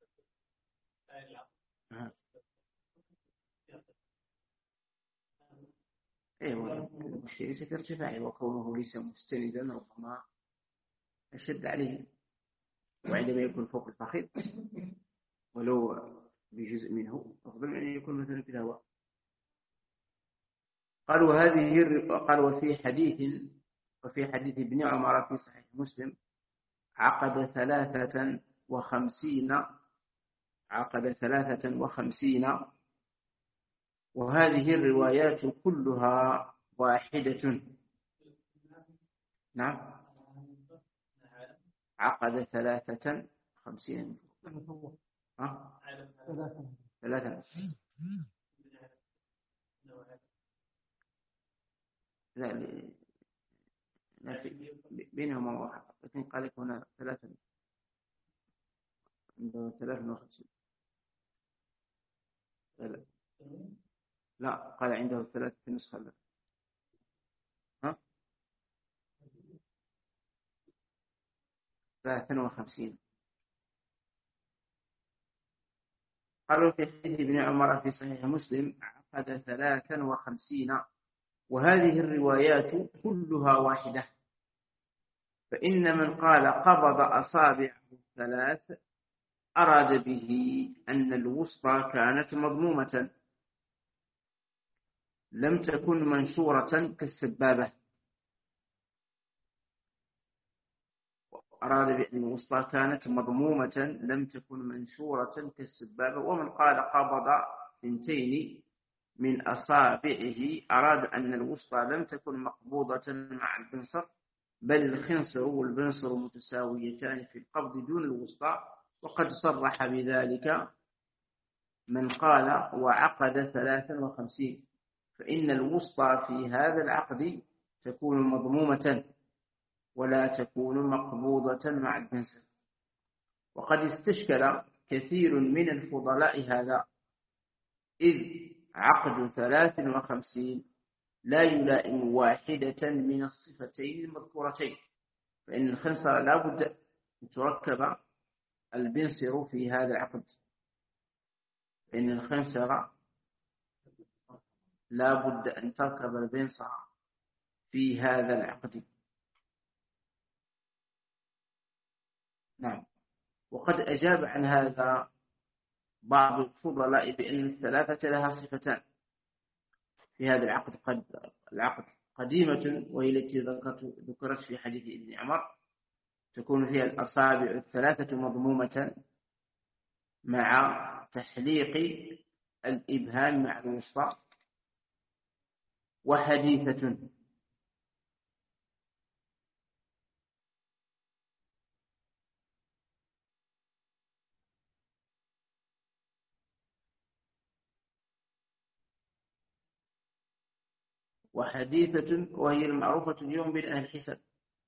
ايوه الشيء ليس في ارتفاعه، وكونه ليس مستندا ربما أشد عليه. وعندما يكون فوق الفخذ ولو بجزء منه أفضل من أن يكون مثلا في الهواء. قال وفي حديث ابن عمر في صحيح مسلم عقد 53، وهذه الروايات كلها واحدة. نعم عقد 53. ثلاثة. لا بينهما واحد، لكن قال لك هنا 3 عنده 53. لا قال عنده 3 في نسخة. ها 53. قالوا في حديث ابن عمر في صحيح مسلم عقد 53، وهذه الروايات كلها واحدة. فإن من قال قبض أصابعه 3 أراد به أن الوسطى كانت مضمومة لم تكن منشورة كالسبابة. أراد بأن الوسطى كانت مضمومة لم تكن منشورة كالسبابة. ومن قال قبض 2 من أصابعه أراد أن الوسطى لم تكن مقبوضة مع البنصر، بل الخنصر والبنصر متساويتان في القبض دون الوسطى. وقد صرح بذلك من قال وعقد 53، فإن الوسطى في هذا العقد تكون مضمومة ولا تكون مقبوضة مع البنصر. وقد استشكل كثير من الفضلاء هذا، إذ عقد 53 لا يلائم واحدة من الصفتين المذكورتين، فإن الخنصر لا بد أن تركب البنصر في هذا العقد، فإن الخنصر لا بد أن تركب البنصر في هذا العقد. نعم. وقد أجاب عن هذا بعض الفضلاء بأن 3 لها صفتان في هذا العقد. العقد قديمة وهي التي ذكرت في حديث ابن عمر، تكون فيها الأصابع 3 مضمومة مع تحليق الإبهام مع الوسطى. وحديثة وهي المعروفة اليوم بين أهل الحساب.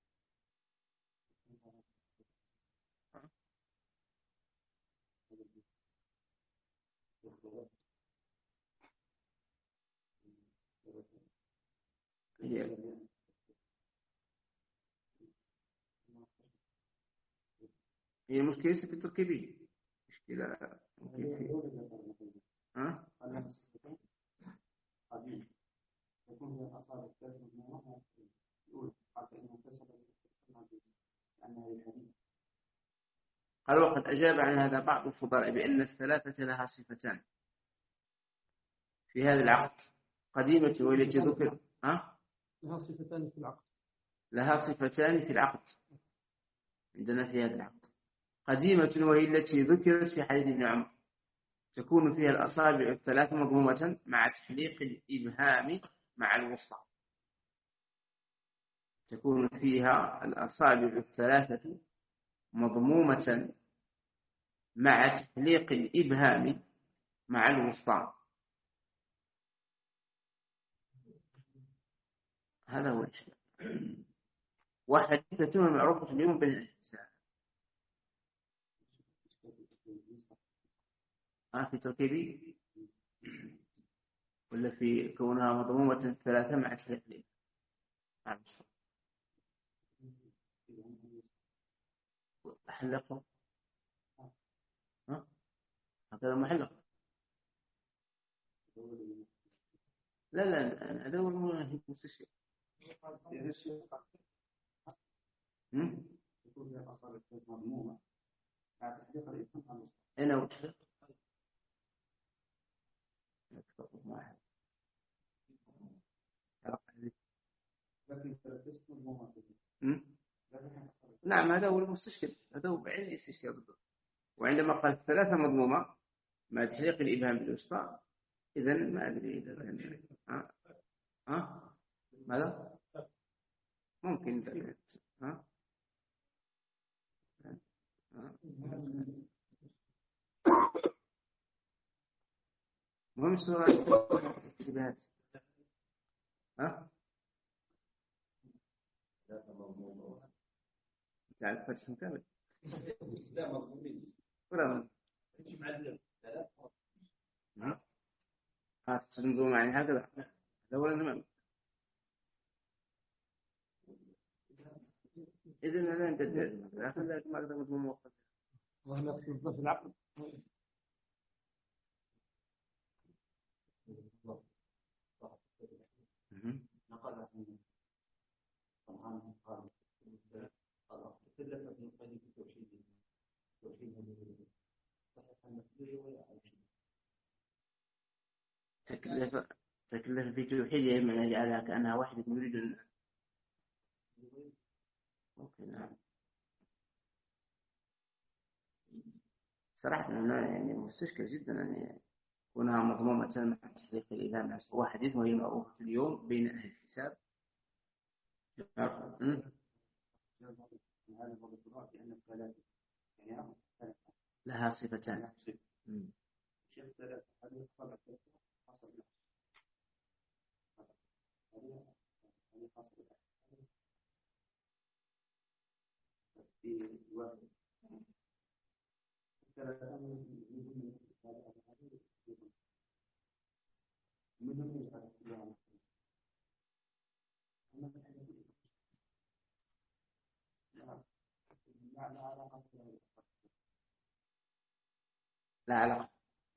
هي المشكلة في التركيبية، مشكلة قال وقد أجاب عن هذا بعض الفضلاء بأن 3 لها صفتان في هذا العقد قديمة والتي ذكر لها صفتان في العقد. لها صفتان في العقد عندنا في هذا العقد قديمة وهي التي ذكرت في حديث ابن عمر، تكون فيها الأصابع 3 مضمومة مع تحليق الإبهام مع الوسطى. تكون فيها الأصابع 3 مضمومة مع تحليق الإبهام مع الوسطى. هذا هو الشيء. وحديثة معروفة اليوم بين الإنسان. في تركيبي ولا في كونها مضمومة ثلاثة مع تحليق الإبهام مع الوسطى. أحلقه هكذا محلق. لا أدور هو مستشفى. يكون فيها أصابع مضمومة مع تحليق الإبهام. أنا وتحلق لكن مضمومة. نعم هذا هو المستشكل. هذا هو بعين الاستشكال بالضبط. وعندما قال ثلاثة مضمومة مع تحليق الإبهام بالوسطى إذن ما أدري إذا كان ماذا ممكن ذلك. مهم سؤال شبهات. تعرف فتح كامل لا مضمومين ولا معلم تنظم يعني هكذا. هذا هو الإمام. إذن أنا أنت لكن لا ما أقدر مضمون موقف. وهنا في العقل. نقل طبعا قال تكلف ابن القيم في توحيد صحيح المسؤولية ولا تكلف في توحيدها من يجعلها كأنها وحدة يريد نعم. صراحة يعني مستشكل جدا أن يكونها مضمومة مع تحقيق الإبهام. هو حديث وهي معروفة اليوم بين أهل الحساب. لها صفتان. لا علاقة.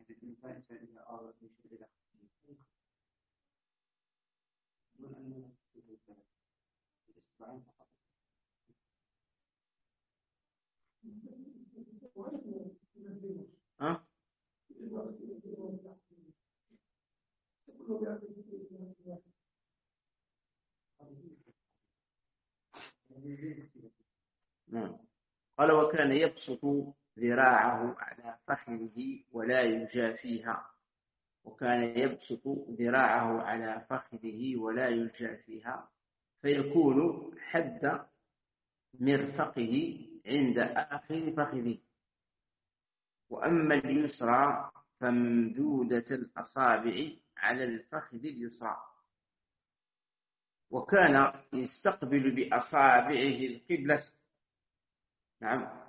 قال وكان يبسط ذراعه على فخذه ولا يجافيها. وكان يبسط ذراعه على فخذه ولا يجافيها فيكون حد مرفقه عند آخر فخذه. وأما اليسرى فممدودة الأصابع على الفخذ اليسرى. وكان يستقبل بأصابعه القبلة. نعم.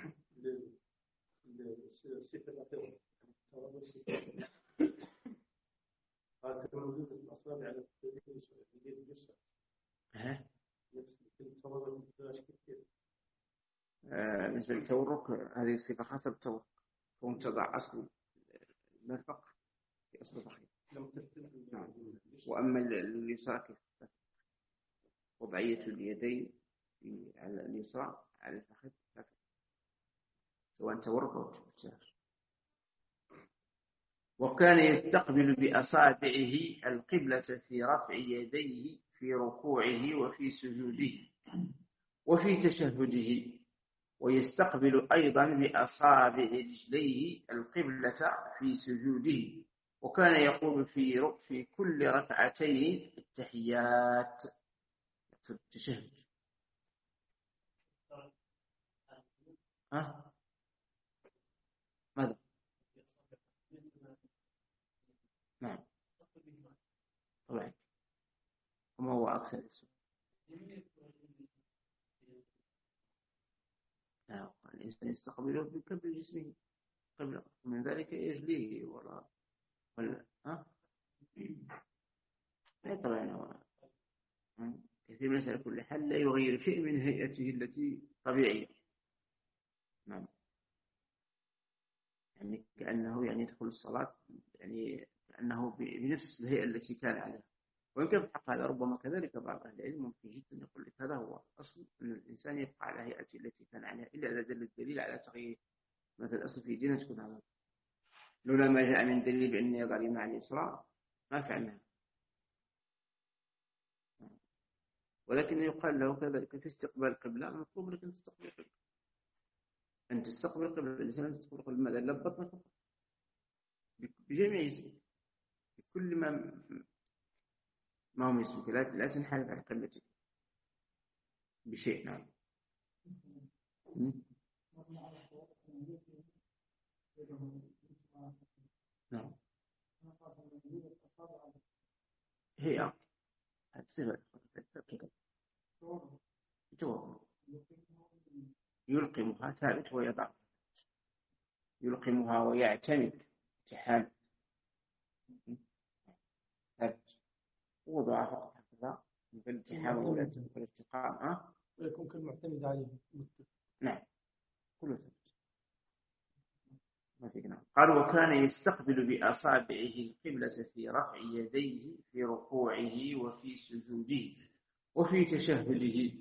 بالنسبة للتورك هذه الصفة خاصة بالتورك. كون تضع أصل المرفق في أصل الفخذ. وأما اليسرى وضعية اليدين على اليسرى على الفخذ سواء تورك أو تفتاش. وكان يستقبل بأصابعه القبلة في رفع يديه في ركوعه وفي سجوده وفي تشهده. ويستقبل أيضا بأصابع رجليه القبلة في سجوده. وكان يقول في كل ركعتين التحيات في التشهد. طبعا وما هو أكثر السوء. الإنسان يستقبله بقبل جسمه قبل من ذلك يجليه ولا طبعا كثير من الناس كل حال لا يغير شيء من هيئته التي طبيعية. نعم يعني كأنه يعني يدخل الصلاة يعني كأنه بنفس الهيئة التي كان عليها. ويمكن في الحق هذا ربما كذلك بعض أهل العلم ممكن جدا يقول لك هذا هو أصل أن الإنسان يبقى على هيئته التي كان عليها إلا إذا دل الدليل على تغيير. مثل الأصل في ديننا تكون هذا لولا ما جاء من دليل بأن يضع مع الإسراء ما فعلنا. ولكن يقال له كذلك في استقبال القبلة مطلوب لك أن تستقبل القبلة. أن تستقبل القبلة الإنسان أن تستقبل القبلة ماذا لبطنك بجميع جسمك بكل ما هو اسمك لا تنحرف عن قبلتك بشيء. نعم نعم هي هتصير يلقمها ثابت ويضع يلقمها ويعتمد اتحاد ثابت وضع فقط هكذا بالاتحاد والارتقاء ويكون كالمعتمد عليه. نعم كله ثابت ما في. نعم قال وكان يستقبل بأصابعه القبلة في رفع يديه في ركوعه وفي سجوده وفي تشهده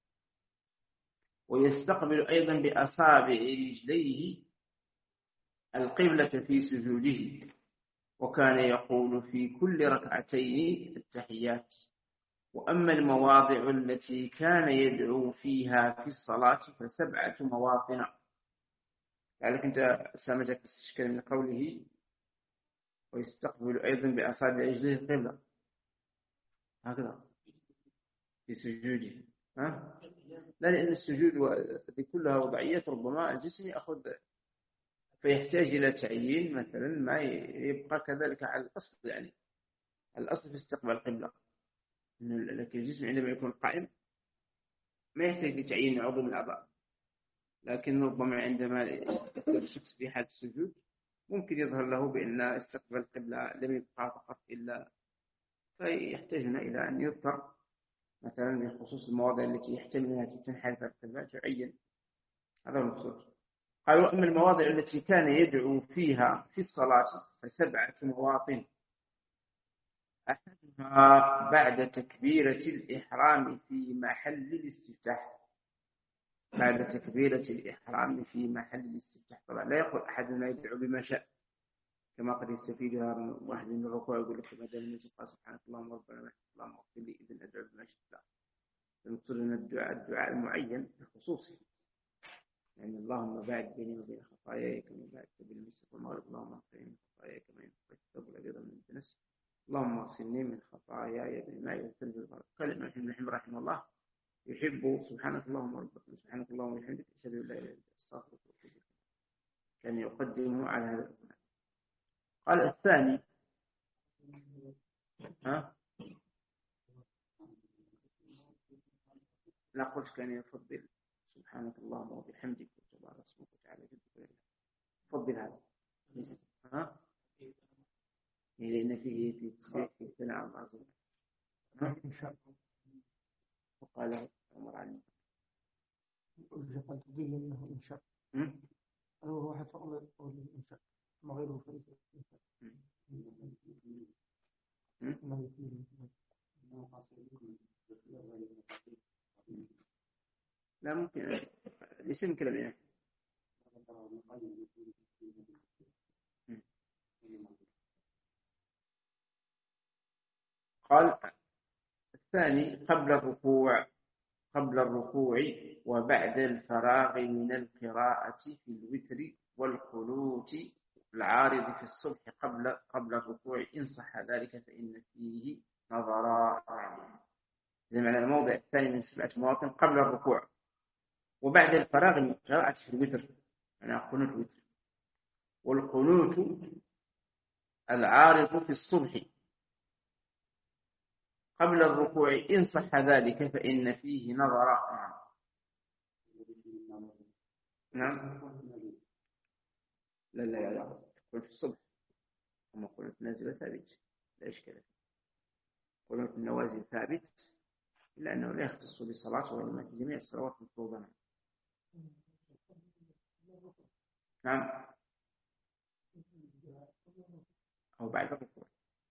ويستقبل أيضا بأصابع رجليه القبلة في سجوده وكان يقول في كل ركعتين التحيات. وأما المواضع التي كان يدعو فيها في الصلاة فسبعة مواطن. لعلك أنت سامجك استشكال من قوله ويستقبل أيضا بأصابع رجليه القبلة هكذا في سجوده لا لأن السجود هذه كلها وضعيات ربما الجسم يأخذ فيحتاج إلى تعيين مثلا ما يبقى كذلك على الأصل. يعني الأصل في استقبال القبلة لكن الجسم عندما يكون قائم ما يحتاج لتعيين عضو من الأعضاء. لكن ربما عندما يصير الشخص في حالة السجود ممكن يظهر له بأن استقبال القبلة لم يبقى فقط إلا فيحتاجنا إلى أن يذكر مثلا بخصوص المواضع التي يحتملها تنحرف القبلة تعين. هذا هو المقصود. قالوا أما المواضع التي كان يدعو فيها في الصلاة فسبعة مواطن. أحدها بعد تكبيرة الإحرام في محل الاستفتاح. بعد تكبيرة الإحرام في محل الاستفتاح. طبعا لا يقول أحدنا يدعو بما شاء كما قد يستفيدها واحد من الركوع يقول لك ما دام الناس قال سبحانك اللهم ربنا اللهم اغفر لي إذن أدعو بما شاء. المقصود أن الدعاء المعين الخصوصي يعني اللهم باعد بيني وبين خطاياي كما باعدت بين المشرق والمغرب اللهم اغفرني من خطاياي كما ينقضي الثوب الأبيض من الدنس اللهم اغسلني من خطاياي بالماء والثلج والبرد. قال الإمام ابن حزم رحمه الله يحب سبحانك اللهم ربنا سبحانك اللهم وبحمدك أشهد أن لا إله إلا أنت أستغفرك وأتوب إليك. كان يقدمه على هذا الإمام. قال الثاني لا قلت كان يفضل سبحانك اللهم وبحمدك وتبارك اسمك وتعالى جدك. فضل هذا لأن فيه تصديق في الثناء العظيم. وقال عمر علي قد تضل منه إنشاء. أنا واحد فقط أقول الإنشاء ما غيره فريق الإنشاء. لا ممكن اسم كلام يعني. قال الثاني قبل الركوع وبعد الفراغ من القراءة في الوتر والقنوت العارض في الصبح قبل الركوع إن صح ذلك فإن فيه نظرا. إذا معنى الموضع الثاني من 7 مواطن قبل الركوع وبعد الفراغ من القراءة في الوتر يعني قنوت الوتر والقنوت العارض في الصبح قبل الركوع إن صح ذلك فإن فيه نظر. نعم. لا تكون في الصبح، أما قلت نازلة ثابت لا إشكال فيه. قلت النوازل ثابت إلا أنه لا يختص بصلاة وإنما في جميع الصلوات المفروضة. نعم. أو بعد الركوع،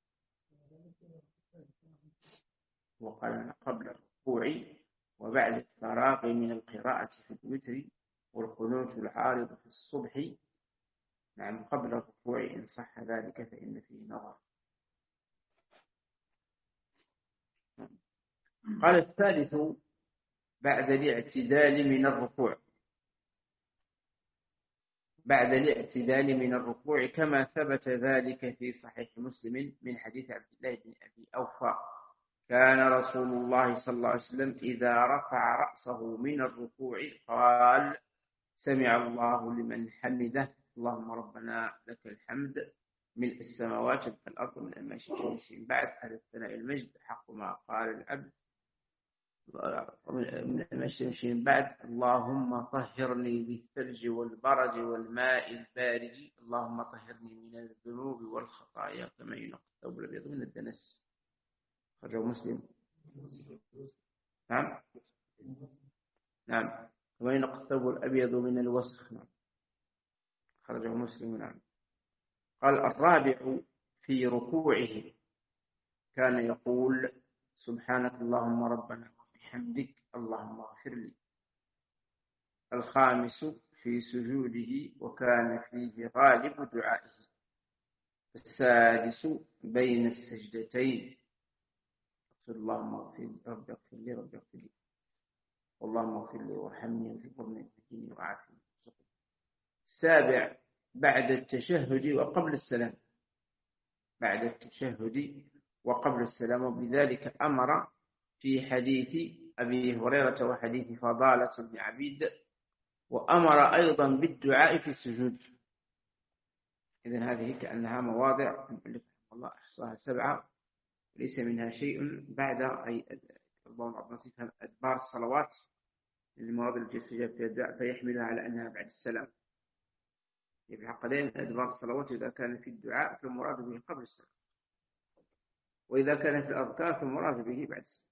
وقال قبل الركوع وبعد الفراغ من القراءة في الوتر والقنوت العارض في الصبح. نعم قبل الركوع إن صح ذلك فإن فيه نظر. قال الثالث بعد الاعتدال من الركوع. بعد الاعتدال من الركوع كما ثبت ذلك في صحيح مسلم من حديث عبد الله بن أبي أوفى كان رسول الله صلى الله عليه وسلم إذا رفع رأسه من الركوع قال سمع الله لمن حمده اللهم ربنا لك الحمد ملء السماوات والأرض من ما شئت من بعد أهل الثناء المجد حق ما قال العبد من المشي من بعد اللهم طهرني بالثلج والبرد والماء البارد اللهم طهرني من الذنوب والخطايا كما ينقى الثوب الأبيض من الدنس. خرجه مسلم. نعم كما ينقى الثوب الأبيض من الوسخ. خرجه مسلم. نعم. قال الرابع في ركوعه كان يقول سبحانك اللهم ربنا وبحمدك اللهم اغفر لي. الخامس في سجوده وكان فيه غالب دعائه. السادس بين السجدتين اللهم اغفر لي رب اغفر لي رب اغفر لي اللهم اغفر لي وارحمني واجبرني واهدني وعافني. السابع بعد التشهد وقبل السلام. بعد التشهد وقبل السلام، وبذلك أمر في حديث أبي هريرة وحديث فضالة بن عبيد، وأمر أيضا بالدعاء في السجود. إذن هذه كأنها مواضع الله أحصاها 7 ليس منها شيء بعد أي الله نصفها أدبار الصلوات المواضع التي يستجاب فيها الدعاء فيحملها على أنها بعد السلام. في الحق دائما أدبار الصلوات إذا كان في الدعاء فالمراد به قبل السلام، وإذا كان في الأذكار فالمراد به بعد السلام.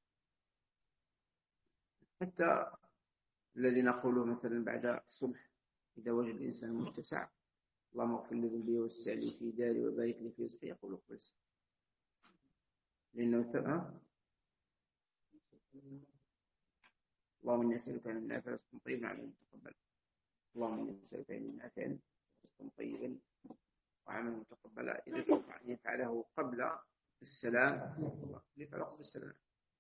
حتى الذي نقوله مثلا بعد الصبح إذا وجد الإنسان متسع اللهم اغفر لي ذنبي ووسع لي في داري وبارك لي في رزقي يقول قبل السلام، لأنه اللهم إني أسألك علما نافعا ورزقا طيبا وعملا متقبلا. اللهم إني أسألك علما نافعا ورزقا طيبا وعملا متقبلا. إذا استطاع أن يفعله قبل السلام يفعله قبل السلام.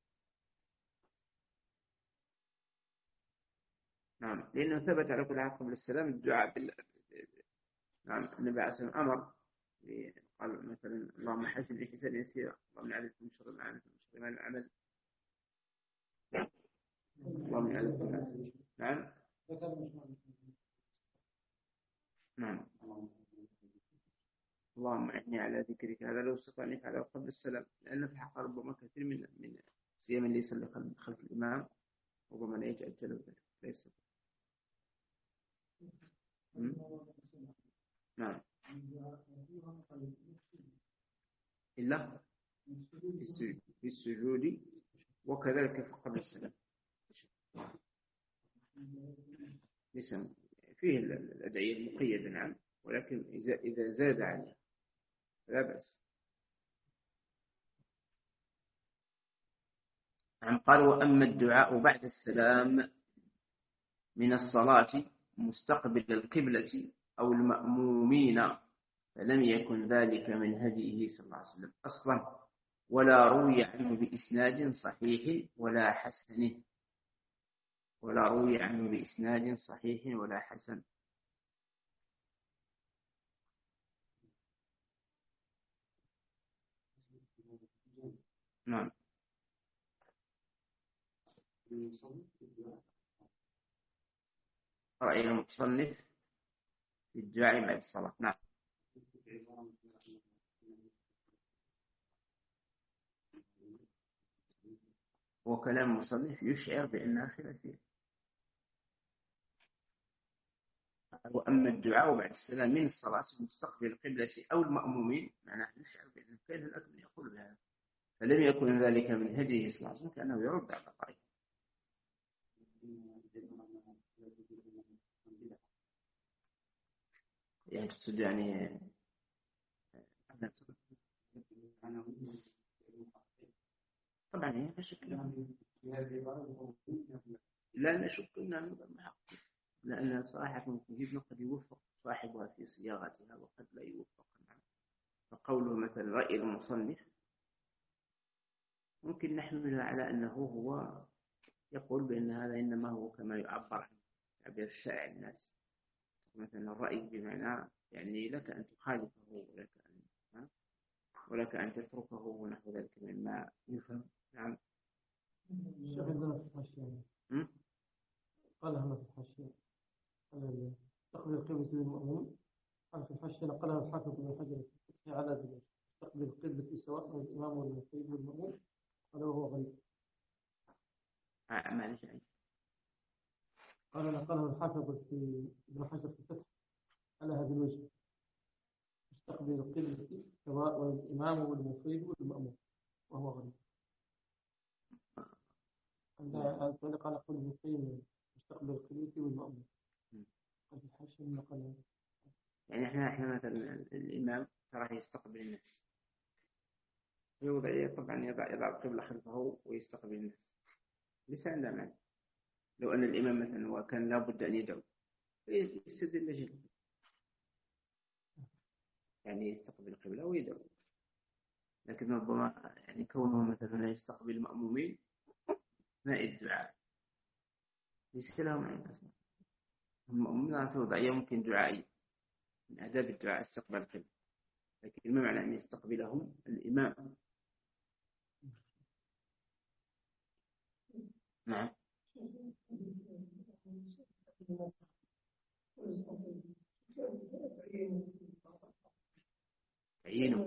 نعم لأنه ثبت على كل حال قبل السلام الدعاء نعم النبي عليه الصلاة والسلام أمر قال مثلا اللهم حسن لي حسابا يسيرا اللهم اعذ من شر ما عملت ومن شر ما العمل اللهم اعذ من نعم اللهم اعني على ذكرك. هذا لو استطاع أن يفعله قبل السلام، لأن في الحق ربما كثير من سيما اللي يصلي خلف الإمام ربما لا يتأجل ذلك لا يستطيع. نعم إلا في السجود وكذلك قبل السلام. ليس فيه الأدعية المقيدة نعم، ولكن إذا زاد عليه لا بأس. نعم قال وأما الدعاء بعد السلام من الصلاة مستقبل القبلة أو المأمومين فلم يكن ذلك من هديه صلى الله عليه وسلم أصلا، ولا روي عنه بإسناد صحيح ولا حسن. ولا روي عنه بإسناد صحيح ولا حسن. نعم رأي المصنف في الدعاء بعد الصلاة. نعم وكلام المصنف يشعر بأنها خلافية. وأما الدعاء بعد السلام من الصلاة مستقبل القبلة أو المأمومين معناه يشعر بأنه كان الأكل يقول بهذا، فلم يكن ذلك من هديه صلى الله عليه وسلم كأنه يرد على القائل. يعني تقصد يعني طبعا هي لا شك لا نشك أنها محقق، لأن صراحة جدا قد يوفق صاحبها في صياغتها وقد لا يوفق معه. فقوله مثلا رأي المصنف ممكن نحمله على أنه هو يقول بأن هذا إنما هو كما يعبر عن تعبير الشائع الناس، مثلا الرأي بمعنى يعني لك أن تخالفه ولك أن تتركه ونحو ذلك مما يفهم. نعم. قال هنا في الحاشية تقبل القبلة للمأمون، قال في الحاشية نقلها الحافظ بن حجر على ذلك تقبل القبلة سواء من الإمام والمقيم والمأمون، هذا هو غريب. معلش قال نقله الحافظ في ابن حجر في الفتح على هذا الوجه مستقبل القبلة سواء والإمام والمفيد والمأمون وهو غريب. قال قل المقيم مستقبل القبلة والمأمون، قال في الحاشية نقله. يعني احنا مثلا الإمام تراه يستقبل الناس، يوضع طبعا يضع القبلة خلفه ويستقبل الناس، ليس عندنا معنى. لو أن الإمام مثلا وكان لابد أن يدعو يستدل جدا، يعني يستقبل القبلة ويدعو، لكن ربما يعني كونه مثلا يستقبل المأمومين أثناء الدعاء ليس لهم عين أصلا. المأمومين توضع يمكن دعائي من آداب الدعاء استقبال القبلة، لكن ما معنى أن يستقبلهم الإمام؟ نعم. تعيينه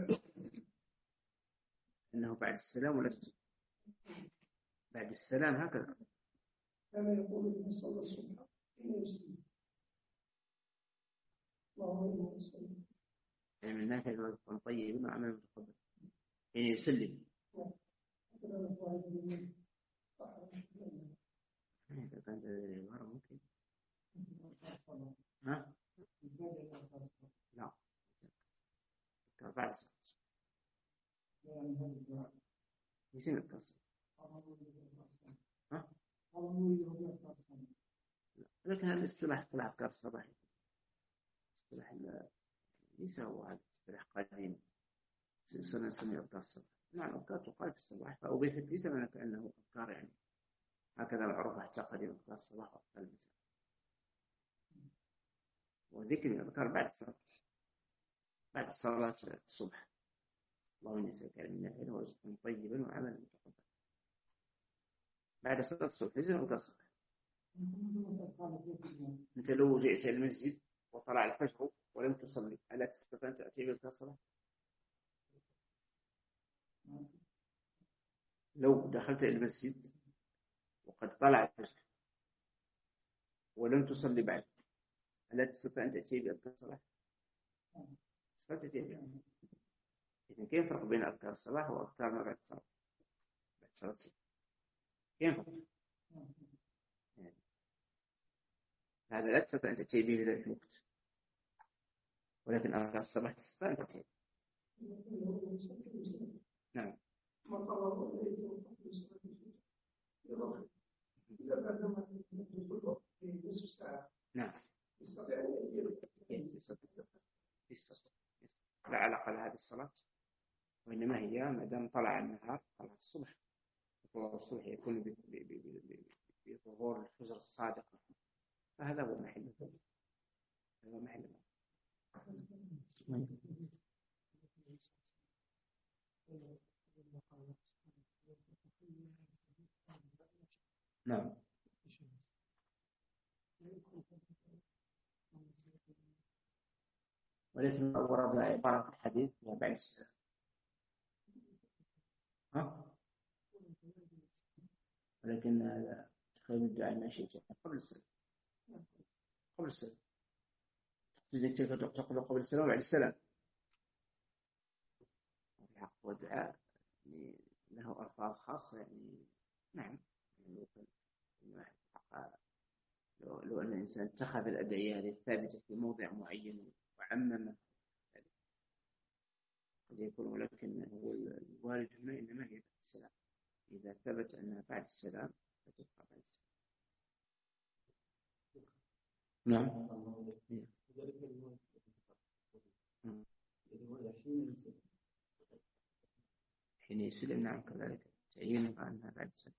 أنه بعد السلام ولا بعد السلام هكذا. كان يقول إن صلى الصبح حين يسلم اللهم صل يعني من نافع الوقت طيب وعمل متقبل يعني يسلم. إذا كانت العبارة ممكن ها؟ لا بعد الصلاة يصير التصل ها؟ لكن الاصطلاح اصطلاح أذكار الصباح اصطلاح ليس هو هذا اصطلاح قديم سنة أذكار الصباح. نعم أذكار تقال في الصباح فأضيفت ليس معنى كأنه أذكار يعني هكذا معروفة حتى قديم أذكار الصباح وأذكار المساء، وذكر الأذكار بعد صلاة الصبح. اللهم إني أسألك علما نافعا ورزقا طيبا وعملا متقبلا. بعد صلاة الصبح لازم أذكار الصبح. أنت لو جئت المسجد وطلع الفجر ولم تصلي ألا تستطيع أن تأتي بأذكار الصباح؟ لو دخلت المسجد وقد طلع الفجر ولم تصلي بعد ألا تستطيع أن تأتي بأذكار الصباح؟ إذن كيف فرق بين أذكار الصباح وأذكار ما بعد الصلاة؟ بعد صلاة الصبح كيف فرق؟ يعني هذا لا تستطيع أن تأتي به في ذلك الوقت، ولكن أذكار الصباح تستطيع أن تأتي. نعم. نعم. لا علاقة لهذه الصلاة، وإنما هي ما دام طلع النهار طلع الصبح، وطلوع الصبح يكون بظهور الفجر الصادق، فهذا هو محل هذا محل. نعم. ولكن وردنا عبارة الحديث بعد السلام. ها؟ ولكن هذا تخيل الدعاء ما شئت قبل السلام. قبل السلام تقول قبل السلام وبعد السلام. الحق والدعاء يعني له ألفاظ خاصة يعني. نعم لو أن الإنسان اتخذ الأدعية هذه الثابتة في موضع معين وعمم قد يكون، ولكن هو الوارد هنا إنما هي بعد السلام. إذا ثبت أنها بعد السلام فتبقى بعد السلام. نعم. حين يسلم نعم كذلك تعيين عنها بعد السلام.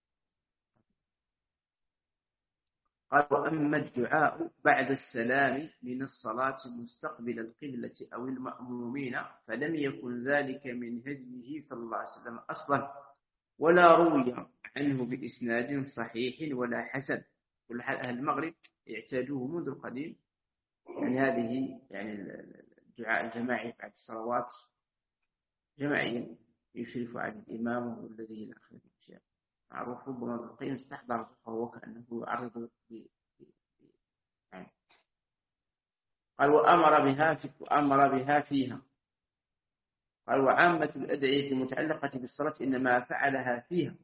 قال وأما الدعاء بعد السلام من الصلاة مستقبل القبلة أو المأمومين فلم يكن ذلك من هديه صلى الله عليه وسلم أصلا، ولا روي عنه بإسناد صحيح ولا حسن. كل حال أهل المغرب اعتادوه منذ القديم، يعني هذه يعني الدعاء الجماعي بعد الصلوات جماعيا يشرف على الإمام والذي إلى آخره. معروف ربما ابن القيم استحضر فهو كأنه يعرض يعني. قال وأمر بها فيها. قال وعامة الأدعية المتعلقة بالصلاة إنما فعلها فيها.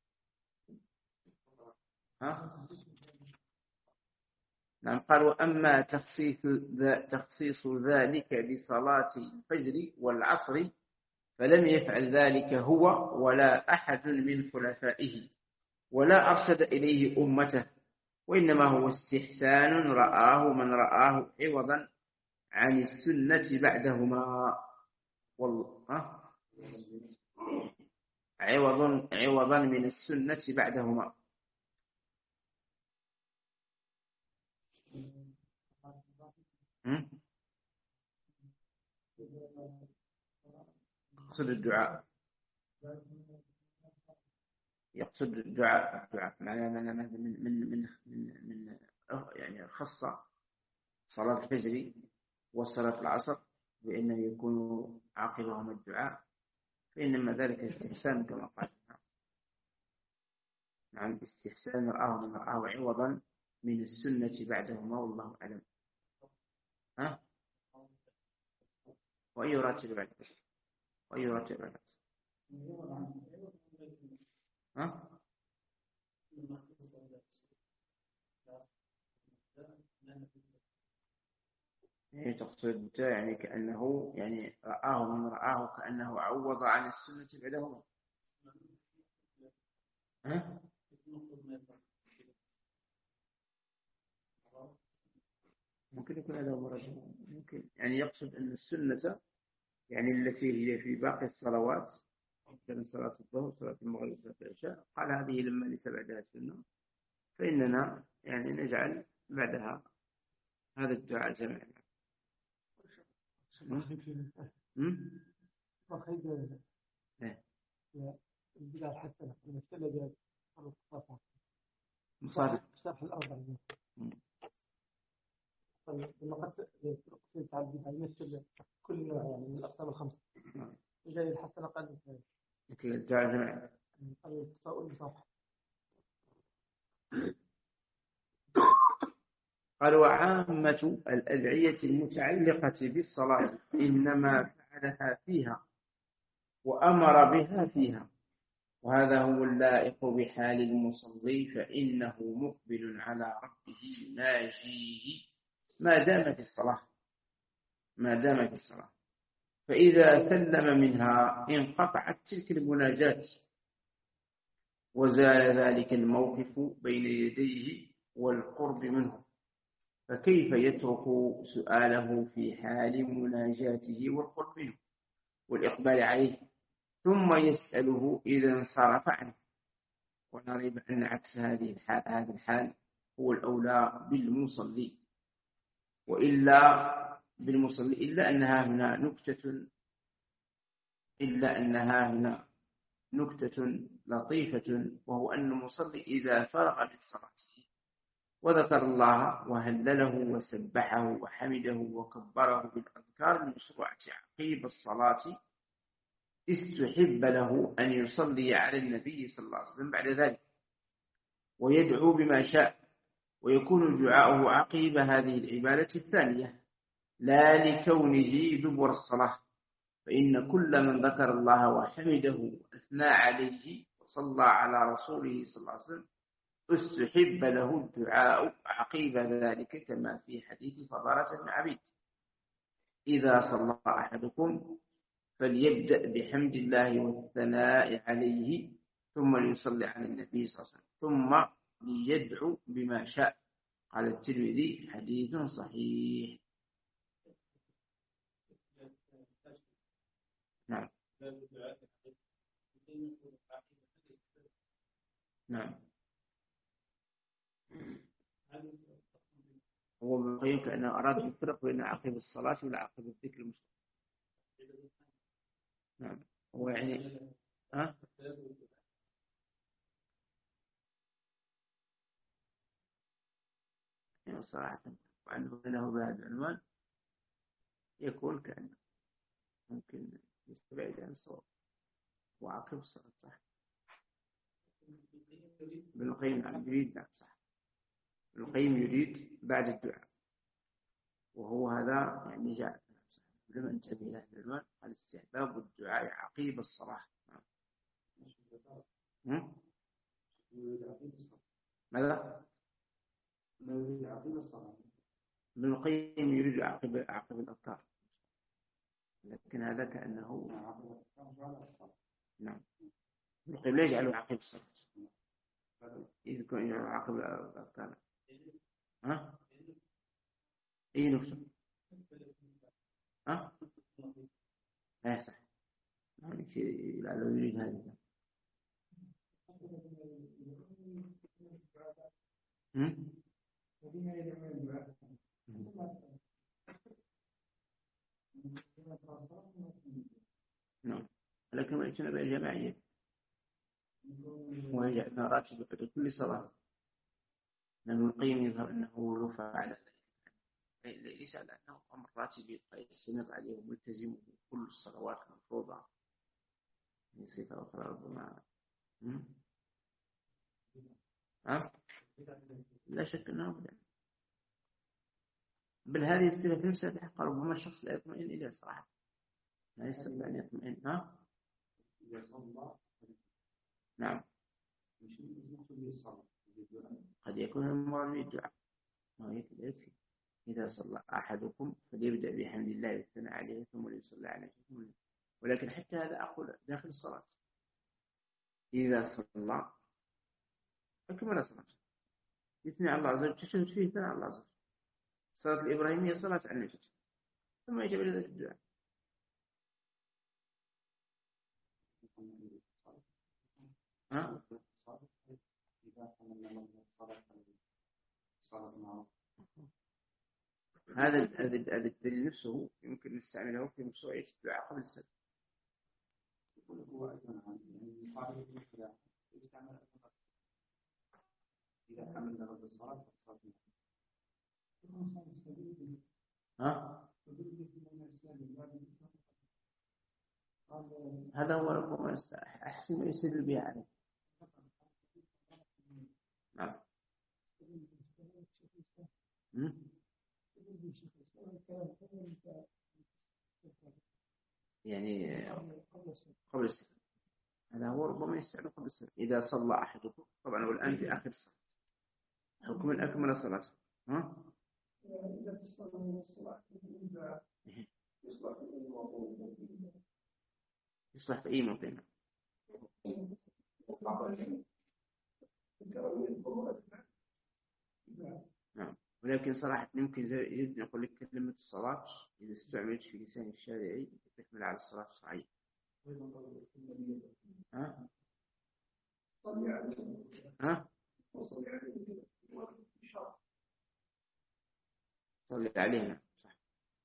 نعم. قال وأما تخصيص ذلك بصلاة الفجر والعصر فلم يفعل ذلك هو ولا أحد من خلفائه ولا أرشد إليه أمته، وإنما هو استحسان رآه من رآه عوضا عن السنة بعدهما. عوضا من السنة بعدهما. يقصد الدعاء معناه من يعني خص صلاة الفجر وصلاة العصر بأنه يكون عاقبهم الدعاء، فإنما ذلك استحسان كما قال. نعم استحسان رآه من رآه عوضا من السنة بعدهما والله أعلم. وأي راتب بعد تقصد يعني كأنه يعني رآه من رآه كأنه عوض عن السنة بعدهما. ممكن يكون هذا مرة، ممكن يعني يقصد أن السنة يعني التي هي في باقي الصلوات كان صلاة الظهر صلاة المغرب صلاة العشاء، قال هذه لما ليس بعدها السنة فإننا يعني نجعل بعدها هذا الدعاء جميعا. البلاد حتى المسألة مصادف صرف الأربع. لما قسمت على البدع يمثل كل نوع يعني من الأقسام الخمسة. إذا حتى نقل مثل الدعاء جميعا. قال وعامة الأدعية المتعلقة بالصلاة إنما فعلها فيها وأمر بها فيها، وهذا هو اللائق بحال المصلي، فإنه مقبل على ربه يناجيه ما دام في الصلاة، فإذا سلم منها انقطعت تلك المناجاة وزال ذلك الموقف بين يديه والقرب منه، فكيف يترك سؤاله في حال مناجاته والقرب منه والإقبال عليه ثم يسأله إذا انصرف عنه؟ ونريد أن عكس هذه الحال هو الأولى بالمصلي، إلا أنها هنا نكتة لطيفة، وهو أن المصلي إذا فرغ من صلاته وذكر الله وهلله وسبحه وحمده وكبره بالأذكار المشروعة عقيب الصلاة استحب له أن يصلي على النبي صلى الله عليه وسلم بعد ذلك، ويدعو بما شاء، ويكون دعاؤه عقيب هذه العبادة الثانية لا لكونه دبر الصلاة، فإن كل من ذكر الله وحمده وأثنى عليه وصلى على رسوله صلى الله عليه وسلم استحب له الدعاء عقيب ذلك، كما في حديث فضالة بن عبيد: إذا صلى أحدكم فليبدأ بحمد الله والثناء عليه ثم ليصلي على النبي صلى الله عليه وسلم ثم ليدعو بما شاء. قال الترمذي: حديث صحيح. نعم نعم. هو ابن القيم كأنه أراد الفرق بين عقب الصلاة وعقب الذكر المستقبل. نعم. هو يعني يعني صراحة وأنه له بهذا العنوان يكون كأنه ممكن يستبعد عن الصواب وعقب الصلاة. صح. ابن القيم يريد. نعم صح. ابن القيم يريد بعد الدعاء، وهو هذا يعني جاء لما انتبه له العنوان قال: استحباب الدعاء عقيب الصلاة. ماذا؟ ابن القيم يريد عقب الأذكار، لكن هذا كأنه نعم. ابن القيم لا يجعله عقب الصلاة، يذكر عقب الأذكار. أي نقطة؟ لا صح. يعني شيء لعله يريد هذا. نعم. لكن ما يجتنب الجماعية ويجعلنا راتب بعد كل صلاة، لأن القيم يظهر أنه لو فعل ذلك ليس على أنه أمر راتب يستمر عليه وملتزم كل الصلوات المفروضة من صفة أخرى ربما. لا شك أنه بدأ. بل هذه الصفة في نفسها تحقق ربما الشخص لا يطمئن إليها صراحة، لا يستطيع أن يطمئن. نعم. قد يكون المراد بالدعاء ما يكفي: إذا صلى أحدكم فليبدأ بحمد الله والثناء عليه ثم ليصلي عليه. ولكن حتى هذا أقول داخل الصلاة: إذا صلى أكمل صلاة يثني على الله عز وجل، تشهد فيه ثناء الله عز وجل. الصلاة الإبراهيمية صلاة على النبي ثم يجب إلى ذلك الدعاء. هذا الدليل نفسه يمكن نستعمله في مشروعية الدعاء قبل السلام. هذا هو ربما أحسن يسير بها عليه. نعم. يعني قبل السلام هذا هو ربما يستعمل قبل السلام. إذا صلى أحدكم، طبعا والآن في آخر الصلاة، حكم من أكمل صلاته. يصلح في أي موطن. نعم. ولكن صراحة يمكن نقول لك كلمة الصلاة إذا استعملت في لسان الشافعي تحمل على الصلاة الشرعية. صلي علينا صح.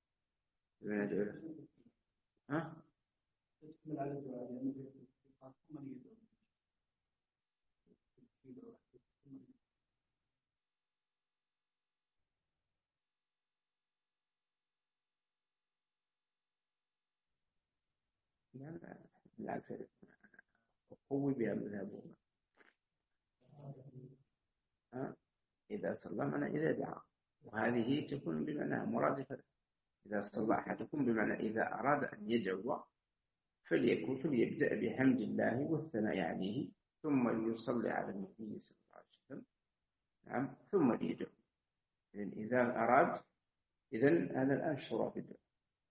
لا بالعكس قوي بها مذهبهم. إذا صلى معنى إذا دعا، وهذه تكون بمعنى مرادفة. إذا صلى أحدكم بمعنى إذا أراد أن يدعو فليبدأ بحمد الله والثناء عليه، ثم يصلي على النبي صلى الله عليه وسلم، نعم، ثم يدعو. إذا أراد، إذن هذا الآن شروع في الدعاء.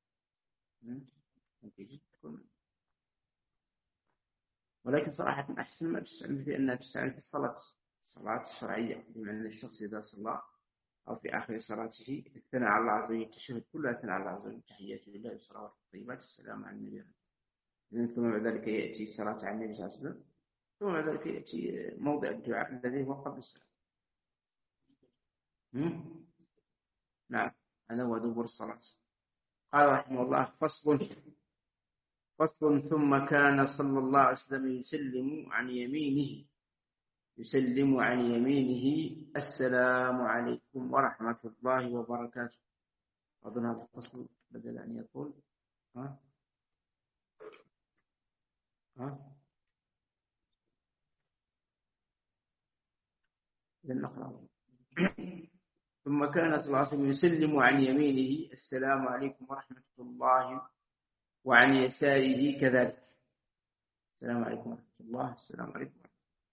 ولكن صراحة أحسن ما تستعمل في أنها تستعمل في الصلاة الشرعية، بمعنى الشخص إذا صلى أو في آخر صلاته الثناء على الله عز وجل، التشهد كلها ثناء على الله عز وجل، تحيات لله والصلوات الطيبات السلام على النبي، ثم بعد ذلك يأتي الصلاة على النبي صلى الله عليه وسلم، ثم بعد ذلك يأتي موضع الدعاء الذي هو قبل السلام. نعم، هذا هو دبر الصلاة. قال رحمه الله: فصل ثم كان صلى الله عليه وسلم يسلم عن يمينه السلام عليكم ورحمة الله وبركاته. أظن هذا الفصل بدل أن يطول. نقرأ. ثم كان صلى الله عليه وسلم يسلم عن يمينه السلام عليكم ورحمة الله، وعن يساره كذلك السلام عليكم ورحمة الله، السلام عليكم.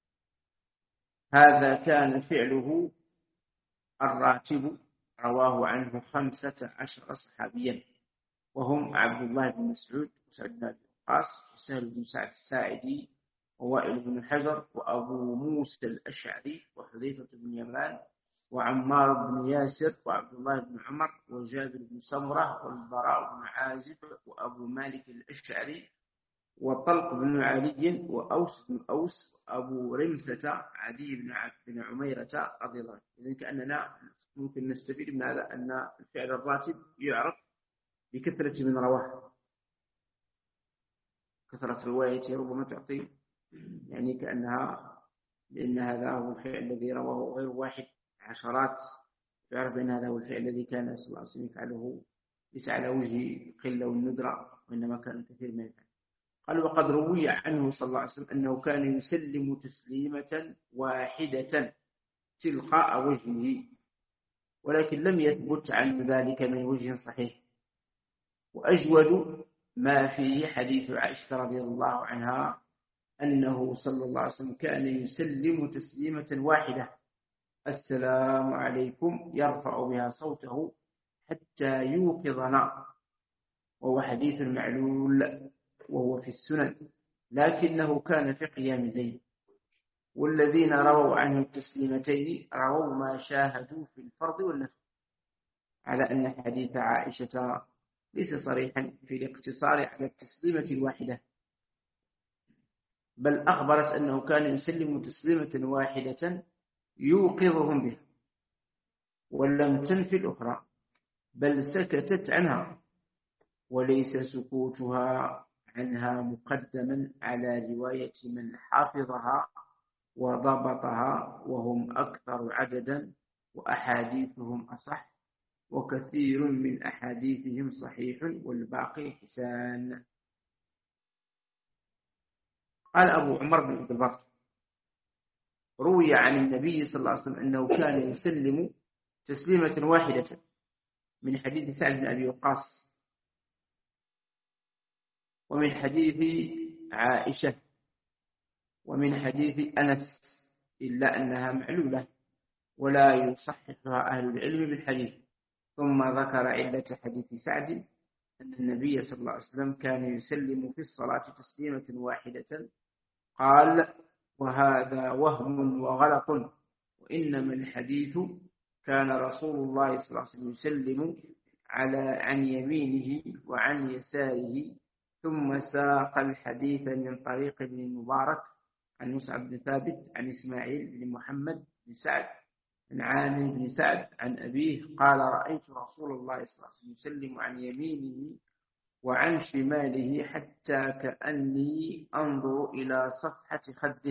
هذا كان فعله الراتب، رواه عنه 15 صحابيا، وهم عبد الله بن مسعود، وسعد بن أبي وقاص، وسهل بن سعد الساعدي، ووائل بن حجر، وأبو موسى الأشعري، وحذيفة بن يمان، وعمار بن ياسر، وعبد الله بن عمر، وجابر بن سمرة، والبراء بن عازب، وأبو مالك الأشعري، وطلق بن علي، وأوس بن أوس، وأبو رمثة، عدي بن عميرة رضي الله عنه. إذن كأننا ممكن نستفيد من هذا أن الفعل الراتب يعرف بكثرة من رواه، كثرة روايته ربما تعطي يعني كأنها، لأن هذا هو الفعل الذي رواه غير واحد، عشرات، يعرف أن هذا هو الفعل الذي كان صلى الله عليه وسلم يفعله، ليس على وجه قلة والندرة، وإنما كان كثير من الفعل. قال: وقد روي عنه صلى الله عليه وسلم أنه كان يسلم تسليمة واحدة تلقاء وجهه، ولكن لم يثبت عن ذلك من وجه صحيح. وأجود ما فيه حديث عائشة رضي الله عنها أنه صلى الله عليه وسلم كان يسلم تسليمة واحدة السلام عليكم، يرفع بها صوته حتى يوقظنا، وهو حديث معلول، وهو في السنن، لكنه كان في قيام الليل. والذين رووا عنه التسليمتين رووا ما شاهدوا في الفرض والنفل، على أن حديث عائشة ليس صريحا في الاقتصار على التسليمة الواحدة، بل أخبرت أنه كان يسلم تسليمة واحدة يوقظهم بها، ولم تنفي الأخرى، بل سكتت عنها، وليس سكوتها عنها مقدما على رواية من حافظها وضبطها، وهم أكثر عددا وأحاديثهم أصح، وكثير من أحاديثهم صحيح والباقي حسان. قال أبو عمر بن عبد البر: روي عن النبي صلى الله عليه وسلم أنه كان يسلم تسليمة واحدة، من حديث سعد بن أبي وقاص، ومن حديث عائشة، ومن حديث أنس، إلا أنها معلولة ولا يصححها أهل العلم بالحديث. ثم ذكر علة حديث سعد أن النبي صلى الله عليه وسلم كان يسلم في الصلاة تسليمة واحدة. قال: وهذا وهم وغلط، وإنما الحديث كان رسول الله صلى الله عليه وسلم يسلم عن يمينه وعن يساره. ثم ساق الحديث من طريق ابن المبارك عن مصعب بن ثابت عن إسماعيل بن محمد بن سعد عن عامر بن سعد عن أبيه قال: رأيت رسول الله صلى الله عليه وسلم يسلم عن يمينه وعن شماله حتى كأني أنظر إلى صفحة خده.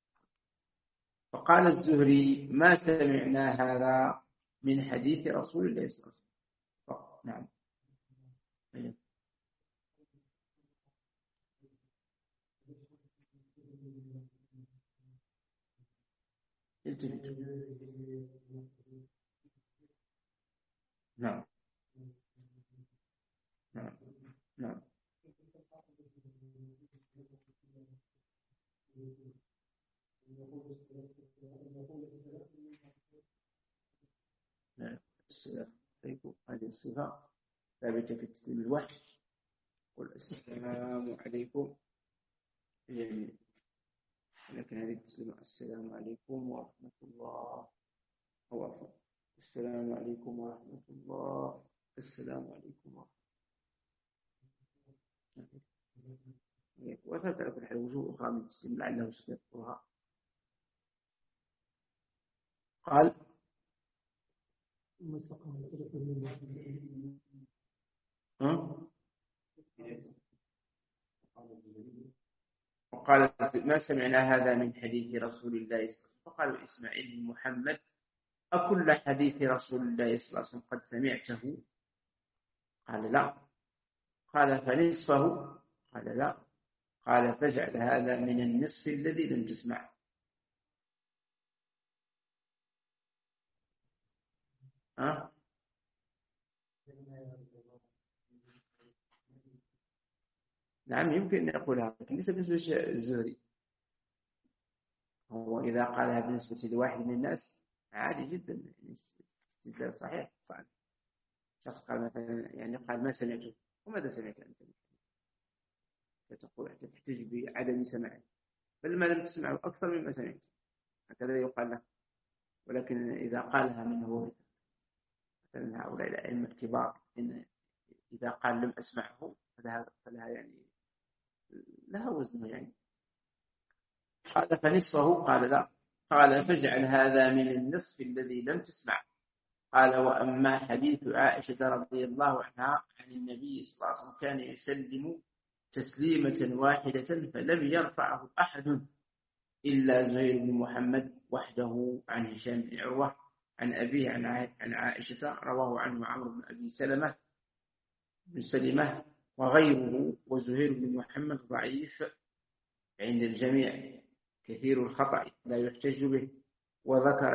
فقال الزهري: ما سمعنا هذا من حديث رسول الله صلى الله عليه وسلم. نعم. التفت. نعم نعم نعم. السلام عليكم هذه الصفة ثابتة في تسليم الوحي. قل السلام عليكم يعني، لكن هذه التسليم السلام عليكم ورحمة الله، أو عفوا السلام عليكم ورحمة الله، السلام عليكم ورحمة الله. وثبت على كل حال وجوه أخرى من التسليم لعله سيذكرها. قال وقال ما سمعنا هذا من حديث رسول الله صلى الله عليه وسلم. فقالوا إسماعيل بن محمد أكل حديث رسول الله صلى الله عليه وسلم قد سمعته؟ قال لا. قال فنصفه؟ قال لا. قال فاجعل هذا من النصف الذي لم تسمع. نعم يمكن أن يقولها، لكن ليس بالنسبة للزهري. هو إذا قالها بالنسبة لواحد من الناس عادي جدا، استدلال صحيح. شخص قال مثلا يعني قال ما سمعته، وماذا سمعت أنت؟ فتقول تحتج بعدم سماعه، بل ما لم تسمعه أكثر مما سمعت، هكذا يقال له. ولكن إذا قالها من هو مثلا هؤلاء الأئمة الكبار، إن إذا قال لم أسمعه فلها يعني لها وزن يعني. قال فنصفه؟ قال لا. قال فاجعل هذا من النصف الذي لم تسمع. قال وأما حديث عائشة رضي الله عنها عن النبي صلى الله عليه وسلم كان يسلم تسليمة واحدة فلم يرفعه أحد إلا زهير بن محمد وحده عن هشام بن عروة عن أبيه عن عائشة، رواه عنه عمرو بن أبي سلمة وغيره. وزهير بن محمد ضعيف عند الجميع كثير الخطأ لا يحتج به. وذكر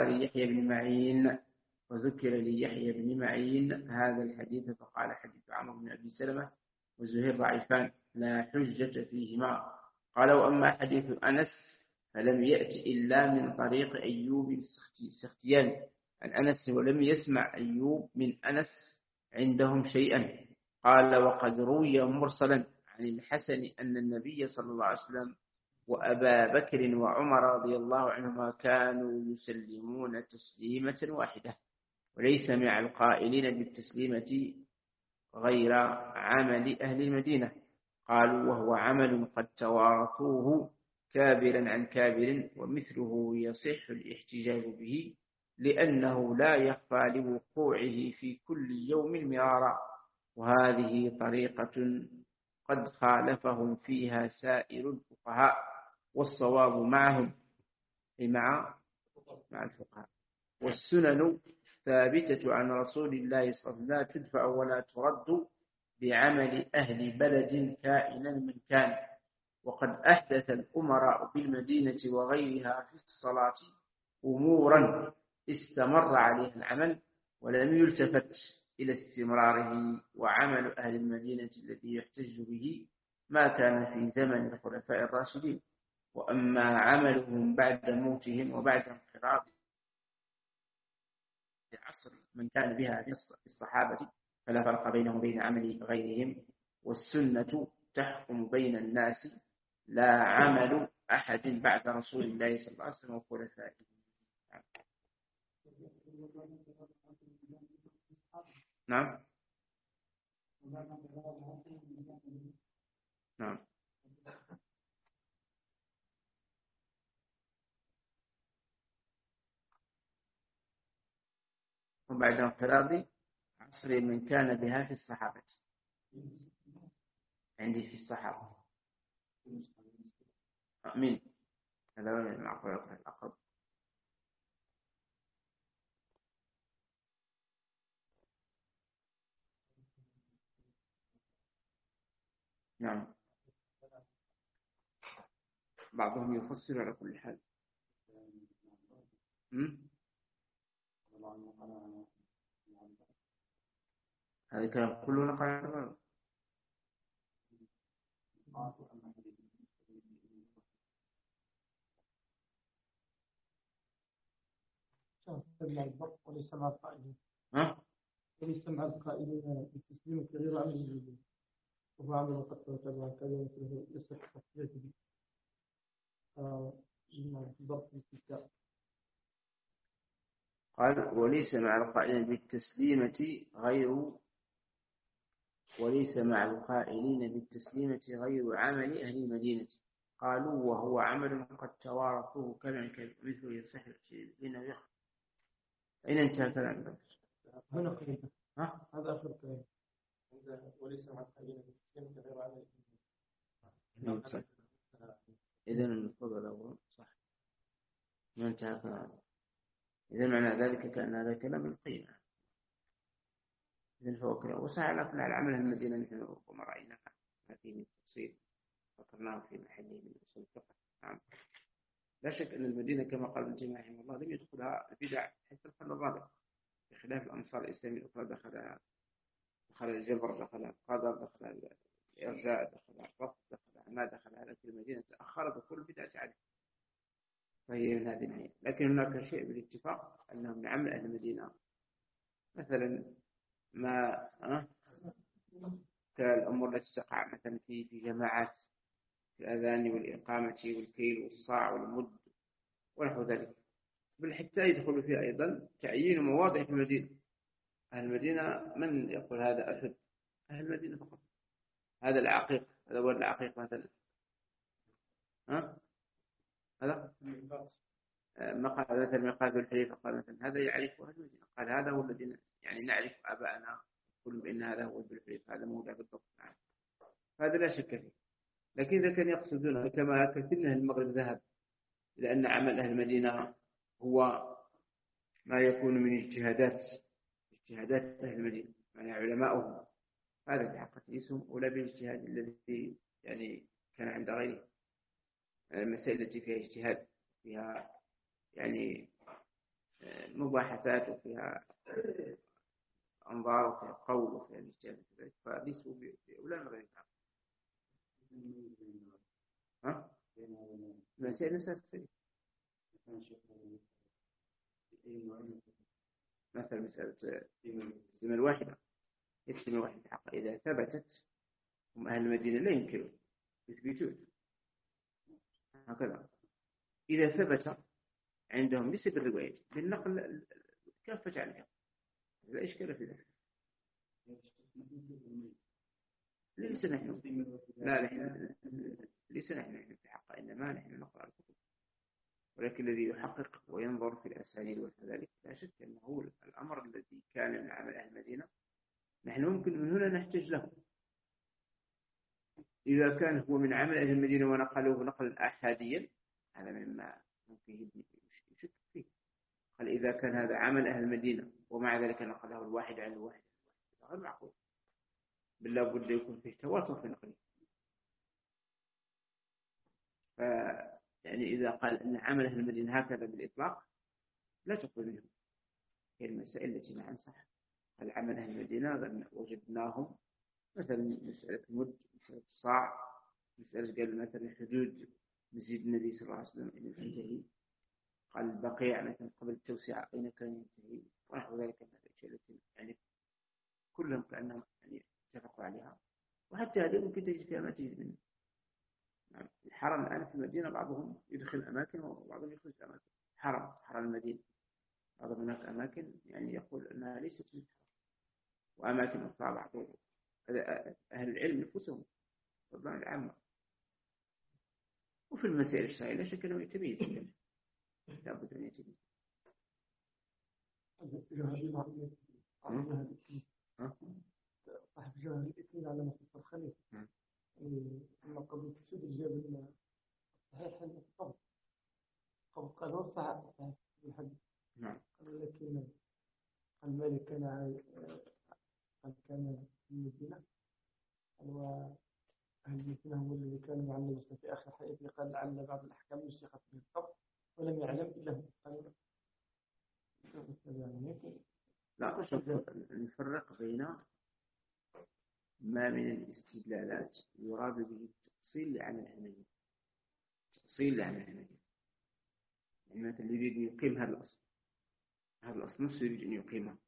ليحيى بن معين هذا الحديث فقال حديث عمرو بن أبي سلمة وزهير ضعيفان لا حجة فيهما. قال وأما حديث أنس فلم يأتي إلا من طريق أيوب السختياني عن أنس، ولم يسمع أيوب من أنس عندهم شيئا. قال وقد روي مرسلا عن الحسن أن النبي صلى الله عليه وسلم وأبا بكر وعمر رضي الله عنهما كانوا يسلمون تسليمة واحدة، وليس مع القائلين بالتسليمة غير عمل أهل المدينة. قالوا وهو عمل قد توارثوه كابرا عن كابر، ومثله يصح الاحتجاج به لأنه لا يخفى لوقوعه في كل يوم مرارا، وهذه طريقة قد خالفهم فيها سائر الفقهاء، والصواب معهم أي مع الفقهاء. والسنن ثابتة عن رسول الله صلى الله عليه وسلم لا تدفع ولا ترد بعمل أهل بلد كائنا من كان. وقد أحدث الأمراء بالمدينة وغيرها في الصلاة أمورا استمر عليها العمل ولم يلتفت إلى استمراره. وعمل أهل المدينة الذي يحتج به ما كان في زمن الخلفاء الراشدين. وأما عملهم بعد موتهم وبعد انقراض العصر من كان بها في الصحابة فلا فرق بينهم وبين عمل غيرهم. والسنة تحكم بين الناس لا عمل أحد بعد رسول الله صلى الله عليه وسلم وخلفائه. نعم نعم. وبعد انقراض عصر من كان بها في الصحابة، عندي في الصحابة أمين هذا من معقول الأقرب. نعم بعضهم يفسر على كل حال. هذا الكلام كله نقل عن الغرب. مع الضبط وليس مع القائلين. وليس مع القائلين بالتسليم غير عمل الجديد، وهو عمل قد تبع كذا مثله ليس كتسلية به. الضبط بالاستثناء. قال وليس مع القائلين بالتسليمة غير عمل أهل المدينة. قالوا وهو عمل قد توارثوه كلام مثله يصح لنا يخ. أين انتهى كلام؟ هنا قريبا. هذا آخر كلام. وليس مع القائلين بالتسليمة غير عمل. إذن المفضل الأول صح. ما انتهى كلام. إذن معنى ذلك كأن هذا كلام القيمة. إذن فهو كلام. وسهل لنا العمل المدينة نحن وما رأينا ما فيه من تفصيل فكرناه في محله من أصول الفقه. نعم. لا شك أن المدينة كما قال ابن تيمية رحمه الله لم يدخلها البدع حتى القرن الرابع، بخلاف الأمصار الإسلامية الأخرى دخل الجبر، دخل القدر، دخل الإرجاء، دخل الرفض، دخل ما دخلها، لكن المدينة تأخرت وكل بدعة عليه، فهي من هذه الناحية. لكن هناك شيء بالاتفاق أنه من عمل أهل المدينة مثلا ما كالأمور التي تقع مثلا في جماعات الأذان والإقامة والكيل والصاع والمد ونحو ذلك، بل حتى يدخل فيها أيضا تعيين مواضع في المدينة. أهل المدينة من يقول هذا أحد أهل المدينة فقط، هذا العقيق، هذا هو العقيق مثلا، هذا مقال مثلا مقال الحليفة قال مثلا هذا يعرف أهل المدينة، قال هذا هو الذي يعني نعرف آباءنا كل بأن هذا هو الحليفة، هذا موضع بالضبط معه. هذا لا شك فيه. لكن إذا كان يقصدون كما كثير من المغرب ذهب إلى أن عمل أهل المدينة هو ما يكون من اجتهادات أهل المدينة يعني علماؤهم، هذا في حقيقة اسم ولا بالاجتهاد الذي يعني كان عند غيره. المسائل التي فيها اجتهاد فيها يعني مباحثات وفيها أنظار وفيها قول وفيها الاجتهاد فليسوا بأولى من غيرها. المسائل نفسها تختلف. مثل مسألة السمة الواحدة، السمة الواحدة حقا إذا ثبتت هم أهل المدينة لا ينكرون يثبتون هكذا. إذا ثبت عندهم ليس بالرواية بالنقل كافة عنها لا إشكال في ذلك. ليس نحن ليس نحن في حق، إنما نحن نقرأ الكتب، ولكن الذي يحقق وينظر في الأسانيد وكذلك لا شك أنه هو الأمر الذي كان من عمل أهل المدينة نحن ممكن من هنا نحتاج له. إذا كان هو من عمل أهل المدينة ونقلوه نقلا أحاديا هذا مما ممكن يشك فيه. قال إذا كان هذا عمل أهل المدينة ومع ذلك نقله الواحد عن الواحد غير معقول، بل لا بد يكون فيه تواتر في نقله. يعني إذا قال أن عمل أهل المدينة هكذا بالإطلاق لا تقبل منه. هي المسائل التي نعم صح العمل أهل المدينة وجدناهم مثلا مسألة المد، مسألة الصاع، مسألة قال مثلا حدود مسجد النبي صلى الله عليه وسلم إلى تنتهي، قال البقيع مثلا قبل التوسعة أين كان ينتهي ونحو ذلك من الأشياء التي يعني كلهم كأنهم يعني اتفقوا عليها. وحتى هذه ممكن تجد فيها ما تجد منه. الحرم الآن في المدينة بعضهم يدخل أماكن وبعضهم يخرج أماكن. حرم المدينة بعض هناك أماكن يعني يقول أنها ليست من الحرم، وأماكن أخرى بعضهم أهل العلم نفسهم فضلا العامة. وفي المسائل الشرعية لا شك أنه يتميز لا بد أن يتميز. صاحب جوهر الإثنين على مختص الخليل أما قبل تسيد الجاب صحيح القبض قال هو صحيح الحديث. لكن المالك كان في المدينة وأهل المدينة هم الذي كانوا مع النبي في آخر حياته، قال لعل بعض الأحكام نسخت به القبض ولم يعلم إلا هو. قال لا، نفرق بين ما من الاستدلالات يراد به التأصيل لعمل الهمجي. تأصيل لعمل الهمجي يعني مثلا اللي يريد أن يقيم هذا الأصل نفسه يريد أن يقيمه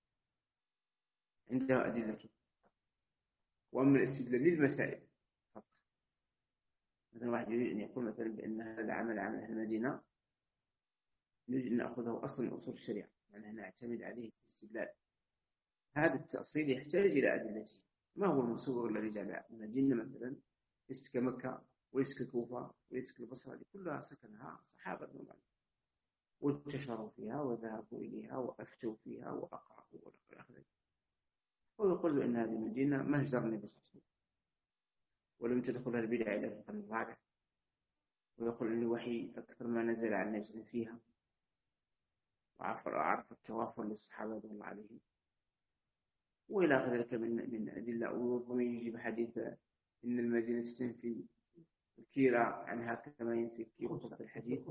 عنده أدلته. وأما الاستدلال للمسائل فقط، مثلا واحد يريد أن يقول مثلا بأن هذا العمل عمل أهل المدينة، نريد أن نأخذه أصل من أصول الشريعة يعني نعتمد عليه في الاستدلال. هذا التأصيل يحتاج إلى أدلته. ما هو المصور الذي جعل المدينة مثلا ليست كمكة وليست ككوفة وليست كالبصرة، هذه كلها سكنها صحابة رضي الله عنهم وانتشروا فيها وذهبوا إليها وأفتوا فيها وأقرأوا وإلى آخره. ويقول بأن هذه المدينة مهجر النبي صلى الله عليه وسلم ولم تدخلها البدع إلى القرن الرابع، ويقول أن الوحي أكثر ما نزل عن نزل فيها، وعرف التوافر للصحابة رضي الله عليهم وإلى ذلك من أدلة. وربما يجيب حديث إن المدينة تنفي الكيرة عنها كما ينفي الكير خبث الحديد.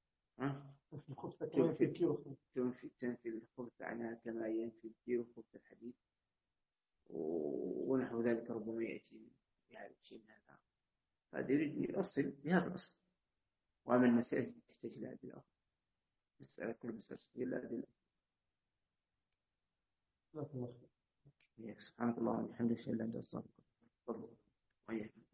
تنفي الخبث عنها كما ينفي الكير خبث الحديد ونحو ذلك. ربما يأتي بهذا الشيء من هذا، هذا يريد أن يؤصل بهذا الأصل. وأما المسائل تحتاج إلى أدلة أخرى، كل مسألة تحتاج إلى أدلة. سبحانك اللهم وبحمدك أشهد أن لا إله إلا أنت أستغفرك وأتوب إليك.